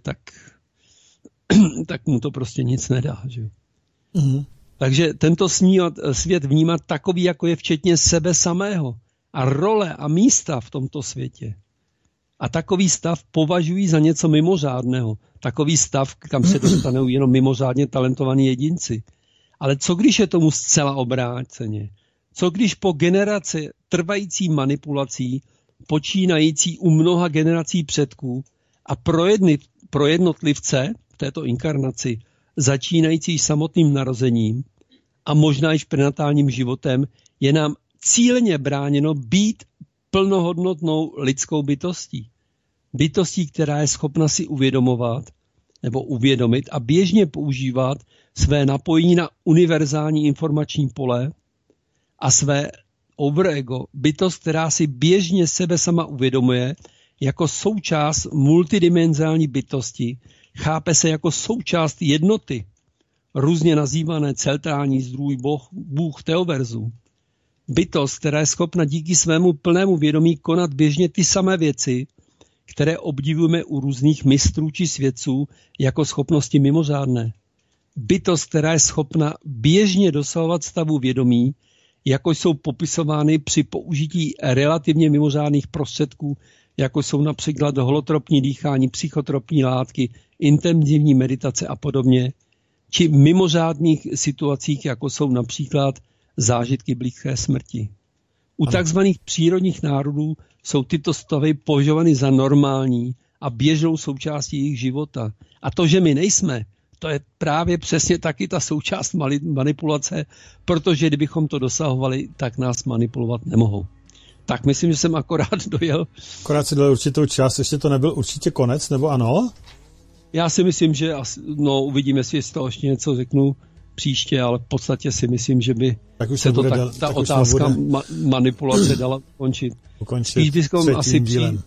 tak mu to prostě nic nedá. Že? Takže tento svět vnímat takový, jako je včetně sebe samého a role a místa v tomto světě. A takový stav považují za něco mimořádného. Takový stav, kam se dostanou jenom mimořádně talentovaní jedinci. Ale co když je tomu zcela obráceně? Co když po generaci trvající manipulací, počínající u mnoha generací předků a pro jednotlivce v této inkarnaci, začínající samotným narozením a možná i prenatálním životem, je nám cíleně bráněno být plnohodnotnou lidskou bytostí. Bytostí, která je schopna si uvědomovat nebo uvědomit a běžně používat své napojení na univerzální informační pole a své overego, bytost, která si běžně sebe sama uvědomuje jako součást multidimenzální bytosti, chápe se jako součást jednoty, různě nazývané celtrální zdrůj Bůh Teoverzu. Bytost, která je schopna díky svému plnému vědomí konat běžně ty samé věci, které obdivujeme u různých mistrů či svědců jako schopnosti mimořádné. Bytost, která je schopna běžně dosahovat stavu vědomí, jako jsou popisovány při použití relativně mimořádných prostředků, jako jsou například holotropní dýchání, psychotropní látky, intenzivní meditace a podobně, či mimořádných situacích, jako jsou například zážitky blízké smrti. U takzvaných přírodních národů jsou tyto stavy považovány za normální a běžnou součástí jejich života. A to, že my nejsme, to je právě přesně taky ta součást manipulace, protože kdybychom to dosahovali, tak nás manipulovat nemohou. Tak myslím, že jsem akorát dojel. Akorát si dojel určitou část, ještě to nebyl určitě konec, nebo ano? Já si myslím, že uvidíme, jestli z toho ještě něco řeknu příště, ale v podstatě si myslím, že by se to ta otázka manipulace dala ukončit. Spíš bychom asi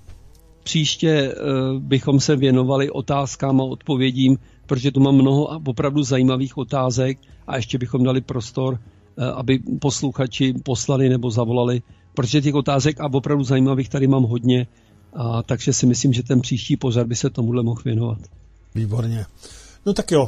příště bychom se věnovali otázkám a odpovědím, protože tu mám mnoho opravdu zajímavých otázek a ještě bychom dali prostor, aby posluchači poslali nebo zavolali, protože těch otázek a opravdu zajímavých tady mám hodně, takže si myslím, že ten příští pořad by se tomuhle mohl věnovat. Výborně. No tak jo,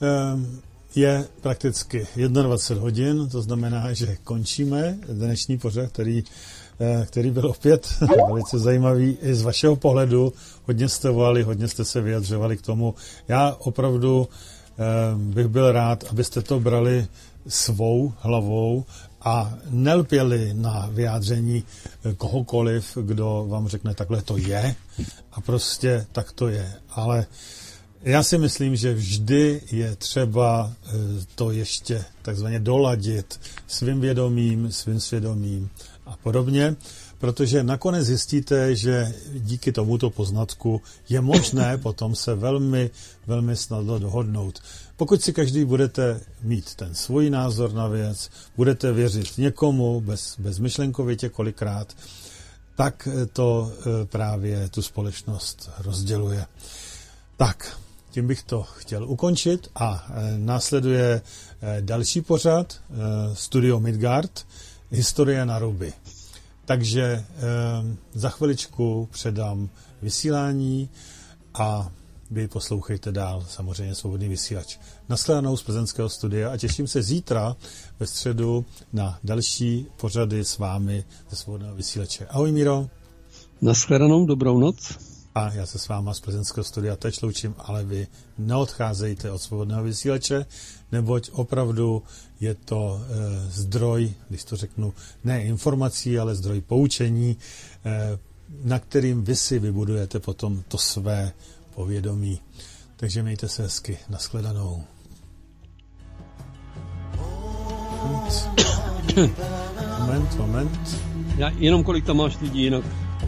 je prakticky 21 hodin, to znamená, že končíme dnešní pořad, který byl opět velice zajímavý i z vašeho pohledu. Hodně jste volali, hodně jste se vyjadřovali k tomu. Já opravdu bych byl rád, abyste to brali svou hlavou a nelpěli na vyjádření kohokoliv, kdo vám řekne, takhle to je a prostě tak to je. Ale já si myslím, že vždy je třeba to ještě takzvaně doladit svým vědomím, svým svědomím a podobně, protože nakonec zjistíte, že díky tomuto poznatku je možné potom se velmi, velmi snadno dohodnout. Pokud si každý budete mít ten svůj názor na věc, budete věřit někomu bezmyšlenkovitě kolikrát, tak to právě tu společnost rozděluje. Tak, tím bych to chtěl ukončit a následuje další pořad Studio Midgard, Historie na ruby. Takže za chviličku předám vysílání a vy poslouchejte dál samozřejmě Svobodný vysílač. Nashledanou z plzeňského studia a těším se zítra ve středu na další pořady s vámi ze Svobodného vysílače. Ahoj Míro. Nashledanou, dobrou noc. A já se s váma z plzeňského studia teď loučím, ale vy neodcházejte od Svobodného vysílače, neboť opravdu je to zdroj, když to řeknu, ne informací, ale zdroj poučení, na kterým vy si vybudujete potom to své povědomí. Takže mějte se hezky. Nashledanou. Moment. Já jenom kolik tam máš lidí jinak.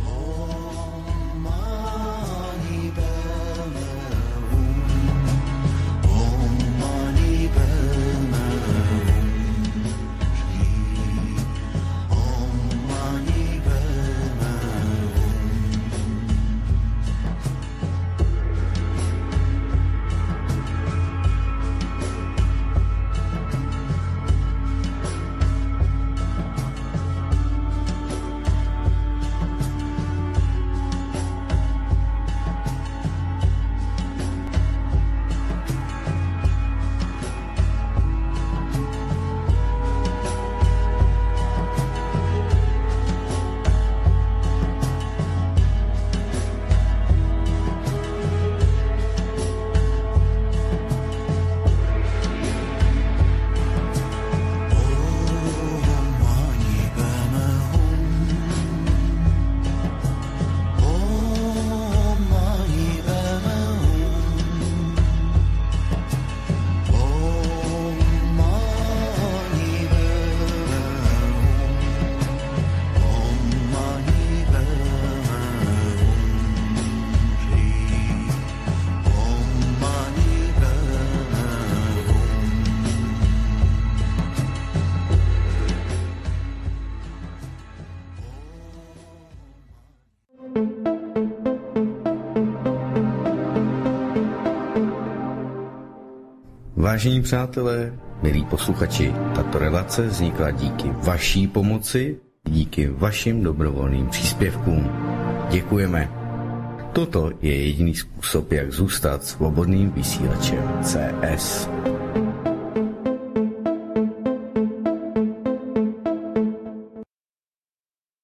Vážení přátelé, milí posluchači, tato relace vznikla díky vaší pomoci, díky vašim dobrovolným příspěvkům. Děkujeme. Toto je jediný způsob, jak zůstat svobodným vysílačem CS.